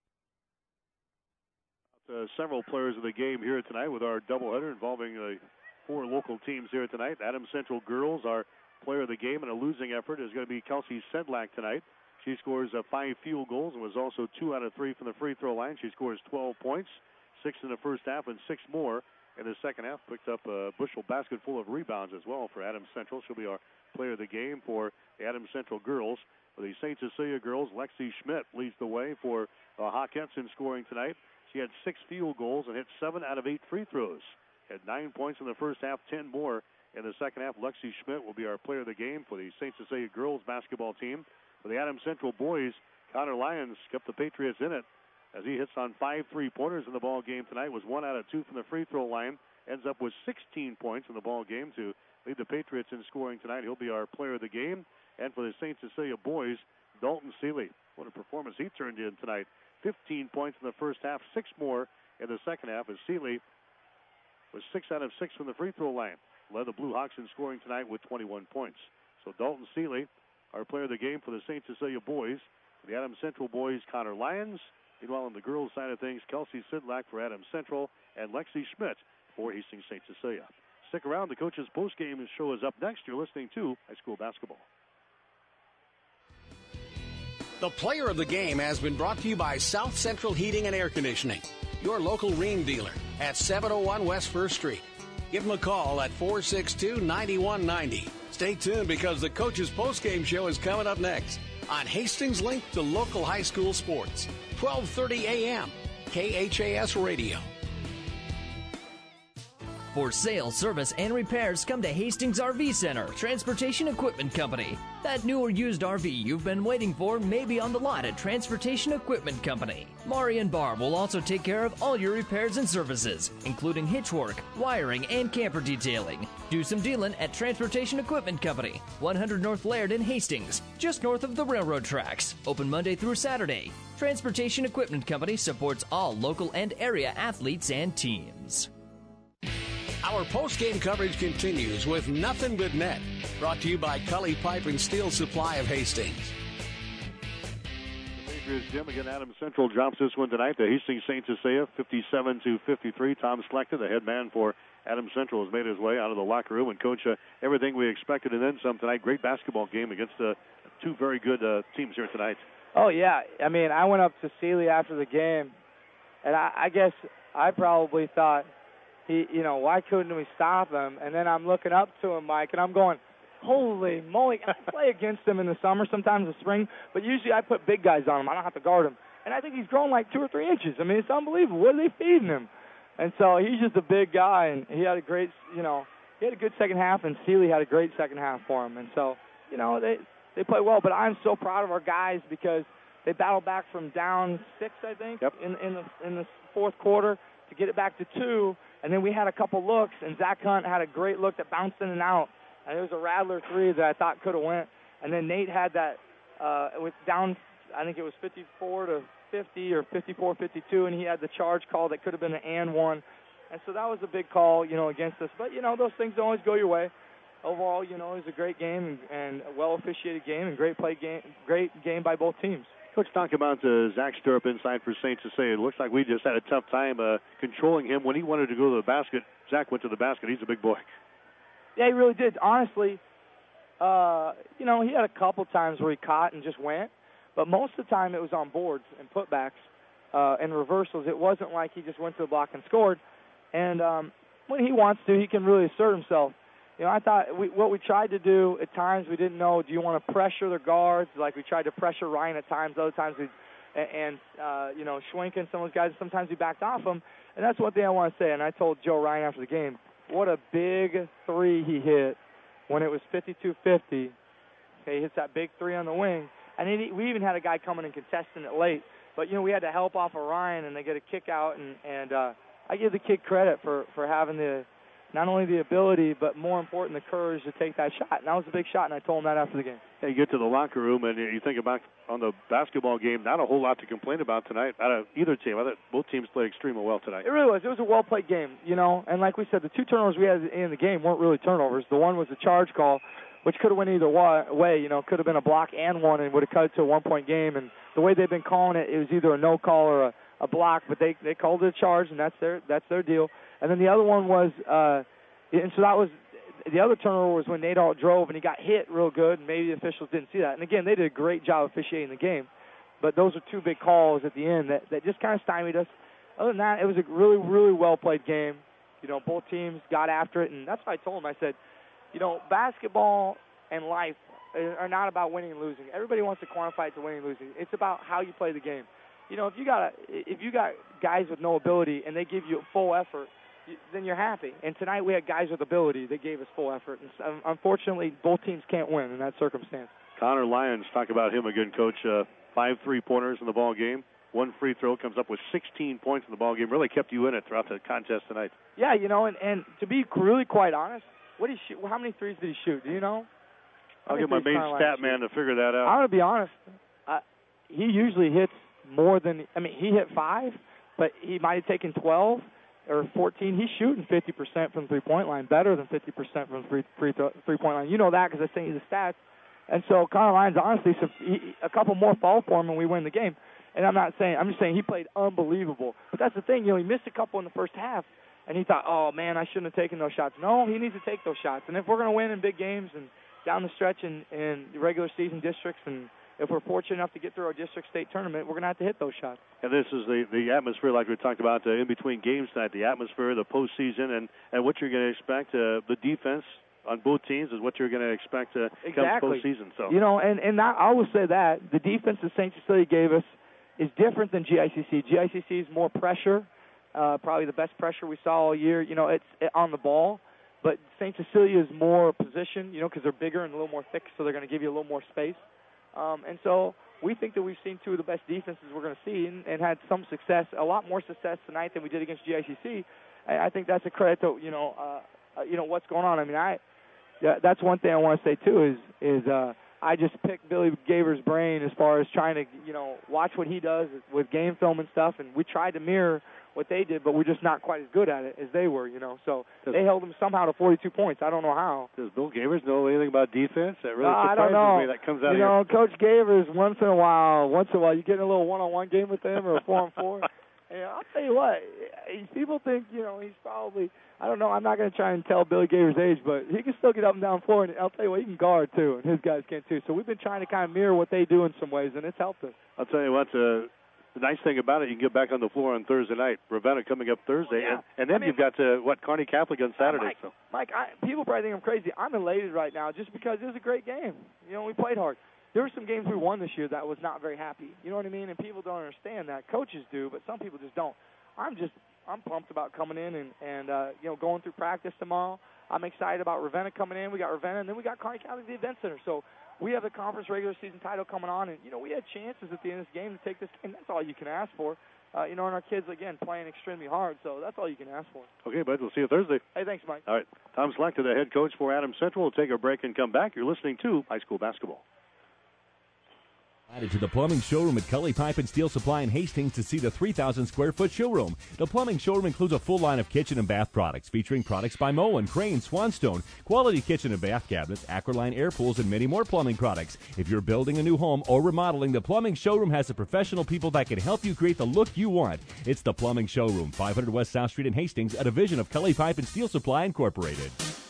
Uh, several players of the game here tonight with our doubleheader involving uh, four local teams here tonight. Adams Central girls, our player of the game in a losing effort, is going to be Kelsey Sedlak tonight. She scores uh, five field goals and was also two out of three from the free throw line. She scores twelve points, six in the first half and six more in the second half. Picked up a bushel basket full of rebounds as well for Adams Central. She'll be our player of the game for the Adams Central girls. For the Saint Cecilia girls, Lexi Schmidt leads the way for uh, Hawkettes in scoring tonight. She had six field goals and hit seven out of eight free throws. Had nine points in the first half, ten more in the second half. Lexi Schmidt will be our player of the game for the Saint Cecilia girls basketball team. For the Adams Central boys, Connor Lyons kept the Patriots in it as he hits on five three-pointers in the ball game tonight. Was one out of two from the free throw line. Ends up with sixteen points in the ball game to lead the Patriots in scoring tonight. He'll be our player of the game. And for the Saint Cecilia boys, Dalton Seeley. What a performance he turned in tonight. fifteen points in the first half, six more in the second half, as Seeley was six out of six from the free throw line. Led the Blue Hawks in scoring tonight with twenty-one points. So Dalton Seeley, our player of the game for the Saint Cecilia boys. For the Adams Central boys, Connor Lyons. Meanwhile, on the girls' side of things, Kelsey Sidlak for Adams Central and Lexi Schmidt for Hastings Saint Cecilia. Stick around. The coach's postgame show is up next. You're listening to High School Basketball. The player of the game has been brought to you by South Central Heating and Air Conditioning, your local Rheem dealer at seven oh one West First Street. Give them a call at four six two, nine one nine oh. Stay tuned because the coach's postgame show is coming up next on Hastings Link to local high school sports, twelve thirty a.m., K H A S Radio. For sales, service, and repairs, come to Hastings R V Center, Transportation Equipment Company. That new or used R V you've been waiting for may be on the lot at Transportation Equipment Company. Mari and Barb will also take care of all your repairs and services, including hitch work, wiring, and camper detailing. Do some dealing at Transportation Equipment Company, one hundred North Laird in Hastings, just north of the railroad tracks. Open Monday through Saturday. Transportation Equipment Company supports all local and area athletes and teams. Our post-game coverage continues with Nothing But Net, brought to you by Cully Pipe and Steel Supply of Hastings. The Patriots gym again. Adams Central drops this one tonight. The Hastings Saint Cecilia, fifty-seven to fifty-three. Tom Slechta, the head man for Adams Central, has made his way out of the locker room and coach uh, everything we expected and then some tonight. Great basketball game against uh, two very good uh, teams here tonight. Oh yeah, I mean, I went up to Seeley after the game, and I, I guess I probably thought, he, you know, why couldn't we stop him? And then I'm looking up to him, Mike, and I'm going, holy moly. I play against him in the summer, sometimes in the spring, but usually I put big guys on him. I don't have to guard him. And I think he's grown like two or three inches. I mean, it's unbelievable. What are they feeding him? And so he's just a big guy, and he had a great, you know, he had a good second half, and Seeley had a great second half for him. And so, you know, they, they play well. But I'm so proud of our guys because they battled back from down six, I think, yep. in, in, the, in the fourth quarter to get it back to two. And then we had a couple looks, and Zach Hunt had a great look that bounced in and out. And it was a rattler three that I thought could have went. And then Nate had that uh, with down, I think it was fifty-four to fifty or fifty-four fifty-two, and he had the charge call that could have been an and one. And so that was a big call, you know, against us. But, you know, those things don't always go your way. Overall, you know, it was a great game and, and a well-officiated game and great play game, great game by both teams. Coach, talk about uh, Zach Stirrup inside for Saint Cecilia. It looks like we just had a tough time uh, controlling him. When he wanted to go to the basket, Zach went to the basket. He's a big boy. Yeah, he really did. Honestly, uh, you know, he had a couple times where he caught and just went, but most of the time it was on boards and putbacks uh, and reversals. It wasn't like he just went to the block and scored. And um, when he wants to, he can really assert himself. You know, I thought we, what we tried to do at times, we didn't know, do you want to pressure the guards? Like we tried to pressure Ryan at times. Other times we, and, uh, you know, Schwenk and some of those guys, sometimes we backed off them. And that's one thing I want to say. And I told Joe Ryan after the game, what a big three he hit when it was fifty-two fifty. Okay, he hits that big three on the wing. And he, we even had a guy coming and contesting it late. But, you know, we had to help off of Ryan, and they get a kick out, and, and uh, I give the kid credit for, for having the not only the ability, but more important, the courage to take that shot. And that was a big shot, and I told him that after the game. Yeah, you get to the locker room, and you think about on the basketball game, not a whole lot to complain about tonight out of either team. I thought both teams played extremely well tonight. It really was. It was a well-played game, you know. And like we said, the two turnovers we had in the game weren't really turnovers. The one was a charge call, which could have went either way. You know, could have been a block and one, and would have cut it to a one-point game. And the way they've been calling it, it was either a no call or a, a block, but they they called it a charge, and that's their that's their deal. And then the other one was. Uh, And so that was the other turnover was when Nate Alt drove and he got hit real good, and maybe the officials didn't see that. And again, they did a great job officiating the game, but those are two big calls at the end that, that just kind of stymied us. Other than that, it was a really, really well played game. You know, both teams got after it, and that's what I told them. I said, you know, basketball and life are not about winning and losing. Everybody wants to quantify it to winning and losing. It's about how you play the game. You know, if you got a, if you got guys with no ability and they give you full effort, then you're happy. And tonight we had guys with ability that gave us full effort. And unfortunately, both teams can't win in that circumstance. Connor Lyons, talk about him again, Coach. Uh, five three-pointers in the ball game. One free throw, comes up with sixteen points in the ball game. Really kept you in it throughout the contest tonight. Yeah, you know, and, and to be really quite honest, what did he shoot? How many threes did he shoot? Do you know? I'll get my main stat man to figure that out. I'm going to be honest. Uh, he usually hits more than, I mean, he hit five, but he might have taken twelve. Or fourteen, he's shooting fifty percent from the three-point line, better than fifty percent from the free, free th- three-point line. You know that because I sent you the stats. And so Connor Lyons, honestly, so he, a couple more fall for him and we win the game. And I'm not saying, I'm just saying he played unbelievable. But that's the thing, you know, he missed a couple in the first half, and he thought, oh, man, I shouldn't have taken those shots. No, he needs to take those shots. And if we're going to win in big games and down the stretch in, in the regular season districts, and if we're fortunate enough to get through our district state tournament, we're going to have to hit those shots. And this is the, the atmosphere, like we talked about, uh, in between games tonight, the atmosphere, the postseason, and, and what you're going to expect. Uh, the defense on both teams is what you're going to expect uh, exactly. come postseason. So. You know, and, and I will say that the defense that Saint Cecilia gave us is different than G I C C. G I C C is more pressure, uh, probably the best pressure we saw all year. You know, it's it, on the ball. But Saint Cecilia is more position, you know, because they're bigger and a little more thick, so they're going to give you a little more space. Um, and so we think that we've seen two of the best defenses we're going to see and, and had some success, a lot more success tonight than we did against G I C C. And I think that's a credit to, you know, uh, uh, you know what's going on. I mean, I yeah, that's one thing I want to say, too, is is uh, I just picked Billy Gaver's brain as far as trying to, you know, watch what he does with game film and stuff. And we tried to mirror what they did, but we're just not quite as good at it as they were, you know. So does, they held them somehow to forty-two points. I don't know how. Does Bill Gavers know anything about defense? That really uh, surprises I don't know. me. That comes out you of know, Coach Gavers, once in a while, once in a while, you get in a little one-on-one game with him or a four-on-four. And I'll tell you what, people think, you know, he's probably, I don't know, I'm not going to try and tell Billy Gaver's age, but he can still get up and down the floor, and I'll tell you what, he can guard, too, and his guys can, too. So we've been trying to kind of mirror what they do in some ways, and it's helped us. I'll tell you what, uh, the nice thing about it, you can get back on the floor on Thursday night. Ravenna coming up Thursday, yeah. and, and then I mean, you've got, uh, what, Kearney Catholic on Saturday. Uh, Mike, so. Mike I, people probably think I'm crazy. I'm elated right now just because it was a great game. You know, we played hard. There were some games we won this year that I was not very happy. You know what I mean? And people don't understand that. Coaches do, but some people just don't. I'm just I'm pumped about coming in and, and uh, you know, going through practice tomorrow. I'm excited about Ravenna coming in. We got Ravenna, and then we got Kearney Catholic at the Event Center. So we have the conference regular season title coming on, and, you know, we had chances at the end of this game to take this game. That's all you can ask for. Uh, you know, and our kids, again, playing extremely hard, so that's all you can ask for. Okay, bud, we'll see you Thursday. Hey, thanks, Mike. All right. Tom Slechta, the head coach for Adams Central. We'll take a break and come back. You're listening to High School Basketball. Added to the plumbing showroom at Cully Pipe and Steel Supply in Hastings to see the three thousand square foot showroom. The plumbing showroom includes a full line of kitchen and bath products featuring products by Moen, Crane, Swanstone, quality kitchen and bath cabinets, Aqualine air pools, and many more plumbing products. If you're building a new home or remodeling, the plumbing showroom has the professional people that can help you create the look you want. It's the plumbing showroom, five hundred West South Street in Hastings, a division of Cully Pipe and Steel Supply Incorporated.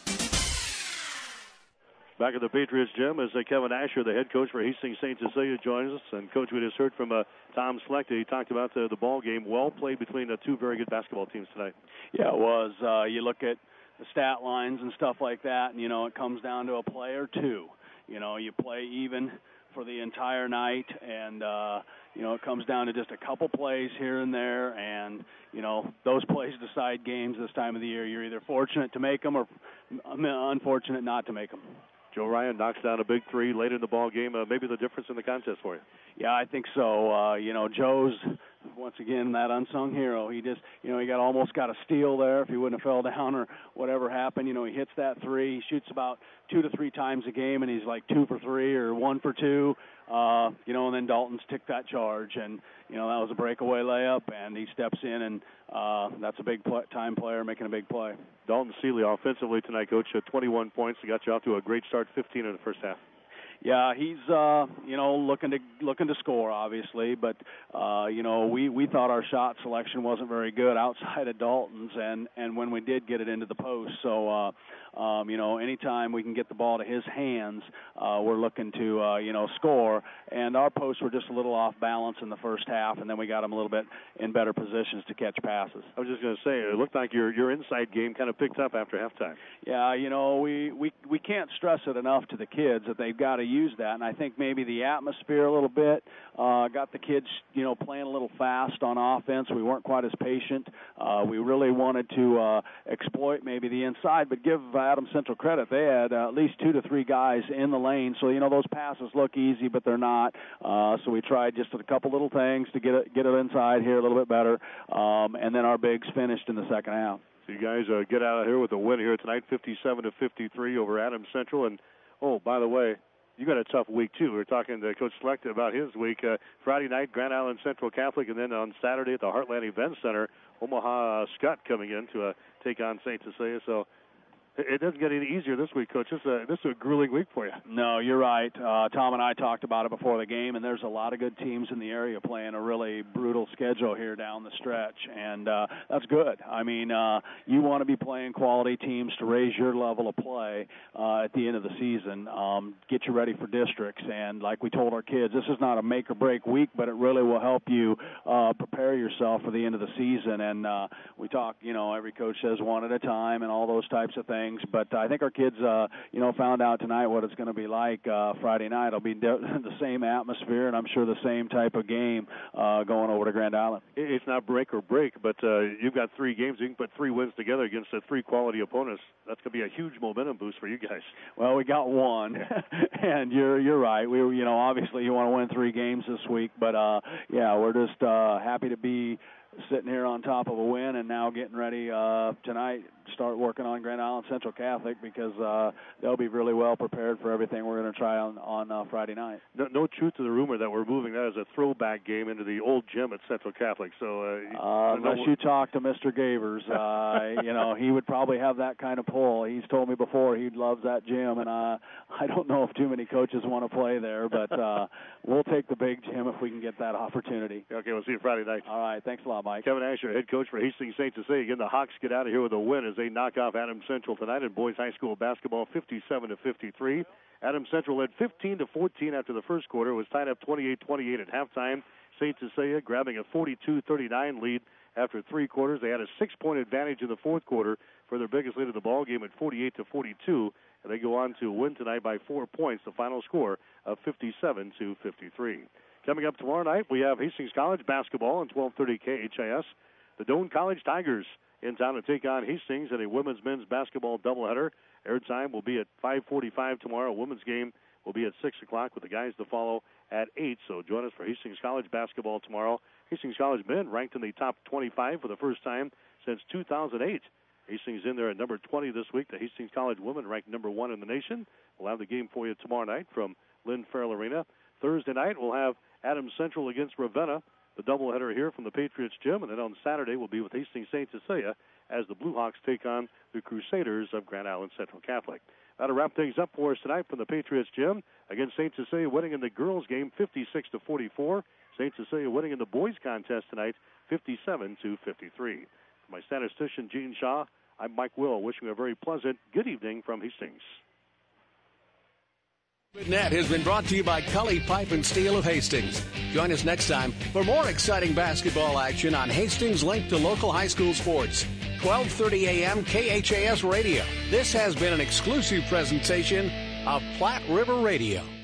Back at the Patriots gym as uh, Kevin Asher, the head coach for Hastings Saint Cecilia, joins us. And, Coach, we just heard from uh, Tom Slechta. He talked about uh, the ball game. Well played between the two very good basketball teams tonight. Yeah, it was. Uh, you look at the stat lines and stuff like that, and, you know, it comes down to a play or two. You know, you play even for the entire night, and, uh, you know, it comes down to just a couple plays here and there, and, you know, those plays decide games this time of the year. You're either fortunate to make them or unfortunate not to make them. Joe Ryan knocks down a big three late in the ball game. Uh, maybe the difference in the contest for you. Yeah, I think so. Uh, you know, Joe's once again, that unsung hero. He just, you know, he got almost got a steal there if he wouldn't have fell down or whatever happened. You know, he hits that three. He shoots about two to three times a game, and he's like two for three or one for two. Uh, you know, and then Dalton's ticked that charge, and, you know, that was a breakaway layup, and he steps in, and uh, that's a big-time player making a big play. Dalton Seeley offensively tonight, Coach, at twenty-one points. He got you off to a great start, fifteen in the first half. Yeah, he's uh, you know looking to looking to score, obviously, but uh, you know we, we thought our shot selection wasn't very good outside of Dalton's, and, and when we did get it into the post, so uh, um, you know anytime we can get the ball to his hands, uh, we're looking to uh, you know score. And our posts were just a little off balance in the first half, and then we got them a little bit in better positions to catch passes. I was just going to say, it looked like your your inside game kind of picked up after halftime. Yeah, you know we we we can't stress it enough to the kids that they've got to use that, and I think maybe the atmosphere a little bit uh, got the kids, you know, playing a little fast on offense. We weren't quite as patient. Uh, we really wanted to uh, exploit maybe the inside, but give Adams Central credit. They had uh, at least two to three guys in the lane, so, you know, those passes look easy, but they're not. Uh, so we tried just a couple little things to get it, get it inside here a little bit better, um, and then our bigs finished in the second half. So you guys uh, get out of here with a win here tonight, fifty-seven to fifty-three over Adams Central. And, oh, by the way, you got a tough week, too. We were talking to Coach Select about his week. Uh, Friday night, Grand Island Central Catholic, and then on Saturday at the Heartland Event Center, Omaha uh, Scott coming in to uh, take on Saint Cecilia. So it doesn't get any easier this week, Coach. This is a, this is a grueling week for you. No, you're right. Uh, Tom and I talked about it before the game, and there's a lot of good teams in the area playing a really brutal schedule here down the stretch, and uh, that's good. I mean, uh, you want to be playing quality teams to raise your level of play uh, at the end of the season, um, get you ready for districts, and like we told our kids, this is not a make-or-break week, but it really will help you uh, prepare yourself for the end of the season, and uh, we talk, you know, every coach says one at a time and all those types of things. But I think our kids, uh, you know, found out tonight what it's going to be like uh, Friday night. It'll be de- the same atmosphere, and I'm sure the same type of game uh, going over to Grand Island. It's not break or break, but uh, you've got three games. You can put three wins together against uh, three quality opponents. That's going to be a huge momentum boost for you guys. Well, we got one, and you're you're right. We were, you know, obviously you want to win three games this week, but uh, yeah, we're just uh, happy to be sitting here on top of a win, and now getting ready uh, tonight to start working on Grand Island Central Catholic, because uh, they'll be really well prepared for everything we're going to try on, on uh, Friday night. No, no truth to the rumor that we're moving that as a throwback game into the old gym at Central Catholic. So, uh, uh, unless no, you talk to Mister Gavers, uh, you know, he would probably have that kind of pull. He's told me before he loves that gym, and uh, I don't know if too many coaches want to play there, but uh, we'll take the big gym if we can get that opportunity. Okay, we'll see you Friday night. All right, thanks a lot, Mike. Kevin Asher, head coach for Hastings Saint Cecilia. Again, the Hawks get out of here with a win as they knock off Adams Central tonight in boys high school basketball, fifty-seven to fifty-three. Adams Central led fifteen to fourteen after the first quarter. It was tied up twenty-eight twenty-eight at halftime. Saint Cecilia grabbing a forty-two thirty-nine lead after three quarters. They had a six-point advantage in the fourth quarter for their biggest lead of the ball game at forty-eight to forty-two, and they go on to win tonight by four points. The final score of fifty-seven to fifty-three. Coming up tomorrow night, we have Hastings College basketball on twelve thirty K H I S. The Doane College Tigers in town to take on Hastings in a women's men's basketball doubleheader. Airtime will be at five forty-five tomorrow. Women's game will be at six o'clock with the guys to follow at eight. So join us for Hastings College basketball tomorrow. Hastings College men ranked in the top twenty-five for the first time since two thousand eight. Hastings in there at number twenty this week. The Hastings College women ranked number one in the nation. We'll have the game for you tomorrow night from Lynn Farrell Arena. Thursday night, we'll have Adams Central against Ravenna, the doubleheader here from the Patriots Gym. And then on Saturday, we'll be with Hastings Saint Cecilia as the Blue Hawks take on the Crusaders of Grand Island Central Catholic. That'll wrap things up for us tonight from the Patriots Gym. Again, Saint Cecilia winning in the girls' game fifty-six to forty-four. Saint Cecilia winning in the boys' contest tonight fifty-seven to fifty-three. For my statistician, Gene Shaw, I'm Mike Will, wishing you a very pleasant good evening from Hastings. Net has been brought to you by Cully Pipe and Steel of Hastings. Join us next time for more exciting basketball action on Hastings' link to local high school sports. twelve thirty a.m. K H A S Radio. This has been an exclusive presentation of Platte River Radio.